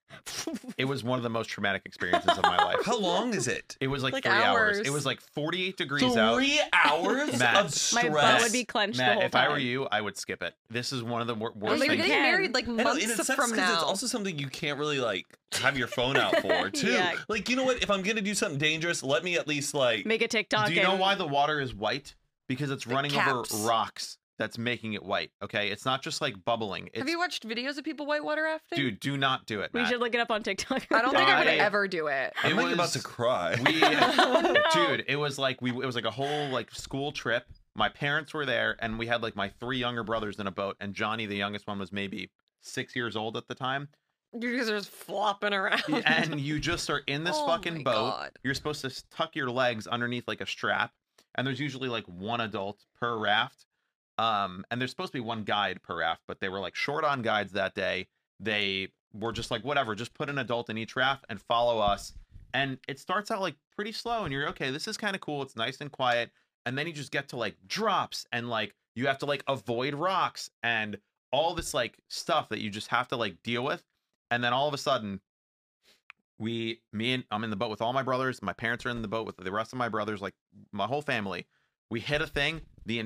Speaker 6: It was one of the most traumatic experiences of my life.
Speaker 4: How long is it?
Speaker 6: It was like
Speaker 2: Like
Speaker 6: 3 hours.
Speaker 2: hours.
Speaker 6: It was like 48 degrees out.
Speaker 4: 3 hours
Speaker 6: Matt.
Speaker 4: of
Speaker 5: My
Speaker 4: stress.
Speaker 5: butt would be clenched the
Speaker 6: Matt,
Speaker 5: whole
Speaker 6: if
Speaker 5: time.
Speaker 6: I were you, I would skip it. This is one of the worst
Speaker 2: Well, you're
Speaker 6: things.
Speaker 2: getting
Speaker 5: can.
Speaker 2: married like
Speaker 4: And it
Speaker 2: months
Speaker 4: sucks
Speaker 2: from
Speaker 4: 'cause
Speaker 2: now.
Speaker 4: it's also something you can't really like have your phone out for too.
Speaker 5: Yeah.
Speaker 4: Like, you know what? If I'm gonna do something dangerous, let me at least like.
Speaker 5: Make a TikTok.
Speaker 6: Do you know
Speaker 5: and-
Speaker 6: why the water is white? Because it's
Speaker 2: The
Speaker 6: running
Speaker 2: caps.
Speaker 6: over rocks that's making it white. Okay, it's not just like bubbling. It's,
Speaker 2: Have you watched videos of people whitewater rafting?
Speaker 6: dude, do not do it,
Speaker 5: We
Speaker 6: Matt.
Speaker 5: should look it up on TikTok.
Speaker 2: I don't think I would
Speaker 6: I-
Speaker 2: ever do it.
Speaker 4: I'm
Speaker 6: It
Speaker 4: like about
Speaker 6: was-
Speaker 4: to cry.
Speaker 6: We,
Speaker 5: Oh, no.
Speaker 6: dude, it was like it was like a whole like school trip. My parents were there, and we had like my 3 younger brothers in a boat, and Johnny, the youngest one, was maybe 6 years old at the time.
Speaker 2: You guys are just flopping around.
Speaker 6: And you just are in this
Speaker 2: Oh
Speaker 6: fucking
Speaker 2: my
Speaker 6: boat.
Speaker 2: God.
Speaker 6: You're supposed to tuck your legs underneath like a strap, and there's usually like one adult per raft. And there's supposed to be one guide per raft, but they were like short on guides that day. They were just like, whatever, just put an adult in each raft and follow us. And it starts out like pretty slow, and you're okay. This is kind of cool. It's nice and quiet. and then you just get to like drops and like you have to like avoid rocks and all this like stuff that you just have to like deal with. And then all of a sudden I'm in the boat with all my brothers. My parents are in the boat with the rest of my brothers, like my whole family. We hit a thing.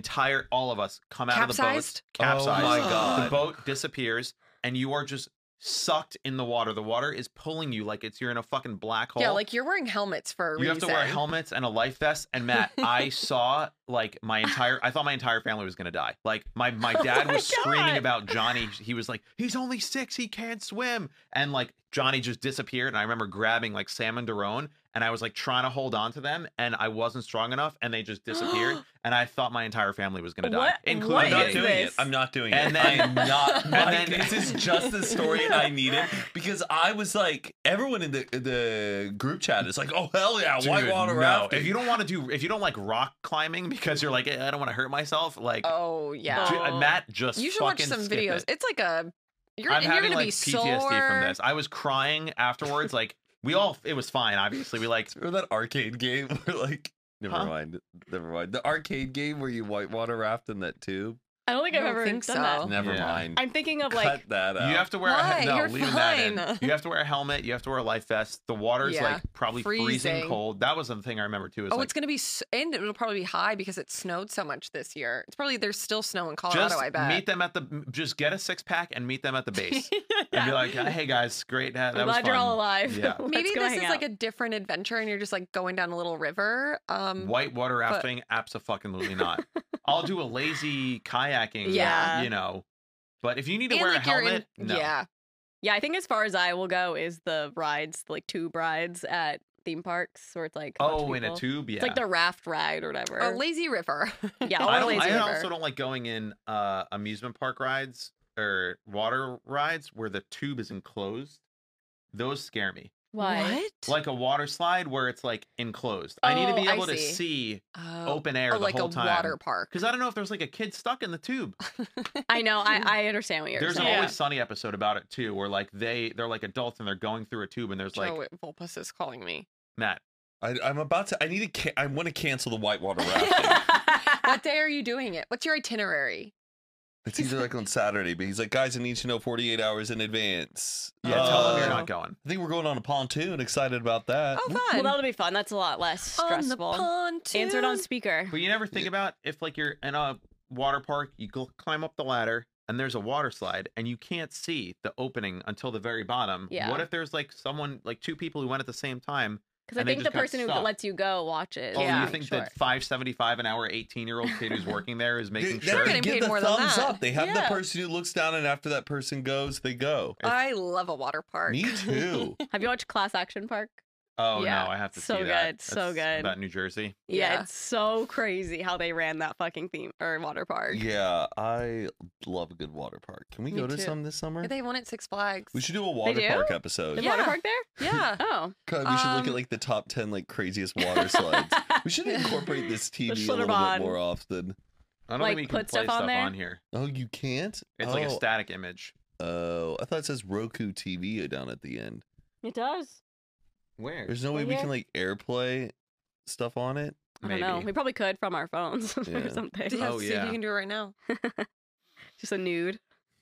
Speaker 6: All of us come out of the boat. Capsized.
Speaker 4: Oh my God.
Speaker 6: The boat disappears and you are just sucked in the water. The water is pulling you like you're in a fucking black hole.
Speaker 2: Yeah, like you're wearing helmets for a reason.
Speaker 6: You have to wear helmets and a life vest. And Matt, I saw like I thought my entire family was gonna die. Like my dad was screaming about Johnny. He was like, he's only 6, he can't swim. And like Johnny just disappeared. And I remember grabbing like Sam and Daron, and I was like trying to hold on to them, and I wasn't strong enough, and they just disappeared. And I thought my entire family was gonna die, including me.
Speaker 4: I'm not doing it.
Speaker 6: And then-
Speaker 4: I'm not.
Speaker 6: and
Speaker 4: Mike,
Speaker 6: then-
Speaker 4: this is just the story I needed, because I was like, everyone in the group chat is like, oh hell yeah,
Speaker 6: Dude,
Speaker 4: whitewater
Speaker 6: no.
Speaker 4: rafting.
Speaker 6: If you don't like rock climbing because you're like, I don't want to hurt myself, like
Speaker 2: Oh yeah.
Speaker 6: Matt just
Speaker 2: You should watch
Speaker 6: fucking
Speaker 2: some
Speaker 6: skip
Speaker 2: videos.
Speaker 6: it.
Speaker 2: It's like you're
Speaker 6: I'm having
Speaker 2: gonna
Speaker 6: like
Speaker 2: be
Speaker 6: PTSD
Speaker 2: sore.
Speaker 6: from this. I was crying afterwards. Like it was fine. Obviously, we like
Speaker 4: Remember that arcade game where like,
Speaker 6: Huh?
Speaker 4: never mind. The arcade game where you whitewater raft in that tube.
Speaker 5: I don't think
Speaker 2: I
Speaker 5: I've
Speaker 2: don't
Speaker 5: ever
Speaker 2: think
Speaker 5: done
Speaker 2: so.
Speaker 5: that.
Speaker 4: Never
Speaker 6: Yeah.
Speaker 4: mind.
Speaker 5: I'm thinking of
Speaker 4: Cut
Speaker 5: like
Speaker 4: that out.
Speaker 6: you have to wear
Speaker 2: Why? You're
Speaker 6: leaving that in.
Speaker 2: fine.
Speaker 6: You have to wear a helmet. You have to wear a life vest. The water's
Speaker 2: Yeah.
Speaker 6: like probably freezing
Speaker 2: Freezing.
Speaker 6: cold. That was the thing I remember too. Is
Speaker 2: Oh,
Speaker 6: like,
Speaker 2: it's gonna be, and it'll probably be high because it snowed so much this year. It's probably there's still snow in Colorado.
Speaker 6: just
Speaker 2: I bet.
Speaker 6: meet them just get a 6-pack and meet them at the base and be like, hey guys, great. That
Speaker 5: I'm
Speaker 6: was
Speaker 5: glad you're
Speaker 6: fun.
Speaker 5: all alive.
Speaker 6: Yeah.
Speaker 5: Let's
Speaker 2: Maybe
Speaker 5: go
Speaker 2: this
Speaker 5: hang
Speaker 2: is
Speaker 5: out.
Speaker 2: like a different adventure, and you're just like going down a little river.
Speaker 6: Whitewater rafting, abso-fucking-lutely not. I'll do a lazy kayaking,
Speaker 2: Yeah.
Speaker 6: you know. But if you need to
Speaker 2: and
Speaker 6: wear
Speaker 2: like
Speaker 6: a
Speaker 2: you're
Speaker 6: helmet,
Speaker 2: in,
Speaker 6: no.
Speaker 2: yeah.
Speaker 5: Yeah, I think as far as I will go is the rides, like tube rides at theme parks, where it's like a bunch of
Speaker 6: Oh, in a
Speaker 5: people.
Speaker 6: tube, yeah.
Speaker 5: It's like the raft ride or whatever.
Speaker 2: A lazy river.
Speaker 5: Yeah,
Speaker 6: I
Speaker 5: or
Speaker 6: don't.
Speaker 5: lazy
Speaker 6: I
Speaker 5: river.
Speaker 6: also don't like going in amusement park rides or water rides where the tube is enclosed. Those scare me.
Speaker 5: Why?
Speaker 2: What?
Speaker 6: Like a water slide where it's like enclosed. I need to be
Speaker 2: Oh, I
Speaker 6: able to
Speaker 2: see.
Speaker 6: see
Speaker 2: Oh,
Speaker 6: open air
Speaker 2: oh,
Speaker 6: the
Speaker 2: like
Speaker 6: whole
Speaker 2: a
Speaker 6: time.
Speaker 2: water park.
Speaker 6: Because I don't know if there's like a kid stuck in the tube.
Speaker 5: I know. I understand what you're
Speaker 6: There's an
Speaker 5: saying.
Speaker 6: Always Sunny episode about it too, where like they're like adults and they're going through a tube, and there's like
Speaker 2: Joe Volpus is calling me.
Speaker 6: Matt.
Speaker 4: I'm about to. I want to cancel the whitewater rafting.
Speaker 2: What day are you doing it? What's your itinerary?
Speaker 4: It's either like on Saturday, but he's like, guys, I need to know 48 hours in advance.
Speaker 6: Yeah, tell them you're
Speaker 2: Oh.
Speaker 6: not going.
Speaker 4: I think we're going on a pontoon. Excited about that.
Speaker 2: Oh,
Speaker 5: Well,
Speaker 2: fun.
Speaker 5: that'll be fun. That's a lot less
Speaker 2: on the
Speaker 5: stressful.
Speaker 2: pontoon.
Speaker 5: Answer it on speaker.
Speaker 6: But you never think about if like you're in a water park, you go climb up the ladder and there's a water slide and you can't see the opening until the very bottom.
Speaker 5: Yeah.
Speaker 6: What if there's like someone, like 2 people who went at the same time?
Speaker 5: Because I
Speaker 6: and they
Speaker 5: think the
Speaker 6: just got
Speaker 5: person who
Speaker 6: stuck?
Speaker 5: lets you go watches.
Speaker 6: Oh,
Speaker 2: Yeah,
Speaker 6: you think
Speaker 5: sure.
Speaker 6: that $5.75 an hour 18-year-old kid who's working there is making
Speaker 4: Dude,
Speaker 6: sure?
Speaker 2: getting
Speaker 4: Give
Speaker 2: paid
Speaker 4: the
Speaker 2: more than
Speaker 4: thumbs
Speaker 2: that.
Speaker 4: up. They have the
Speaker 2: Yeah.
Speaker 4: person who looks down, and after that person goes, they go.
Speaker 2: I love a water park.
Speaker 4: Me too.
Speaker 5: Have you watched Class Action Park?
Speaker 6: Oh
Speaker 2: Yeah.
Speaker 6: no, I have to
Speaker 5: So
Speaker 6: see that.
Speaker 5: good, so
Speaker 6: That's
Speaker 5: good.
Speaker 6: About New Jersey.
Speaker 5: Yeah,
Speaker 2: Yeah.
Speaker 5: it's so crazy how they ran that fucking theme or water park.
Speaker 4: Yeah, I love a good water park. Can we
Speaker 2: Me
Speaker 4: go to
Speaker 2: too.
Speaker 4: some this summer?
Speaker 2: They won at Six Flags.
Speaker 4: We should do a water
Speaker 5: do?
Speaker 4: park
Speaker 5: The
Speaker 4: episode.
Speaker 2: Yeah.
Speaker 5: water park there?
Speaker 2: Yeah.
Speaker 5: Oh.
Speaker 4: God, we should look at
Speaker 2: Um,
Speaker 4: like the top 10 like craziest water slides. We should incorporate this TV a little
Speaker 5: Schlitterbahn.
Speaker 4: bit more often.
Speaker 6: I don't
Speaker 5: Like,
Speaker 6: think we can
Speaker 5: put
Speaker 6: play
Speaker 5: stuff on
Speaker 6: stuff
Speaker 5: there?
Speaker 6: on here.
Speaker 4: Oh, you can't?
Speaker 6: It's like a static image.
Speaker 4: Oh, I thought it says Roku TV down at the end.
Speaker 5: It does.
Speaker 6: Where?
Speaker 4: There's no way
Speaker 5: Right
Speaker 4: we
Speaker 5: here?
Speaker 4: can like AirPlay stuff on it.
Speaker 5: I don't know. We probably could from our phones
Speaker 4: Yeah.
Speaker 5: or something.
Speaker 2: Yeah,
Speaker 6: Oh,
Speaker 2: see if
Speaker 6: yeah.
Speaker 2: you can do it right now.
Speaker 5: Just a nude.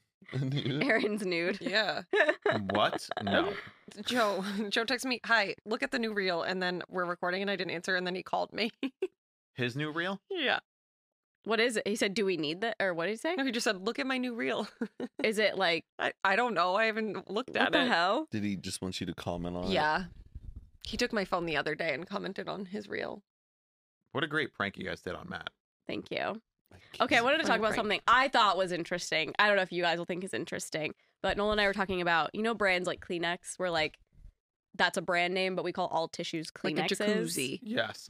Speaker 5: Aaron's nude.
Speaker 2: Yeah.
Speaker 6: What? No.
Speaker 2: Joe texted me, "Hi, look at the new reel," and then we're recording, and I didn't answer, and then he called me.
Speaker 6: His new reel?
Speaker 2: Yeah.
Speaker 5: What is it? He said, "Do we need that?" Or what did he say?
Speaker 2: No, he just said, "Look at my new reel."
Speaker 5: Is it like
Speaker 2: I don't know. I haven't looked
Speaker 5: what
Speaker 2: at
Speaker 5: the
Speaker 2: it.
Speaker 5: hell?
Speaker 4: Did he just want you to comment on it?
Speaker 2: Yeah. He took my phone the other day and commented on his reel.
Speaker 6: What a great prank you guys did on Matt.
Speaker 5: Thank you. Okay, I wanted to talk
Speaker 2: Funny
Speaker 5: about
Speaker 2: prank.
Speaker 5: something I thought was interesting. I don't know if you guys will think is interesting, but Nolan and I were talking about, you know, brands like Kleenex, where like that's a brand name, but we call all tissues
Speaker 2: Like a
Speaker 5: Kleenexes.
Speaker 2: jacuzzi.
Speaker 6: Yes.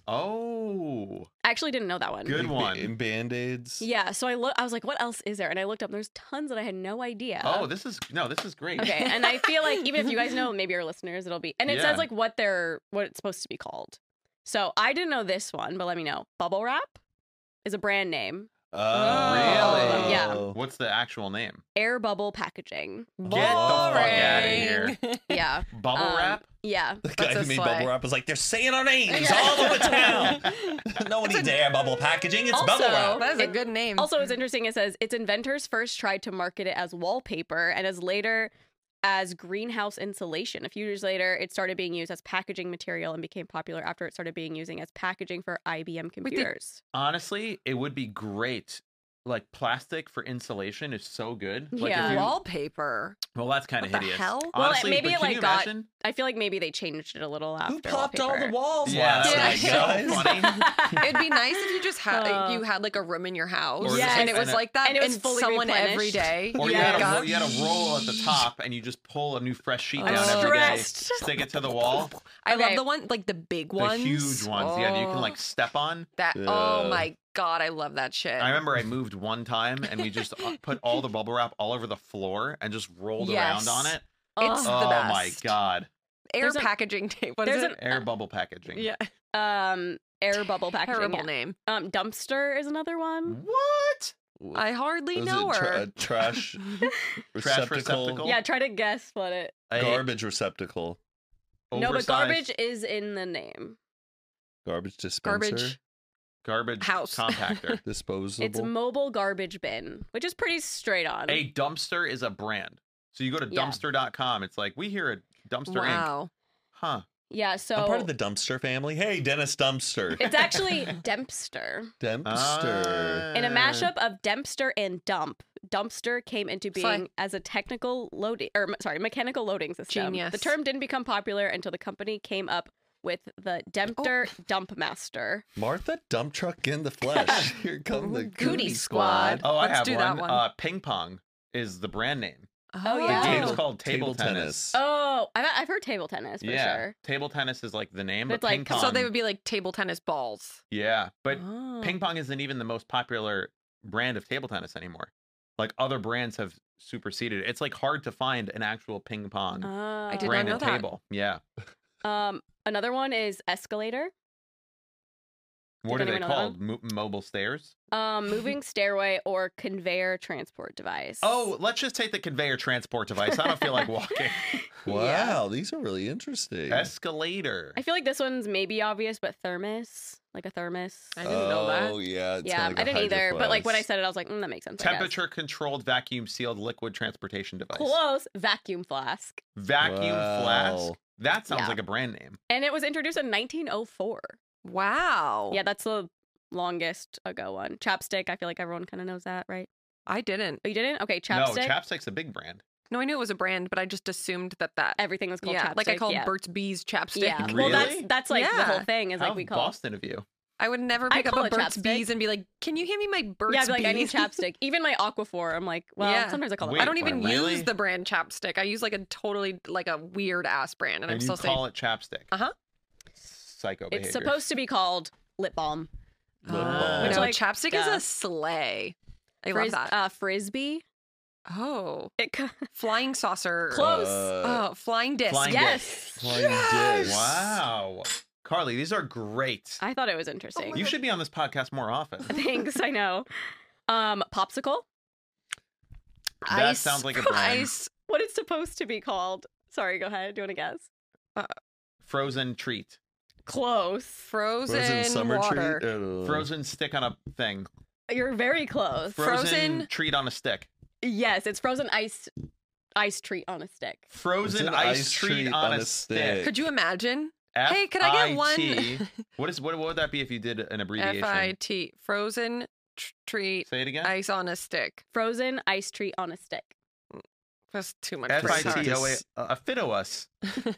Speaker 6: Oh,
Speaker 5: I actually didn't know that one.
Speaker 6: Good one.
Speaker 4: In Band-Aids.
Speaker 5: Yeah, so I was like, what else is there? And I looked up, and there's tons that I had no idea.
Speaker 6: oh, this is great.
Speaker 5: Okay, and I feel like even if you guys know, maybe our listeners, it'll be, and it
Speaker 6: Yeah.
Speaker 5: says like what it's supposed to be called. So I didn't know this one, but let me know. Bubble Wrap is a brand name.
Speaker 4: Oh,
Speaker 6: Really?
Speaker 5: Yeah.
Speaker 6: What's the actual name?
Speaker 5: Air bubble packaging.
Speaker 6: Get the fuck outta here.
Speaker 5: Yeah.
Speaker 6: Bubble wrap?
Speaker 5: Yeah.
Speaker 4: The guy
Speaker 2: That's a
Speaker 4: who made
Speaker 2: slay.
Speaker 4: bubble wrap was like, they're saying our names all over town. No one needs air bubble packaging. It's bubble wrap.
Speaker 2: That is a good name.
Speaker 5: Also, it's interesting. It says its inventors first tried to market it as wallpaper and as later as greenhouse insulation. A few years later, it started being used as packaging material and became popular after it started being using as packaging for IBM computers.
Speaker 6: Honestly, it would be great. Like plastic for insulation is so good. Like
Speaker 5: Yeah.
Speaker 6: if you,
Speaker 2: Wallpaper.
Speaker 6: well, that's kind of
Speaker 2: What the
Speaker 6: hideous.
Speaker 2: hell?
Speaker 5: Well,
Speaker 6: Honestly,
Speaker 5: maybe
Speaker 6: but
Speaker 5: it
Speaker 6: can
Speaker 5: like
Speaker 6: you
Speaker 5: got.
Speaker 6: imagine?
Speaker 5: I feel like maybe they changed it a little after.
Speaker 4: Who popped all the
Speaker 5: wallpaper.
Speaker 4: walls
Speaker 6: Yeah,
Speaker 4: last
Speaker 6: that
Speaker 4: night,
Speaker 6: was so
Speaker 4: guys?
Speaker 6: funny.
Speaker 2: It'd be nice if you just had you had like a room in your house,
Speaker 6: Or
Speaker 5: just,
Speaker 2: and
Speaker 5: like,
Speaker 2: it was
Speaker 6: and
Speaker 2: like that,
Speaker 5: and it was fully
Speaker 2: someone every
Speaker 5: replenished.
Speaker 2: day.
Speaker 6: Or
Speaker 2: you
Speaker 6: you had,
Speaker 2: wake
Speaker 6: a,
Speaker 2: up.
Speaker 6: you had a roll at the top, and you just pull a new fresh sheet
Speaker 2: I'm
Speaker 6: down every day,
Speaker 5: stressed.
Speaker 6: stick it to the wall.
Speaker 2: I love
Speaker 5: Okay.
Speaker 2: the one like the big
Speaker 6: The
Speaker 2: ones,
Speaker 6: huge ones, yeah, that you can
Speaker 2: Oh,
Speaker 6: like step on.
Speaker 2: that.
Speaker 4: Yeah.
Speaker 2: Oh my god, I love that shit.
Speaker 6: I remember I moved one time, and we just put all the bubble wrap all over the floor and just rolled
Speaker 2: Yes.
Speaker 6: around on it.
Speaker 2: It's
Speaker 5: Ugh.
Speaker 2: the
Speaker 6: Oh
Speaker 2: best.
Speaker 6: my god,
Speaker 2: Air
Speaker 5: There's a-
Speaker 2: packaging tape. What is
Speaker 5: there's
Speaker 2: it?
Speaker 6: air bubble packaging.
Speaker 2: Yeah,
Speaker 5: Air bubble packaging.
Speaker 2: terrible
Speaker 5: yeah.
Speaker 2: name.
Speaker 5: Dumpster is another one.
Speaker 6: What?
Speaker 2: I hardly
Speaker 4: Was
Speaker 2: know
Speaker 4: it
Speaker 2: her.
Speaker 4: a trash
Speaker 6: Trash
Speaker 4: receptacle?
Speaker 6: receptacle?
Speaker 5: Yeah, try to guess what it.
Speaker 6: A
Speaker 4: Garbage receptacle.
Speaker 5: No, but
Speaker 6: oversized
Speaker 5: garbage is in the name.
Speaker 4: Garbage dispenser.
Speaker 2: Garbage.
Speaker 6: garbage
Speaker 2: House.
Speaker 6: compactor.
Speaker 4: Disposable.
Speaker 5: It's mobile garbage bin, which is pretty straight on.
Speaker 6: A dumpster is a brand. So you go to
Speaker 5: Yeah.
Speaker 6: dumpster.com. It's like, we hear a dumpster Inc.
Speaker 2: Wow.
Speaker 6: Huh.
Speaker 5: Yeah, so
Speaker 4: I'm part of the dumpster family. Hey, Dennis Dumpster.
Speaker 5: it's actually Dempster.
Speaker 4: Dempster.
Speaker 5: In a mashup of Dempster and Dump, Dumpster came into
Speaker 2: Slay.
Speaker 5: being as a technical loading, mechanical loading system.
Speaker 2: Genius.
Speaker 5: The term didn't become popular until the company came up with the Dempster
Speaker 2: Oh.
Speaker 5: Dump Master.
Speaker 4: Martha Dump Truck in the flesh. Here come the
Speaker 2: Goody
Speaker 4: Goody
Speaker 2: Squad.
Speaker 6: Oh, I
Speaker 2: Let's
Speaker 6: have
Speaker 2: do
Speaker 6: one.
Speaker 2: that one.
Speaker 6: Ping pong is the brand name.
Speaker 5: Oh, yeah.
Speaker 6: The game is
Speaker 5: Oh.
Speaker 6: called Table Tennis.
Speaker 5: Oh, I've heard table tennis for
Speaker 6: yeah.
Speaker 5: sure.
Speaker 6: Table tennis is like the name,
Speaker 5: But
Speaker 6: but
Speaker 5: it's
Speaker 6: ping
Speaker 5: like-
Speaker 6: pong.
Speaker 2: So they would be like table tennis balls.
Speaker 6: Yeah, but
Speaker 2: Oh.
Speaker 6: ping pong isn't even the most popular brand of table tennis anymore. Like other brands have superseded it. It's like hard to find an actual ping pong
Speaker 2: I did not
Speaker 6: branded
Speaker 2: know that.
Speaker 6: table. Yeah.
Speaker 5: Another one is escalator.
Speaker 6: What are they
Speaker 5: anyone know that
Speaker 6: called? Mobile stairs?
Speaker 5: Moving stairway or conveyor transport device.
Speaker 6: Oh, let's just take the conveyor transport device. I don't feel like walking.
Speaker 4: Wow, these are really interesting.
Speaker 6: Escalator.
Speaker 5: I feel like this one's maybe obvious, but thermos, like a thermos.
Speaker 2: I didn't know that.
Speaker 4: Oh, yeah. It's
Speaker 5: Yeah,
Speaker 4: kinda
Speaker 5: I
Speaker 4: like a
Speaker 5: didn't either. But like when I
Speaker 4: hydro
Speaker 5: said it, I was like, that makes sense. I guess.
Speaker 6: Temperature controlled vacuum sealed liquid transportation device.
Speaker 5: Close. Vacuum flask.
Speaker 6: Vacuum flask.
Speaker 4: Wow.
Speaker 6: That sounds
Speaker 5: Yeah.
Speaker 6: like a brand name.
Speaker 5: And it was introduced in 1904.
Speaker 2: Wow.
Speaker 5: Yeah, that's the longest ago one. Chapstick. I feel like everyone kind of knows that, right?
Speaker 2: I didn't.
Speaker 5: Oh, you didn't? Okay,
Speaker 6: No,
Speaker 5: chapstick.
Speaker 6: chapstick's a big brand.
Speaker 2: No, I knew it was a brand, but I just assumed that.
Speaker 5: Everything was called
Speaker 2: Yeah,
Speaker 5: chapstick.
Speaker 2: like I called
Speaker 5: yeah.
Speaker 2: Burt's Bees chapstick.
Speaker 5: Yeah.
Speaker 6: Really?
Speaker 5: Well, that's like the whole
Speaker 2: Yeah.
Speaker 5: thing is like
Speaker 6: How
Speaker 5: we call.
Speaker 6: Boston of you.
Speaker 2: I would never
Speaker 5: I
Speaker 2: pick up
Speaker 5: call
Speaker 2: a
Speaker 5: it
Speaker 2: Burt's
Speaker 5: chapstick.
Speaker 2: Bees and be like, "Can you hand me my Burt's
Speaker 5: Yeah, I'd be like I need
Speaker 2: Bees?"
Speaker 5: chapstick. Even my Aquaphor, I'm like, well,
Speaker 2: Yeah.
Speaker 5: sometimes I call it.
Speaker 6: Wait,
Speaker 2: I don't even
Speaker 6: really?
Speaker 2: use the brand chapstick. I use like a totally like a weird ass brand, and I'm
Speaker 6: And you
Speaker 2: still saying,
Speaker 6: call it chapstick.
Speaker 2: "Uh-huh."
Speaker 6: Psycho behavior.
Speaker 5: It's supposed to be called lip balm.
Speaker 4: Lip balm.
Speaker 5: Which,
Speaker 2: no,
Speaker 5: like,
Speaker 2: chapstick is
Speaker 5: yeah.
Speaker 2: a sleigh. I love that.
Speaker 5: Frisbee.
Speaker 2: Oh,
Speaker 5: It
Speaker 2: flying saucer.
Speaker 5: Close.
Speaker 2: Oh, flying disc.
Speaker 6: Flying
Speaker 5: yes.
Speaker 4: Flying disc.
Speaker 6: Wow. Carly, these are great.
Speaker 5: I thought it was interesting.
Speaker 6: You should be on this podcast more often.
Speaker 5: Thanks. I know. Popsicle.
Speaker 6: That
Speaker 2: Ice,
Speaker 6: sounds like a brand.
Speaker 2: Ice.
Speaker 5: What it's supposed to be called? Sorry. Go ahead. Do you want to guess?
Speaker 6: Frozen treat.
Speaker 5: Close.
Speaker 2: Frozen
Speaker 4: summer
Speaker 2: water.
Speaker 4: treat. Oh.
Speaker 6: Frozen stick on a thing.
Speaker 5: You're very close.
Speaker 2: Frozen-
Speaker 6: treat on a stick.
Speaker 5: Yes, it's frozen ice treat on a stick.
Speaker 6: Frozen
Speaker 4: an
Speaker 6: ice treat on a stick.
Speaker 2: Could you imagine? Hey, could I get one?
Speaker 6: FIT. What would that be if you did an abbreviation?
Speaker 2: FIT. Frozen treat.
Speaker 6: Say it again.
Speaker 2: Ice on a stick.
Speaker 5: Frozen ice treat on a stick.
Speaker 2: That's too much.
Speaker 6: FITOA. Fitto-us.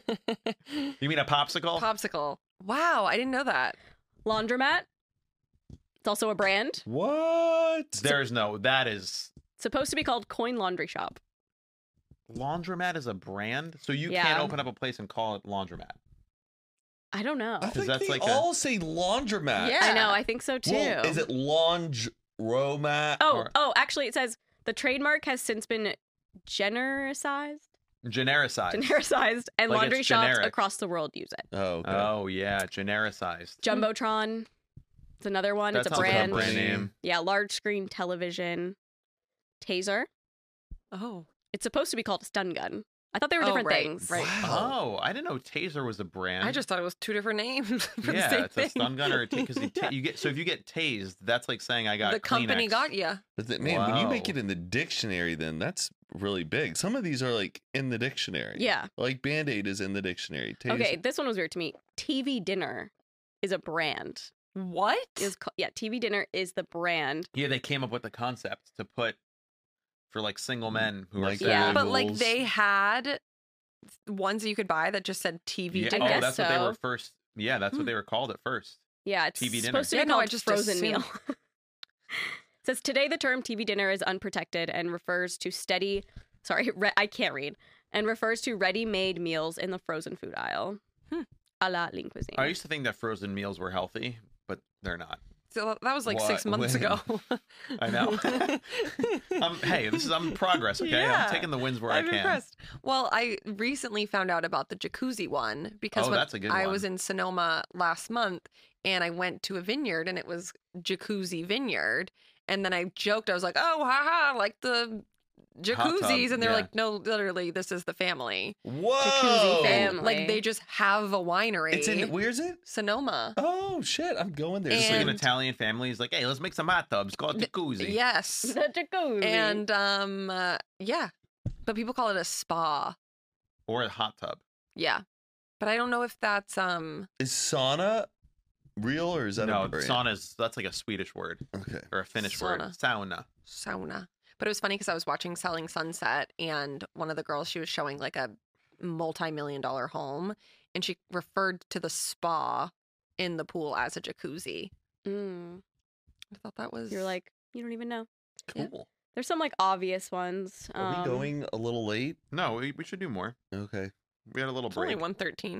Speaker 6: You mean a popsicle?
Speaker 2: Popsicle. Wow, I didn't know that.
Speaker 5: Laundromat. It's also a brand.
Speaker 4: What?
Speaker 6: There's no. That is.
Speaker 5: Supposed to be called Coin Laundry Shop.
Speaker 6: Laundromat is a brand, so you
Speaker 5: Yeah.
Speaker 6: can't open up a place and call it laundromat.
Speaker 5: I don't know.
Speaker 4: I think
Speaker 6: that's
Speaker 4: they
Speaker 6: like a-
Speaker 4: all say laundromat.
Speaker 2: Yeah.
Speaker 5: I know. I think so too.
Speaker 4: Well, is it laundromat?
Speaker 5: Oh, actually, it says the trademark has since been genericized,
Speaker 6: Genericized.
Speaker 5: and
Speaker 6: Like
Speaker 5: laundry
Speaker 6: it's
Speaker 5: shops
Speaker 6: generic.
Speaker 5: across the world use it.
Speaker 4: Oh, okay.
Speaker 6: Oh yeah, genericized.
Speaker 5: Jumbotron. It's another one.
Speaker 6: That
Speaker 5: it's a
Speaker 6: sounds like
Speaker 5: brand.
Speaker 6: brand name.
Speaker 5: Yeah, large screen television. Taser.
Speaker 2: Oh.
Speaker 5: It's supposed to be called a stun gun. I thought they were different
Speaker 2: right,
Speaker 5: things.
Speaker 2: Right.
Speaker 6: Oh, I didn't know Taser was a brand.
Speaker 2: I just thought it was two different names for the
Speaker 6: yeah,
Speaker 2: same
Speaker 6: it's
Speaker 2: thing.
Speaker 6: a stun gun or a because you get. So if you get tased, that's like saying I got
Speaker 2: the company
Speaker 6: Kleenex.
Speaker 2: got you.
Speaker 4: But man, when you make
Speaker 6: Wow.
Speaker 4: it in the dictionary, then that's really big. Some of these are like in the dictionary.
Speaker 5: Yeah.
Speaker 4: Like Band-Aid is in the dictionary.
Speaker 5: Okay, this one was weird to me. TV Dinner is a brand.
Speaker 2: What?
Speaker 5: Yeah, TV Dinner is the brand.
Speaker 6: Yeah, they came up with the concept to put for like single men who are
Speaker 4: Like
Speaker 6: sad.
Speaker 5: Yeah.
Speaker 2: But like
Speaker 4: Labels.
Speaker 2: they had ones that you could buy that just said TV
Speaker 6: Yeah,
Speaker 5: I
Speaker 2: dinner.
Speaker 5: guess
Speaker 6: that's what they were
Speaker 5: so.
Speaker 6: first. Yeah, that's what they were called at first.
Speaker 5: Yeah, it's
Speaker 6: TV Dinner.
Speaker 5: supposed to be
Speaker 2: Yeah, no, I
Speaker 5: called
Speaker 2: just
Speaker 5: frozen
Speaker 2: assumed.
Speaker 5: meal. It says today the term TV dinner is unprotected and refers to I can't read. And refers to ready-made meals in the frozen food aisle. A la Lean Cuisine.
Speaker 6: I used to think that frozen meals were healthy, but they're not.
Speaker 2: So that was like
Speaker 4: What?
Speaker 2: 6 months
Speaker 4: When?
Speaker 2: ago.
Speaker 6: I know. Hey, I'm in progress, okay?
Speaker 2: Yeah.
Speaker 6: I'm taking the wins where
Speaker 2: I'm
Speaker 6: I can.
Speaker 2: impressed. Well, I recently found out about the jacuzzi one because
Speaker 6: Oh,
Speaker 2: when
Speaker 6: that's a good
Speaker 2: I
Speaker 6: one.
Speaker 2: was in Sonoma last month and I went to a vineyard and it was Jacuzzi Vineyard. And then I joked, I was like, oh, haha, like the jacuzzis.
Speaker 6: tub,
Speaker 2: And they're
Speaker 6: yeah.
Speaker 2: like, no, literally, this is the family.
Speaker 4: Whoa.
Speaker 5: Jacuzzi
Speaker 2: And,
Speaker 5: family.
Speaker 2: like, they just have a winery.
Speaker 4: It's in, where's it?
Speaker 2: Sonoma.
Speaker 4: Oh, shit. I'm going there.
Speaker 6: Just like an
Speaker 2: And-
Speaker 6: Italian family is like, hey, let's make some hot tubs called jacuzzi.
Speaker 2: Yes.
Speaker 5: The jacuzzi.
Speaker 2: And yeah. But people call it a spa.
Speaker 6: Or a hot tub.
Speaker 2: Yeah. But I don't know if that's
Speaker 4: Is sauna real or is that
Speaker 6: No,
Speaker 4: a brand?
Speaker 6: sauna's, that's like a Swedish word
Speaker 4: Okay.
Speaker 6: or a Finnish word.
Speaker 2: Sauna.
Speaker 6: Sauna.
Speaker 2: sauna. But it was funny because I was watching Selling Sunset and one of the girls, she was showing like a multi-million-dollar home and she referred to the spa in the pool as a jacuzzi.
Speaker 5: Mm.
Speaker 2: I thought that was
Speaker 5: You're like, you don't even know.
Speaker 4: Cool.
Speaker 5: There's some like obvious ones.
Speaker 4: Are we going a little late?
Speaker 6: No, we should do more.
Speaker 4: Okay.
Speaker 6: We had a little
Speaker 2: it's only
Speaker 6: break.
Speaker 2: 113.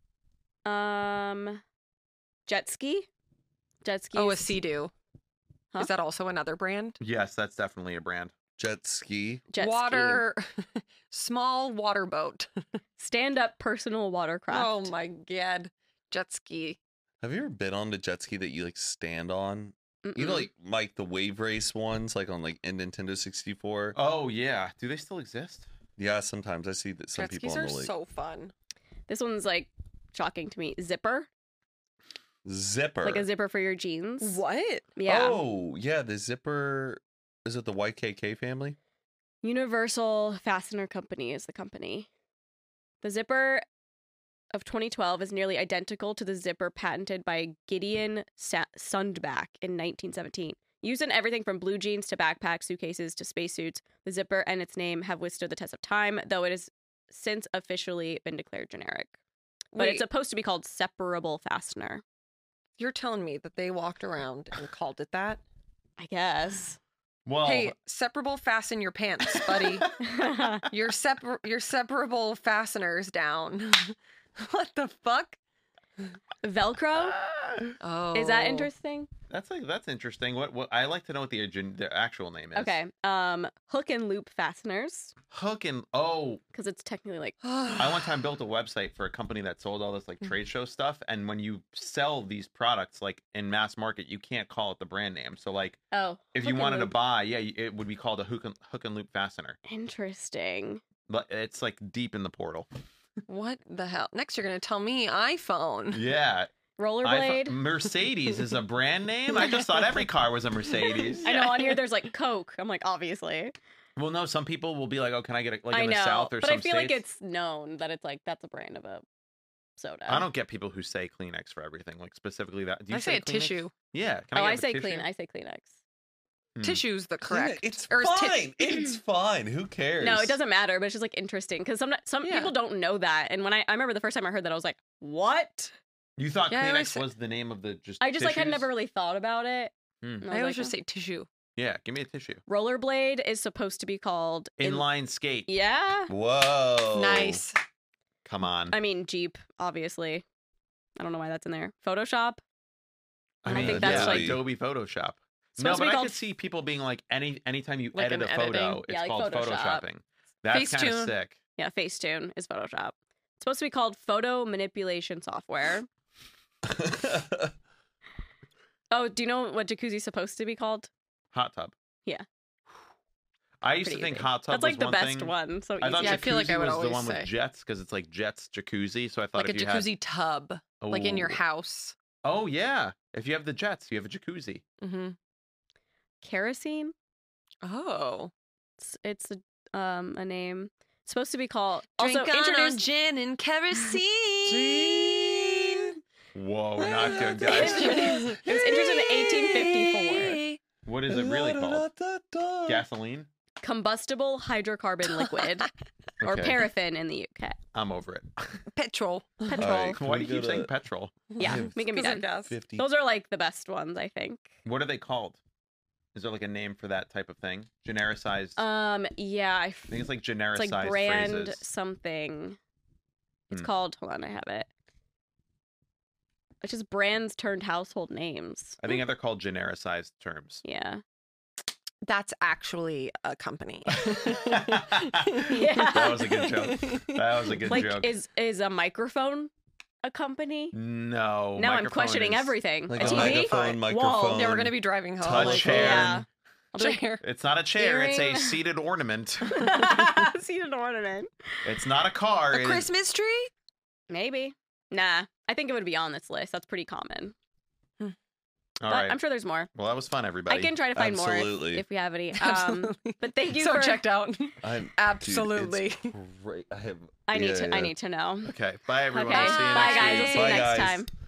Speaker 5: Jet ski. Jet ski.
Speaker 2: Oh, a Sea-Doo.
Speaker 5: Huh?
Speaker 2: Is that also another brand?
Speaker 6: Yes, that's definitely a brand.
Speaker 4: Jet ski.
Speaker 5: Jet
Speaker 2: Water, small water boat.
Speaker 5: Stand up personal watercraft.
Speaker 2: Oh my God. Jet ski.
Speaker 4: Have you ever been on the jet ski that you like stand on? You know,
Speaker 5: Mm-mm.
Speaker 4: like the wave race ones, like on like in Nintendo 64.
Speaker 6: Oh, yeah. Do they still exist?
Speaker 4: Yeah, sometimes I see that some
Speaker 2: Jet
Speaker 4: people
Speaker 2: skis
Speaker 4: on
Speaker 2: are
Speaker 4: the lake.
Speaker 2: so fun.
Speaker 5: This one's like shocking to me. Zipper.
Speaker 4: Zipper.
Speaker 5: Like a zipper for your jeans.
Speaker 2: What?
Speaker 5: Yeah.
Speaker 4: Oh, yeah, the zipper. Is it the YKK family?
Speaker 5: Universal Fastener Company is the company. The zipper of 2012 is nearly identical to the zipper patented by Gideon Sundback in 1917. Used in everything from blue jeans to backpacks, suitcases to spacesuits, the zipper and its name have withstood the test of time, though it has since officially been declared generic. But it's
Speaker 2: Wait.
Speaker 5: supposed to be called separable fastener,
Speaker 2: You're telling me that they walked around and called it that?
Speaker 5: I guess.
Speaker 6: Well,
Speaker 2: Hey, separable fasten your pants, buddy. your separable fasteners down. What the fuck?
Speaker 5: Velcro?
Speaker 2: Oh.
Speaker 5: Is that interesting?
Speaker 6: that's interesting. What I like to know what the actual name is.
Speaker 5: Okay. Hook and loop fasteners,
Speaker 6: Hook and
Speaker 5: because it's technically like
Speaker 6: I one time built a website for a company that sold all this like trade show stuff, and when you sell these products like in mass market, you can't call it the brand name. So like
Speaker 5: oh,
Speaker 6: if
Speaker 5: hook
Speaker 6: you
Speaker 5: and
Speaker 6: wanted to
Speaker 5: loop.
Speaker 6: buy, yeah, it would be called a hook and loop fastener.
Speaker 5: Interesting.
Speaker 6: But it's like deep in the portal.
Speaker 2: What the hell? Next, you're going to tell me iPhone.
Speaker 6: Yeah.
Speaker 5: Rollerblade.
Speaker 6: Mercedes is a brand name. I just thought every car was a Mercedes.
Speaker 5: I know on here there's like Coke. I'm like, obviously.
Speaker 6: Well, no, some people will be like, "Oh, can I get a, like
Speaker 5: I
Speaker 6: in
Speaker 5: know,
Speaker 6: the South or
Speaker 5: but
Speaker 6: some
Speaker 5: I feel
Speaker 6: states?"
Speaker 5: like it's known that it's like that's a brand of a soda.
Speaker 6: I don't get people who say Kleenex for everything, like specifically that. Do you
Speaker 2: I say a
Speaker 6: Kleenex?
Speaker 2: tissue.
Speaker 6: Yeah. Can
Speaker 5: Oh, I
Speaker 6: get a
Speaker 5: say
Speaker 6: tissue?
Speaker 5: clean. I say Kleenex.
Speaker 2: Tissue's the correct.
Speaker 4: It's
Speaker 2: or is ti-
Speaker 4: fine. It's fine. Who cares?
Speaker 5: No, it doesn't matter, but it's just like interesting because some
Speaker 2: Yeah.
Speaker 5: people don't know that. And when I remember the first time I heard that, I was like, what?
Speaker 6: You thought
Speaker 2: Yeah, I always
Speaker 6: Kleenex
Speaker 2: say-
Speaker 6: was the name of the just.
Speaker 5: I just like had
Speaker 6: tissues?
Speaker 5: never really thought about it.
Speaker 6: Hmm.
Speaker 5: And
Speaker 2: I always
Speaker 5: was
Speaker 2: just
Speaker 5: like,
Speaker 2: say tissue.
Speaker 6: Yeah, give me a tissue.
Speaker 5: rollerblade is supposed to be called
Speaker 6: Inline skate.
Speaker 5: Yeah.
Speaker 4: Whoa.
Speaker 2: Nice.
Speaker 6: Come on.
Speaker 5: I mean, Jeep, obviously. I don't know why that's in there. Photoshop.
Speaker 6: I
Speaker 5: I
Speaker 6: mean,
Speaker 5: think that's
Speaker 6: yeah,
Speaker 5: like
Speaker 6: Adobe Photoshop.
Speaker 5: It's
Speaker 6: No,
Speaker 5: supposed to
Speaker 6: but
Speaker 5: be
Speaker 6: I
Speaker 5: called
Speaker 6: could see people being like, anytime you
Speaker 2: Like
Speaker 6: edit
Speaker 2: an
Speaker 6: a photo,
Speaker 2: editing?
Speaker 6: it's
Speaker 5: Yeah, like
Speaker 6: called
Speaker 5: Photoshop.
Speaker 6: photoshopping. That's kind of
Speaker 2: Facetune.
Speaker 6: sick.
Speaker 5: Yeah, Facetune is Photoshop. It's supposed to be called photo manipulation software. Oh, do you know what jacuzzi's supposed to be called?
Speaker 6: Hot tub.
Speaker 5: Yeah.
Speaker 6: I used
Speaker 5: Pretty
Speaker 6: to think
Speaker 5: easy.
Speaker 6: hot tub
Speaker 5: That's like
Speaker 6: was
Speaker 5: the
Speaker 6: one
Speaker 5: best
Speaker 6: thing.
Speaker 5: one. So
Speaker 6: I thought
Speaker 5: easy.
Speaker 2: Yeah, I feel like I
Speaker 6: jacuzzi
Speaker 2: would
Speaker 6: was the
Speaker 2: always
Speaker 6: one
Speaker 2: say.
Speaker 6: with jets because it's like Jets jacuzzi. So I thought
Speaker 2: Like a
Speaker 6: if you
Speaker 2: jacuzzi tub, like in your
Speaker 6: Oh.
Speaker 2: house.
Speaker 6: Oh yeah, if you have the jets, you have a jacuzzi.
Speaker 2: Mm-hmm.
Speaker 5: Kerosene.
Speaker 2: Oh.
Speaker 5: It's a name. It's supposed to be called.
Speaker 2: Drink
Speaker 5: Also
Speaker 2: on
Speaker 5: introduced.
Speaker 2: gin and kerosene.
Speaker 6: Whoa, not good, guys.
Speaker 5: It was introduced in 1854.
Speaker 6: What is it really called? Gasoline.
Speaker 5: Combustible hydrocarbon liquid, or
Speaker 6: Okay.
Speaker 5: paraffin in the UK.
Speaker 6: I'm over it.
Speaker 2: Petrol.
Speaker 5: Petrol.
Speaker 4: Alright. Can
Speaker 6: Why
Speaker 4: we
Speaker 6: do you keep
Speaker 4: go
Speaker 6: saying
Speaker 4: to
Speaker 6: petrol?
Speaker 5: Yeah, we can be done.
Speaker 2: gas.
Speaker 4: 50?
Speaker 5: Those are like the best ones, I think.
Speaker 6: What are they called? Is there like a name for that type of thing? Genericized.
Speaker 5: Yeah, I
Speaker 6: I think it's like genericized
Speaker 5: it's like brand
Speaker 6: phrases.
Speaker 5: something. It's
Speaker 6: Hmm.
Speaker 5: called. Hold on, I have it. It's just brands turned household names.
Speaker 6: I think they're called genericized terms.
Speaker 5: Yeah.
Speaker 2: That's actually a company.
Speaker 5: Yeah.
Speaker 6: That was a good joke. That was a good
Speaker 5: Like,
Speaker 6: joke.
Speaker 5: is a microphone a company?
Speaker 6: No.
Speaker 5: Now I'm
Speaker 6: microphone
Speaker 5: questioning
Speaker 6: is-
Speaker 5: everything.
Speaker 4: Like
Speaker 5: a
Speaker 4: a
Speaker 5: TV?
Speaker 4: microphone, microphone.
Speaker 2: Yeah, we're gonna be driving home.
Speaker 6: Touch
Speaker 2: like,
Speaker 6: chair.
Speaker 5: Yeah. I'll be like,
Speaker 2: Chair.
Speaker 6: It's not a chair. It's a
Speaker 5: Earring.
Speaker 6: seated ornament.
Speaker 5: See an ornament.
Speaker 6: It's not a car.
Speaker 2: A
Speaker 6: it is-
Speaker 2: Christmas tree?
Speaker 5: Maybe. Nah. I think it would be on this list. That's pretty common.
Speaker 6: All
Speaker 5: But
Speaker 6: right.
Speaker 5: I'm sure there's more.
Speaker 6: Well, that was fun, everybody.
Speaker 5: I can try to find more
Speaker 4: Absolutely.
Speaker 5: if we have any.
Speaker 2: Absolutely.
Speaker 5: But thank you
Speaker 2: so
Speaker 5: for
Speaker 2: checked out.
Speaker 4: I'm,
Speaker 2: Absolutely.
Speaker 4: Dude, it's great. I have.
Speaker 5: I need
Speaker 4: yeah,
Speaker 5: to
Speaker 4: yeah.
Speaker 5: I need to know.
Speaker 6: Okay. Bye, everyone.
Speaker 5: Okay.
Speaker 6: We'll see you
Speaker 5: Bye
Speaker 6: next
Speaker 5: guys.
Speaker 6: week.
Speaker 5: We'll see you
Speaker 4: Bye,
Speaker 5: next
Speaker 4: guys.
Speaker 5: time.